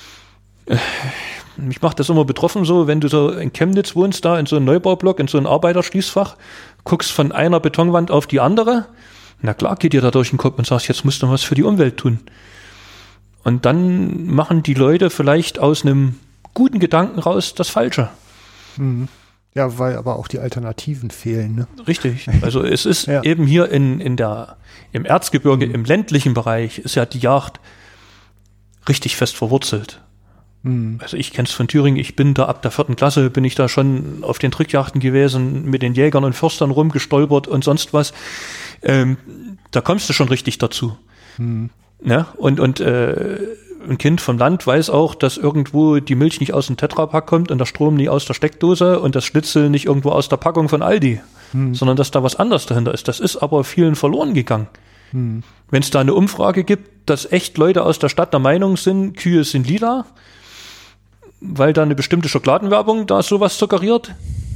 [SPEAKER 3] mich macht das immer betroffen so, wenn du so in Chemnitz wohnst, da in so einem Neubaublock, in so einem Arbeiterschließfach, guckst von einer Betonwand auf die andere, na klar geht dir da durch den Kopf und sagst, jetzt musst du was für die Umwelt tun. Und dann machen die Leute vielleicht aus einem guten Gedanken raus das Falsche.
[SPEAKER 2] Ja, weil aber auch die Alternativen fehlen. Ne? Richtig.
[SPEAKER 3] Also es ist eben hier im Erzgebirge, im ländlichen Bereich, ist ja die Jagd richtig fest verwurzelt. Also ich kenne es von Thüringen, ich bin da ab der 4. Klasse, bin ich da schon auf den Drückjachten gewesen, mit den Jägern und Förstern rumgestolpert und sonst was. Da kommst du schon richtig dazu. Ne? Und ein Kind vom Land weiß auch, dass irgendwo die Milch nicht aus dem Tetrapack kommt und der Strom nie aus der Steckdose und das Schnitzel nicht irgendwo aus der Packung von Aldi, sondern dass da was anderes dahinter ist. Das ist aber vielen verloren gegangen. Wenn es da eine Umfrage gibt, dass echt Leute aus der Stadt der Meinung sind, Kühe sind lila, weil da eine bestimmte Schokoladenwerbung da sowas suggeriert,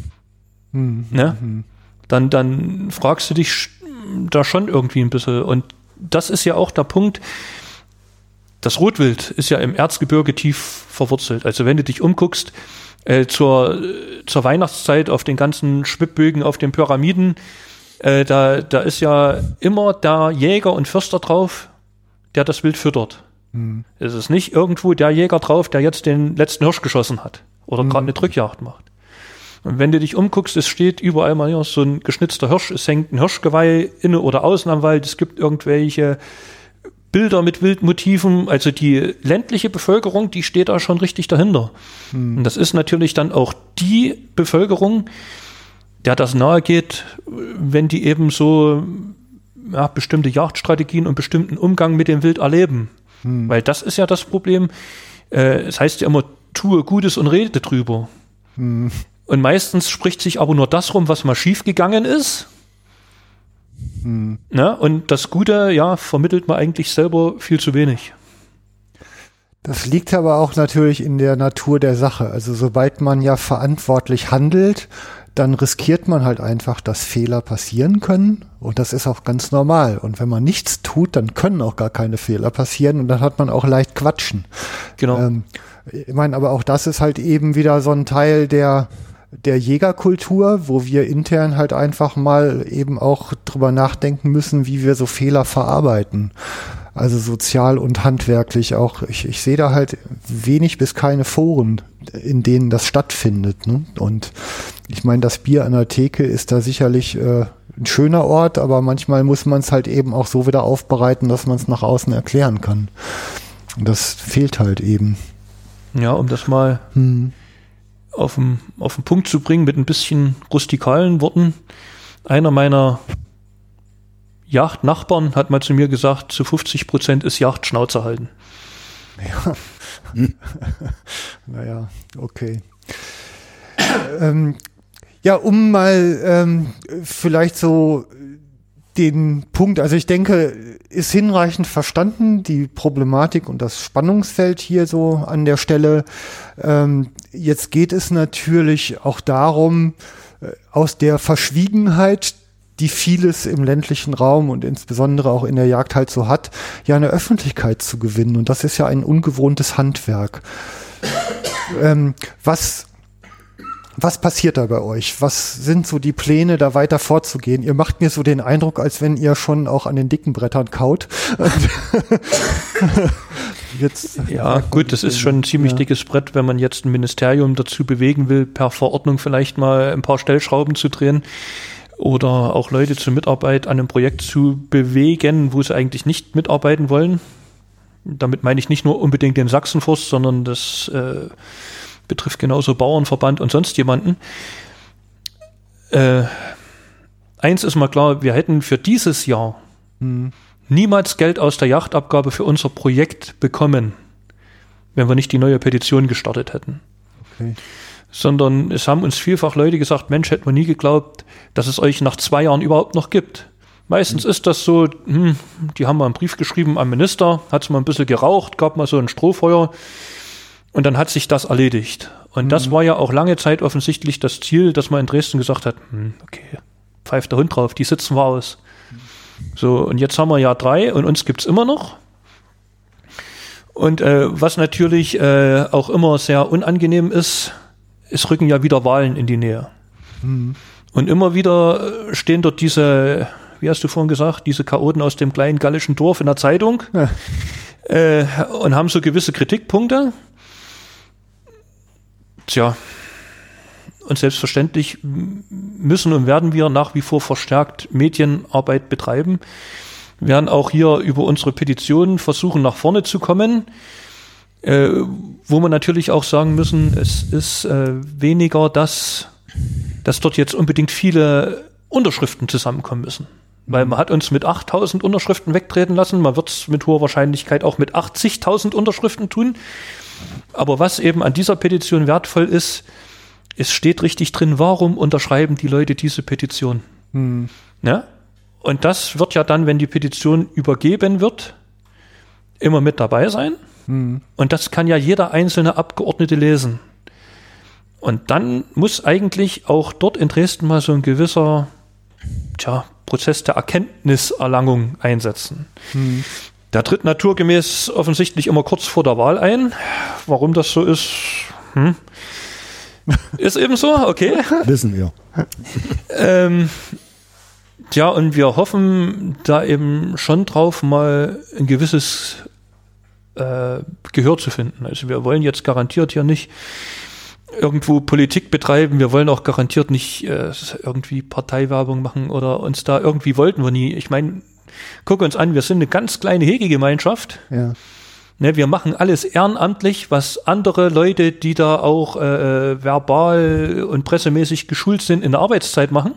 [SPEAKER 3] ne? Dann fragst du dich da schon irgendwie ein bisschen. Und das ist ja auch der Punkt, das Rotwild ist ja im Erzgebirge tief verwurzelt. Also wenn du dich umguckst, zur Weihnachtszeit auf den ganzen Schwibbögen, auf den Pyramiden, da ist ja immer der Jäger und Förster drauf, der das Wild füttert. Es ist nicht irgendwo der Jäger drauf, der jetzt den letzten Hirsch geschossen hat oder gerade eine Drückjagd macht. Und wenn du dich umguckst, es steht überall mal hier so ein geschnitzter Hirsch, es hängt ein Hirschgeweih inne oder außen am Wald, es gibt irgendwelche Bilder mit Wildmotiven, also die ländliche Bevölkerung, die steht da schon richtig dahinter. Und das ist natürlich dann auch die Bevölkerung, der das nahe geht, wenn die eben so bestimmte Jagdstrategien und bestimmten Umgang mit dem Wild erleben. Weil das ist ja das Problem. Es heißt ja immer, tue Gutes und rede drüber. Und meistens spricht sich aber nur das rum, was mal schief gegangen ist. Na, und das Gute, vermittelt man eigentlich selber viel zu wenig.
[SPEAKER 2] Das liegt aber auch natürlich in der Natur der Sache. Also sobald man ja verantwortlich handelt, dann riskiert man halt einfach, dass Fehler passieren können. Und das ist auch ganz normal. Und wenn man nichts tut, dann können auch gar keine Fehler passieren. Und dann hat man auch leicht Quatschen.
[SPEAKER 3] Genau.
[SPEAKER 2] Ich meine, aber auch das ist halt eben wieder so ein Teil der Jägerkultur, wo wir intern halt einfach mal eben auch drüber nachdenken müssen, wie wir so Fehler verarbeiten. Also sozial und handwerklich auch. Ich sehe da halt wenig bis keine Foren, in denen das stattfindet. Ne? Und ich meine, das Bier an der Theke ist da sicherlich ein schöner Ort, aber manchmal muss man es halt eben auch so wieder aufbereiten, dass man es nach außen erklären kann. Und das fehlt halt eben.
[SPEAKER 3] Ja, um das mal auf den Punkt zu bringen mit ein bisschen rustikalen Worten. Einer meiner Jagdnachbarn hat mal zu mir gesagt, zu 50% ist Jagd Schnauze halten.
[SPEAKER 2] Ja. Naja, okay. Um mal vielleicht so den Punkt, also ich denke, ist hinreichend verstanden, die Problematik und das Spannungsfeld hier so an der Stelle. Jetzt geht es natürlich auch darum, aus der Verschwiegenheit, die vieles im ländlichen Raum und insbesondere auch in der Jagd halt so hat, ja eine Öffentlichkeit zu gewinnen. Und das ist ja ein ungewohntes Handwerk. Was passiert da bei euch? Was sind so die Pläne, da weiter vorzugehen? Ihr macht mir so den Eindruck, als wenn ihr schon auch an den dicken Brettern kaut.
[SPEAKER 3] Ja, gut, das ist schon ein ziemlich dickes Brett, wenn man jetzt ein Ministerium dazu bewegen will, per Verordnung vielleicht mal ein paar Stellschrauben zu drehen oder auch Leute zur Mitarbeit an einem Projekt zu bewegen, wo sie eigentlich nicht mitarbeiten wollen. Damit meine ich nicht nur unbedingt den Sachsenforst, sondern das betrifft genauso Bauernverband und sonst jemanden. Eins ist mal klar, wir hätten für dieses Jahr niemals Geld aus der Jagdabgabe für unser Projekt bekommen, wenn wir nicht die neue Petition gestartet hätten.
[SPEAKER 2] Okay.
[SPEAKER 3] Sondern es haben uns vielfach Leute gesagt, Mensch, hätten wir nie geglaubt, dass es euch nach 2 Jahren überhaupt noch gibt. Meistens ist das so, die haben mal einen Brief geschrieben am Minister, hat es mal ein bisschen geraucht, gab mal so ein Strohfeuer und dann hat sich das erledigt. Und das war ja auch lange Zeit offensichtlich das Ziel, dass man in Dresden gesagt hat, okay, pfeift der Hund drauf, die sitzen wir aus. So, und jetzt haben wir Jahr 3 und uns gibt's immer noch. Und was natürlich auch immer sehr unangenehm ist, es rücken ja wieder Wahlen in die Nähe. Und immer wieder stehen dort diese, wie hast du vorhin gesagt, diese Chaoten aus dem kleinen gallischen Dorf in der Zeitung und haben so gewisse Kritikpunkte. Tja, und selbstverständlich müssen und werden wir nach wie vor verstärkt Medienarbeit betreiben. Wir werden auch hier über unsere Petitionen versuchen, nach vorne zu kommen. Wo wir natürlich auch sagen müssen, es ist weniger, dass dort jetzt unbedingt viele Unterschriften zusammenkommen müssen. Weil man hat uns mit 8.000 Unterschriften wegtreten lassen, man wird es mit hoher Wahrscheinlichkeit auch mit 80.000 Unterschriften tun. Aber was eben an dieser Petition wertvoll ist, es steht richtig drin, warum unterschreiben die Leute diese Petition. Ja? Und das wird ja dann, wenn die Petition übergeben wird, immer mit dabei sein. Und das kann ja jeder einzelne Abgeordnete lesen. Und dann muss eigentlich auch dort in Dresden mal so ein gewisser Prozess der Erkenntniserlangung einsetzen. Der tritt naturgemäß offensichtlich immer kurz vor der Wahl ein. Warum das so ist, ist eben so, okay.
[SPEAKER 4] Wissen wir.
[SPEAKER 3] Und wir hoffen da eben schon drauf, mal ein gewisses Gehör zu finden. Also wir wollen jetzt garantiert hier nicht irgendwo Politik betreiben, wir wollen auch garantiert nicht irgendwie Parteiwerbung machen oder uns da irgendwie wollten wir nie. Ich meine, Guck uns an, wir sind eine ganz kleine Hegegemeinschaft.
[SPEAKER 2] Ja.
[SPEAKER 3] Ne, wir machen alles ehrenamtlich, was andere Leute, die da auch verbal und pressemäßig geschult sind, in der Arbeitszeit machen.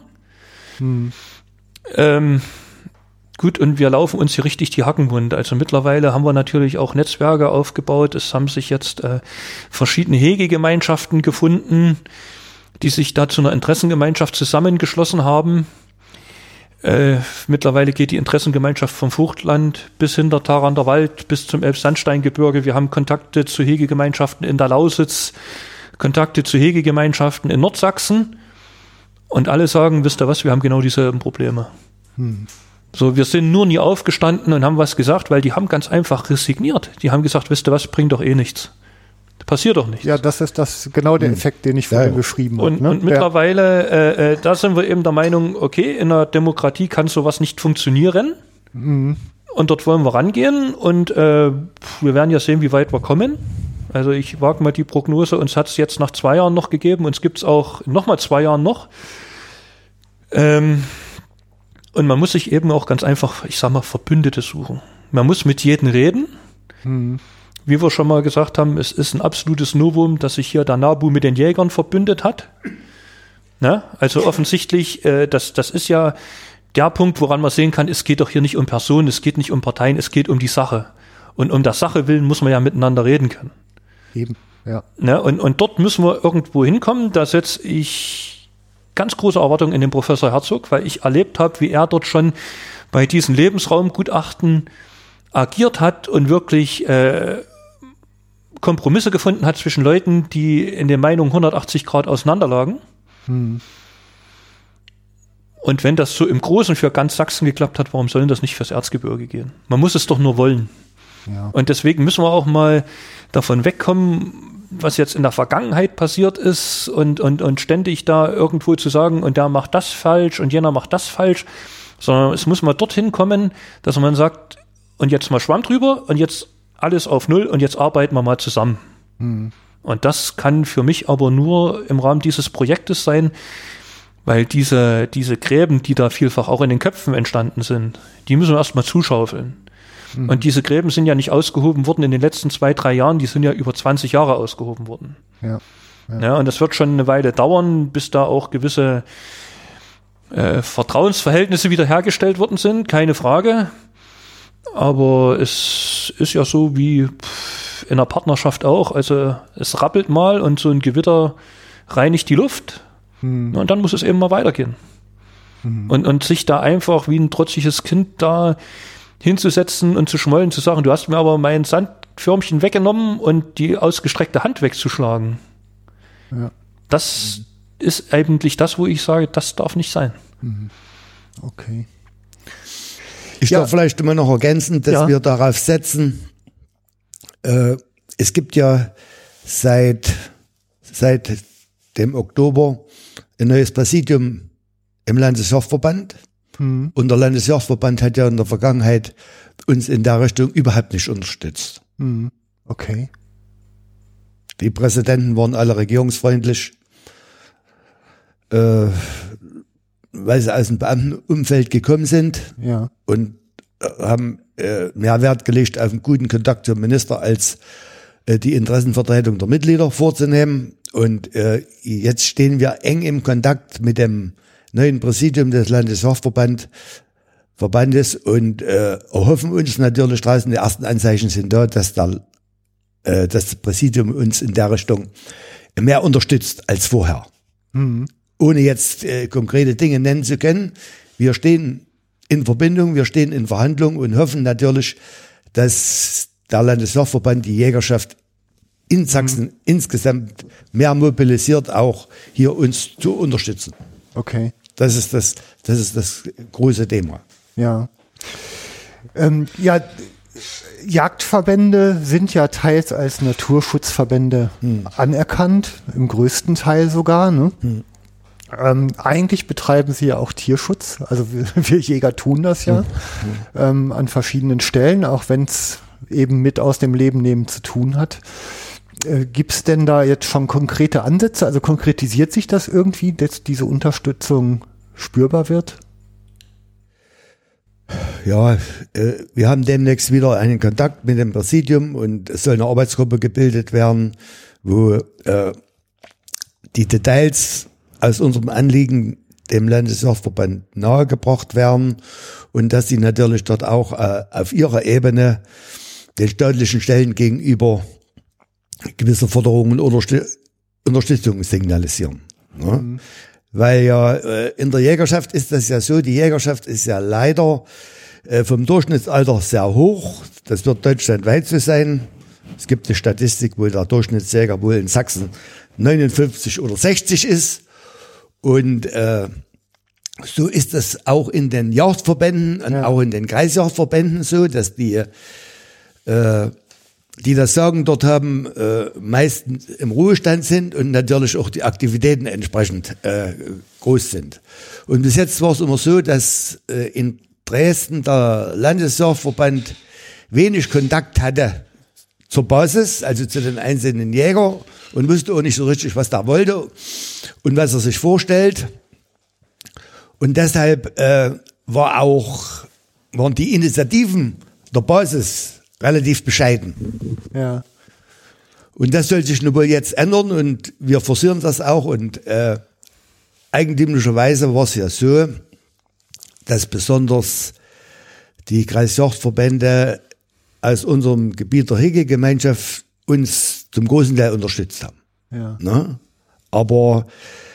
[SPEAKER 3] Gut, und wir laufen uns hier richtig die Hacken wund. Also mittlerweile haben wir natürlich auch Netzwerke aufgebaut. Es haben sich jetzt verschiedene Hegegemeinschaften gefunden, die sich da zu einer Interessengemeinschaft zusammengeschlossen haben. Mittlerweile geht die Interessengemeinschaft vom Vogtland bis hinter Tarander Wald bis zum Elbsandsteingebirge. Wir haben Kontakte zu Hegegemeinschaften in der Lausitz, Kontakte zu Hegegemeinschaften in Nordsachsen. Und alle sagen, wisst ihr was, wir haben genau dieselben Probleme. So, wir sind nur nie aufgestanden und haben was gesagt, weil die haben ganz einfach resigniert. Die haben gesagt, wisst ihr was, bringt doch eh nichts. Passiert doch nichts.
[SPEAKER 2] Ja, das ist genau der Effekt, den ich vorhin beschrieben habe.
[SPEAKER 3] Und mittlerweile, da sind wir eben der Meinung, okay, in einer Demokratie kann sowas nicht funktionieren. Und dort wollen wir rangehen und wir werden ja sehen, wie weit wir kommen. Also ich wage mal die Prognose, uns hat es jetzt nach 2 Jahren noch gegeben, uns gibt es auch nochmal 2 Jahren noch. Und man muss sich eben auch ganz einfach, ich sag mal, Verbündete suchen. Man muss mit jedem reden. Wie wir schon mal gesagt haben, es ist ein absolutes Novum, dass sich hier der NABU mit den Jägern verbündet hat. Ne? Also offensichtlich, das ist ja der Punkt, woran man sehen kann, es geht doch hier nicht um Personen, es geht nicht um Parteien, es geht um die Sache. Und um der Sache willen muss man ja miteinander reden können.
[SPEAKER 2] Eben, ja.
[SPEAKER 3] Ne? Und dort müssen wir irgendwo hinkommen. Da setze ich ganz große Erwartungen in den Professor Herzog, weil ich erlebt habe, wie er dort schon bei diesen Lebensraumgutachten agiert hat und wirklich Kompromisse gefunden hat zwischen Leuten, die in den Meinungen 180 Grad auseinanderlagen. Und wenn das so im Großen für ganz Sachsen geklappt hat, warum sollen das nicht fürs Erzgebirge gehen? Man muss es doch nur wollen.
[SPEAKER 2] Ja.
[SPEAKER 3] Und deswegen müssen wir auch mal davon wegkommen, was jetzt in der Vergangenheit passiert ist und ständig da irgendwo zu sagen, und der macht das falsch und jener macht das falsch, sondern es muss mal dorthin kommen, dass man sagt, und jetzt mal Schwamm drüber und jetzt alles auf Null und jetzt arbeiten wir mal zusammen. Und das kann für mich aber nur im Rahmen dieses Projektes sein, weil diese Gräben, die da vielfach auch in den Köpfen entstanden sind, die müssen wir erstmal zuschaufeln. Und diese Gräben sind ja nicht ausgehoben worden in den letzten 2-3 Jahren, die sind ja über 20 Jahre ausgehoben worden.
[SPEAKER 2] Ja.
[SPEAKER 3] Ja, und das wird schon eine Weile dauern, bis da auch gewisse Vertrauensverhältnisse wiederhergestellt worden sind, keine Frage. Aber es ist ja so wie in einer Partnerschaft auch. Also es rappelt mal und so ein Gewitter reinigt die Luft. Und dann muss es eben mal weitergehen. Und sich da einfach wie ein trotziges Kind da hinzusetzen und zu schmollen, zu sagen, du hast mir aber mein Sandförmchen weggenommen und die ausgestreckte Hand wegzuschlagen.
[SPEAKER 2] Ja.
[SPEAKER 3] Das ist eigentlich das, wo ich sage, das darf nicht sein.
[SPEAKER 2] Okay.
[SPEAKER 4] Ich darf vielleicht immer noch ergänzen, dass wir darauf setzen, es gibt ja seit dem Oktober ein neues Präsidium im Landesjagdverband. Und der Landesjagdverband hat ja in der Vergangenheit uns in der Richtung überhaupt nicht unterstützt.
[SPEAKER 2] Okay.
[SPEAKER 4] Die Präsidenten waren alle regierungsfreundlich, weil sie aus dem Beamtenumfeld gekommen sind und haben mehr Wert gelegt auf einen guten Kontakt zum Minister, als die Interessenvertretung der Mitglieder vorzunehmen. Und jetzt stehen wir eng im Kontakt mit dem neuen Präsidium des Landesjagdverbandes und erhoffen uns natürlich draußen, die ersten Anzeichen sind da, dass das Präsidium uns in der Richtung mehr unterstützt als vorher. Ohne jetzt konkrete Dinge nennen zu können. Wir stehen in Verbindung, wir stehen in Verhandlungen und hoffen natürlich, dass der Landesjagdverband die Jägerschaft in Sachsen insgesamt mehr mobilisiert, auch hier uns zu unterstützen.
[SPEAKER 2] Okay.
[SPEAKER 4] Das ist das große Thema.
[SPEAKER 2] Ja. Jagdverbände sind ja teils als Naturschutzverbände anerkannt, im größten Teil sogar, ne? Eigentlich betreiben sie ja auch Tierschutz, also wir Jäger tun das ja an verschiedenen Stellen, auch wenn es eben mit aus dem Leben nehmen zu tun hat. Gibt es denn da jetzt schon konkrete Ansätze, also konkretisiert sich das irgendwie, dass diese Unterstützung spürbar wird?
[SPEAKER 4] Ja, wir haben demnächst wieder einen Kontakt mit dem Präsidium und es soll eine Arbeitsgruppe gebildet werden, wo die Details aus unserem Anliegen dem Landesjagdverband nahegebracht werden und dass sie natürlich dort auch auf ihrer Ebene den staatlichen Stellen gegenüber gewisse Forderungen und Unterstützung signalisieren. Ne? Weil ja in der Jägerschaft ist das ja so, die Jägerschaft ist ja leider vom Durchschnittsalter sehr hoch. Das wird deutschlandweit so sein. Es gibt eine Statistik, wo der Durchschnittsjäger wohl in Sachsen 59 oder 60 ist. Und so ist es auch in den Jagdverbänden und auch in den Kreisjagdverbänden so, dass die das Sagen dort haben, meistens im Ruhestand sind und natürlich auch die Aktivitäten entsprechend groß sind. Und bis jetzt war es immer so, dass in Dresden der Landesjagdverband wenig Kontakt hatte zur Basis, also zu den einzelnen Jägern und wusste auch nicht so richtig, was der wollte und was er sich vorstellt. Und deshalb waren die Initiativen der Basis relativ bescheiden.
[SPEAKER 2] Ja.
[SPEAKER 4] Und das soll sich nun wohl jetzt ändern und wir forcieren das auch und eigentümlicherweise war es ja so, dass besonders die Kreisjagdverbände aus unserem Gebiet der Hegegemeinschaft uns zum großen Teil unterstützt haben.
[SPEAKER 2] Ja.
[SPEAKER 4] Ne? Aber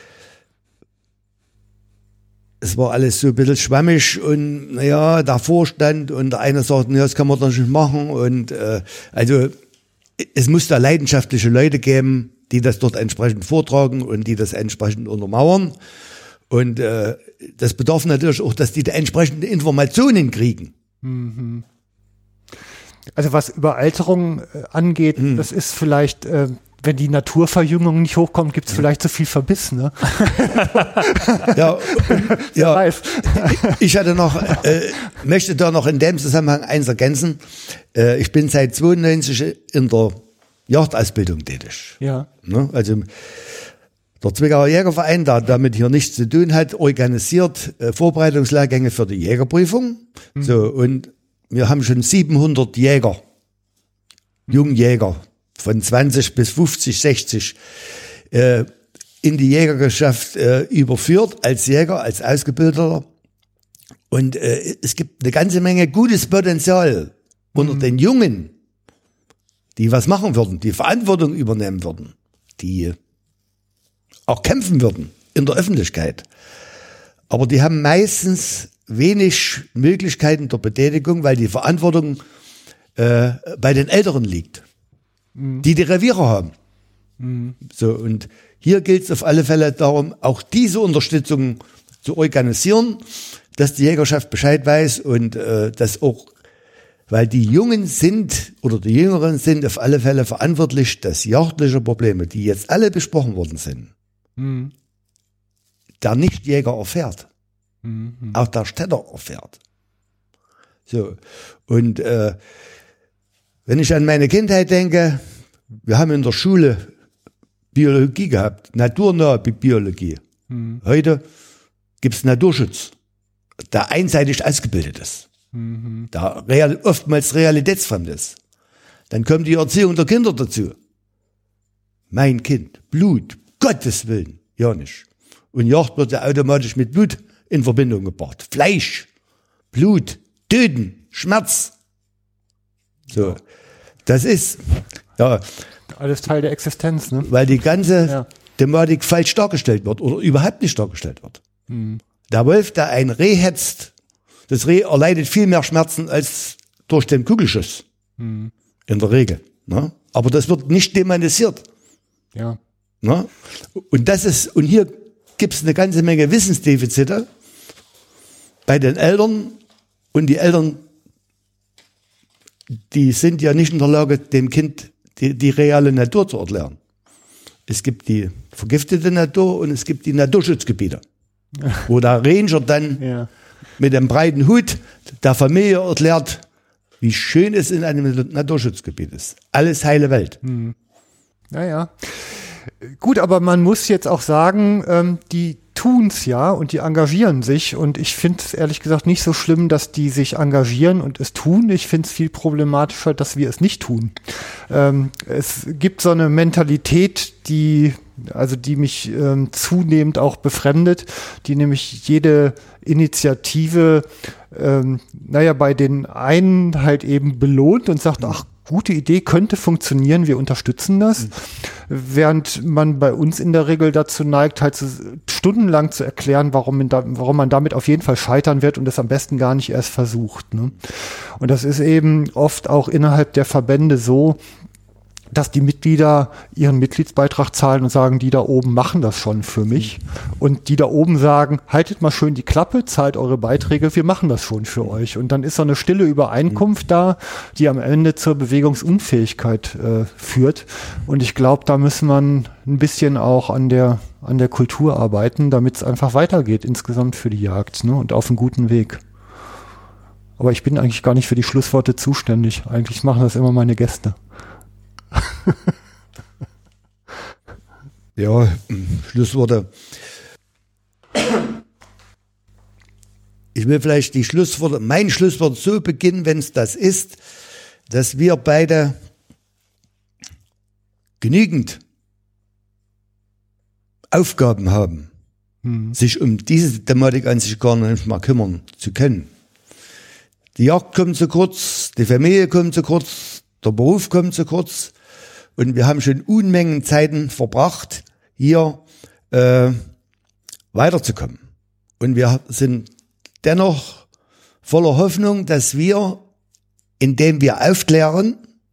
[SPEAKER 4] es war alles so ein bisschen schwammig und naja, der Vorstand und der eine sagt, ja, das kann man doch nicht machen und also es muss da leidenschaftliche Leute geben, die das dort entsprechend vortragen und die das entsprechend untermauern und das bedarf natürlich auch, dass die entsprechende Informationen kriegen.
[SPEAKER 2] Mhm. Also was Überalterung angeht, das ist vielleicht, wenn die Naturverjüngung nicht hochkommt, gibt es vielleicht zu viel Verbiss, ne?
[SPEAKER 4] Ja,
[SPEAKER 2] weiß.
[SPEAKER 4] Ich hatte noch, möchte da noch in dem Zusammenhang eins ergänzen. Ich bin seit 92 in der Jagdausbildung tätig.
[SPEAKER 2] Ja.
[SPEAKER 4] Ne? Also der Zwickauer Jägerverein, der damit hier nichts zu tun hat, organisiert Vorbereitungslehrgänge für die Jägerprüfung. So, und wir haben schon 700 Jäger, Jungjäger, von 20 bis 50, 60 in die Jägerschaft überführt als Jäger, als Ausgebildeter. Und es gibt eine ganze Menge gutes Potenzial unter den Jungen, die was machen würden, die Verantwortung übernehmen würden, die auch kämpfen würden in der Öffentlichkeit. Aber die haben meistens wenig Möglichkeiten der Betätigung, weil die Verantwortung bei den Älteren liegt, die Reviere haben. So, und hier gilt es auf alle Fälle darum, auch diese Unterstützung zu organisieren, dass die Jägerschaft Bescheid weiß und dass auch, weil die Jungen sind oder die Jüngeren sind auf alle Fälle verantwortlich, dass jagdliche Probleme, die jetzt alle besprochen worden sind, der Nichtjäger erfährt. Auch der Städter erfährt. So, und wenn ich an meine Kindheit denke, wir haben in der Schule Biologie gehabt, naturnahe Biologie. Heute gibt's Naturschutz, der einseitig ausgebildet ist, der oftmals realitätsfremd ist. Dann kommt die Erziehung der Kinder dazu. Mein Kind, Blut, Gottes Willen, ja nicht. Und Jagd wird ja automatisch mit Blut in Verbindung gebracht. Fleisch, Blut, Töten, Schmerz. So, das ist, ja.
[SPEAKER 2] Alles Teil der Existenz, ne?
[SPEAKER 4] Weil die ganze Thematik falsch dargestellt wird oder überhaupt nicht dargestellt wird. Der Wolf, der ein Reh hetzt, das Reh erleidet viel mehr Schmerzen als durch den Kugelschuss. In der Regel. Ne? Aber das wird nicht thematisiert.
[SPEAKER 2] Ja.
[SPEAKER 4] Ne? Und hier gibt es eine ganze Menge Wissensdefizite bei den Eltern und die Eltern, die sind ja nicht in der Lage, dem Kind die reale Natur zu erklären. Es gibt die vergiftete Natur und es gibt die Naturschutzgebiete, wo der Ranger dann mit dem breiten Hut der Familie erklärt, wie schön es in einem Naturschutzgebiet ist. Alles heile Welt.
[SPEAKER 2] Naja. Gut, aber man muss jetzt auch sagen, die tun's ja und die engagieren sich und ich finde es ehrlich gesagt nicht so schlimm, dass die sich engagieren und es tun. Ich finde es viel problematischer, dass wir es nicht tun. Es gibt so eine Mentalität, die mich zunehmend auch befremdet, die nämlich jede Initiative, bei den einen halt eben belohnt und sagt, ach, gute Idee, könnte funktionieren, wir unterstützen das. Während man bei uns in der Regel dazu neigt, halt stundenlang zu erklären, warum man damit auf jeden Fall scheitern wird und es am besten gar nicht erst versucht. Ne? Und das ist eben oft auch innerhalb der Verbände so, dass die Mitglieder ihren Mitgliedsbeitrag zahlen und sagen, die da oben machen das schon für mich. Und die da oben sagen, haltet mal schön die Klappe, zahlt eure Beiträge, wir machen das schon für euch. Und dann ist so eine stille Übereinkunft da, die am Ende zur Bewegungsunfähigkeit führt. Und ich glaube, da muss man ein bisschen auch an der Kultur arbeiten, damit es einfach weitergeht insgesamt für die Jagd, ne? Und auf einem guten Weg. Aber ich bin eigentlich gar nicht für die Schlussworte zuständig. Eigentlich machen das immer meine Gäste.
[SPEAKER 4] Ja, Schlussworte. Ich will vielleicht mein Schlusswort so beginnen, wenn es das ist, dass wir beide genügend Aufgaben haben, sich um diese Thematik an sich gar nicht mal kümmern zu können. Die Jagd kommt zu kurz, die Familie kommt zu kurz, der Beruf kommt zu kurz. Und wir haben schon Unmengen Zeiten verbracht, hier weiterzukommen. Und wir sind dennoch voller Hoffnung, dass wir, indem wir aufklären,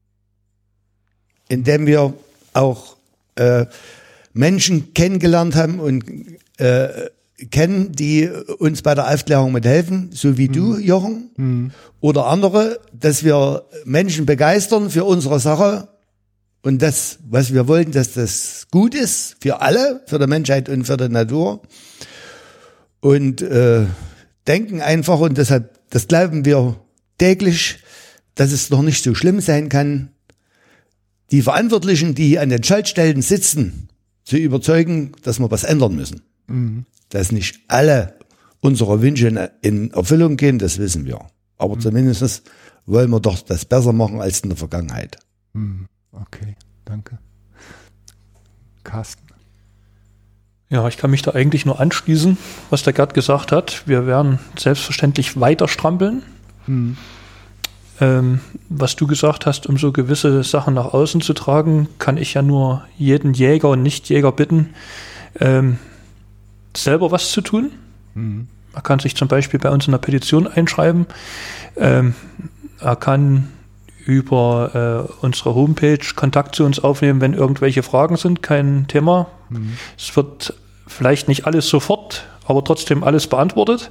[SPEAKER 4] indem wir auch Menschen kennengelernt haben und kennen, die uns bei der Aufklärung mithelfen, so wie du, Jochen, oder andere, dass wir Menschen begeistern für unsere Sache. Und das, was wir wollen, dass das gut ist für alle, für die Menschheit und für die Natur. Und denken einfach, und deshalb, das glauben wir täglich, dass es noch nicht so schlimm sein kann, die Verantwortlichen, die an den Schaltstellen sitzen, zu überzeugen, dass wir was ändern müssen. Dass nicht alle unsere Wünsche in Erfüllung gehen, das wissen wir. Aber zumindest wollen wir doch das besser machen als in der Vergangenheit.
[SPEAKER 2] Okay, danke. Carsten.
[SPEAKER 3] Ja, ich kann mich da eigentlich nur anschließen, was der Gerd gesagt hat. Wir werden selbstverständlich weiter strampeln. Was du gesagt hast, um so gewisse Sachen nach außen zu tragen, kann ich ja nur jeden Jäger und Nichtjäger bitten, selber was zu tun. Man kann sich zum Beispiel bei uns in der Petition einschreiben. Er kann über unsere Homepage Kontakt zu uns aufnehmen, wenn irgendwelche Fragen sind, kein Thema. Es wird vielleicht nicht alles sofort, aber trotzdem alles beantwortet.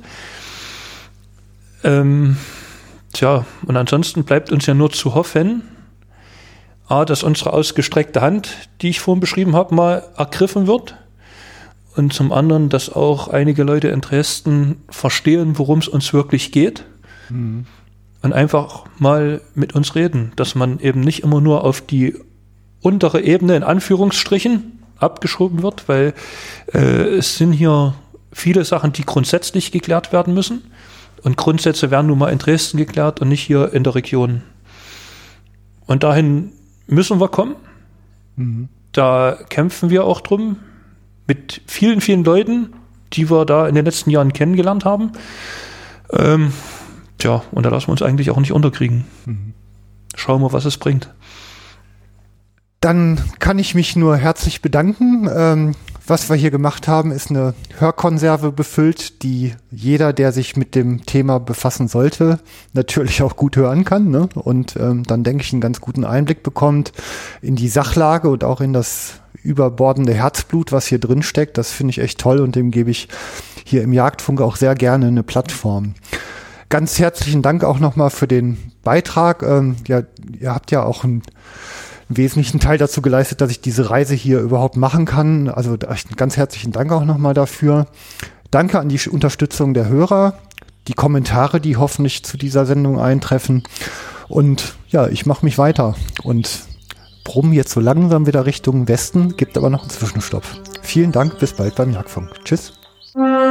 [SPEAKER 3] Und ansonsten bleibt uns ja nur zu hoffen, dass unsere ausgestreckte Hand, die ich vorhin beschrieben habe, mal ergriffen wird. Und zum anderen, dass auch einige Leute in Dresden verstehen, worum es uns wirklich geht. Und einfach mal mit uns reden, dass man eben nicht immer nur auf die untere Ebene in Anführungsstrichen abgeschoben wird, weil es sind hier viele Sachen, die grundsätzlich geklärt werden müssen. Und Grundsätze werden nun mal in Dresden geklärt und nicht hier in der Region. Und dahin müssen wir kommen. Da kämpfen wir auch drum mit vielen, vielen Leuten, die wir da in den letzten Jahren kennengelernt haben. Und da lassen wir uns eigentlich auch nicht unterkriegen. Schauen wir, was es bringt.
[SPEAKER 2] Dann kann ich mich nur herzlich bedanken. Was wir hier gemacht haben, ist eine Hörkonserve befüllt, die jeder, der sich mit dem Thema befassen sollte, natürlich auch gut hören kann, ne? Und dann, denke ich, einen ganz guten Einblick bekommt in die Sachlage und auch in das überbordende Herzblut, was hier drin steckt. Das finde ich echt toll und dem gebe ich hier im Jagdfunk auch sehr gerne eine Plattform. Ganz herzlichen Dank auch nochmal für den Beitrag. Ihr habt ja auch einen wesentlichen Teil dazu geleistet, dass ich diese Reise hier überhaupt machen kann. Also ganz herzlichen Dank auch nochmal dafür. Danke an die Unterstützung der Hörer, die Kommentare, die hoffentlich zu dieser Sendung eintreffen. Und ja, ich mache mich weiter und brumm jetzt so langsam wieder Richtung Westen, gibt aber noch einen Zwischenstopp. Vielen Dank, bis bald beim Jagdfunk. Tschüss. Tschüss.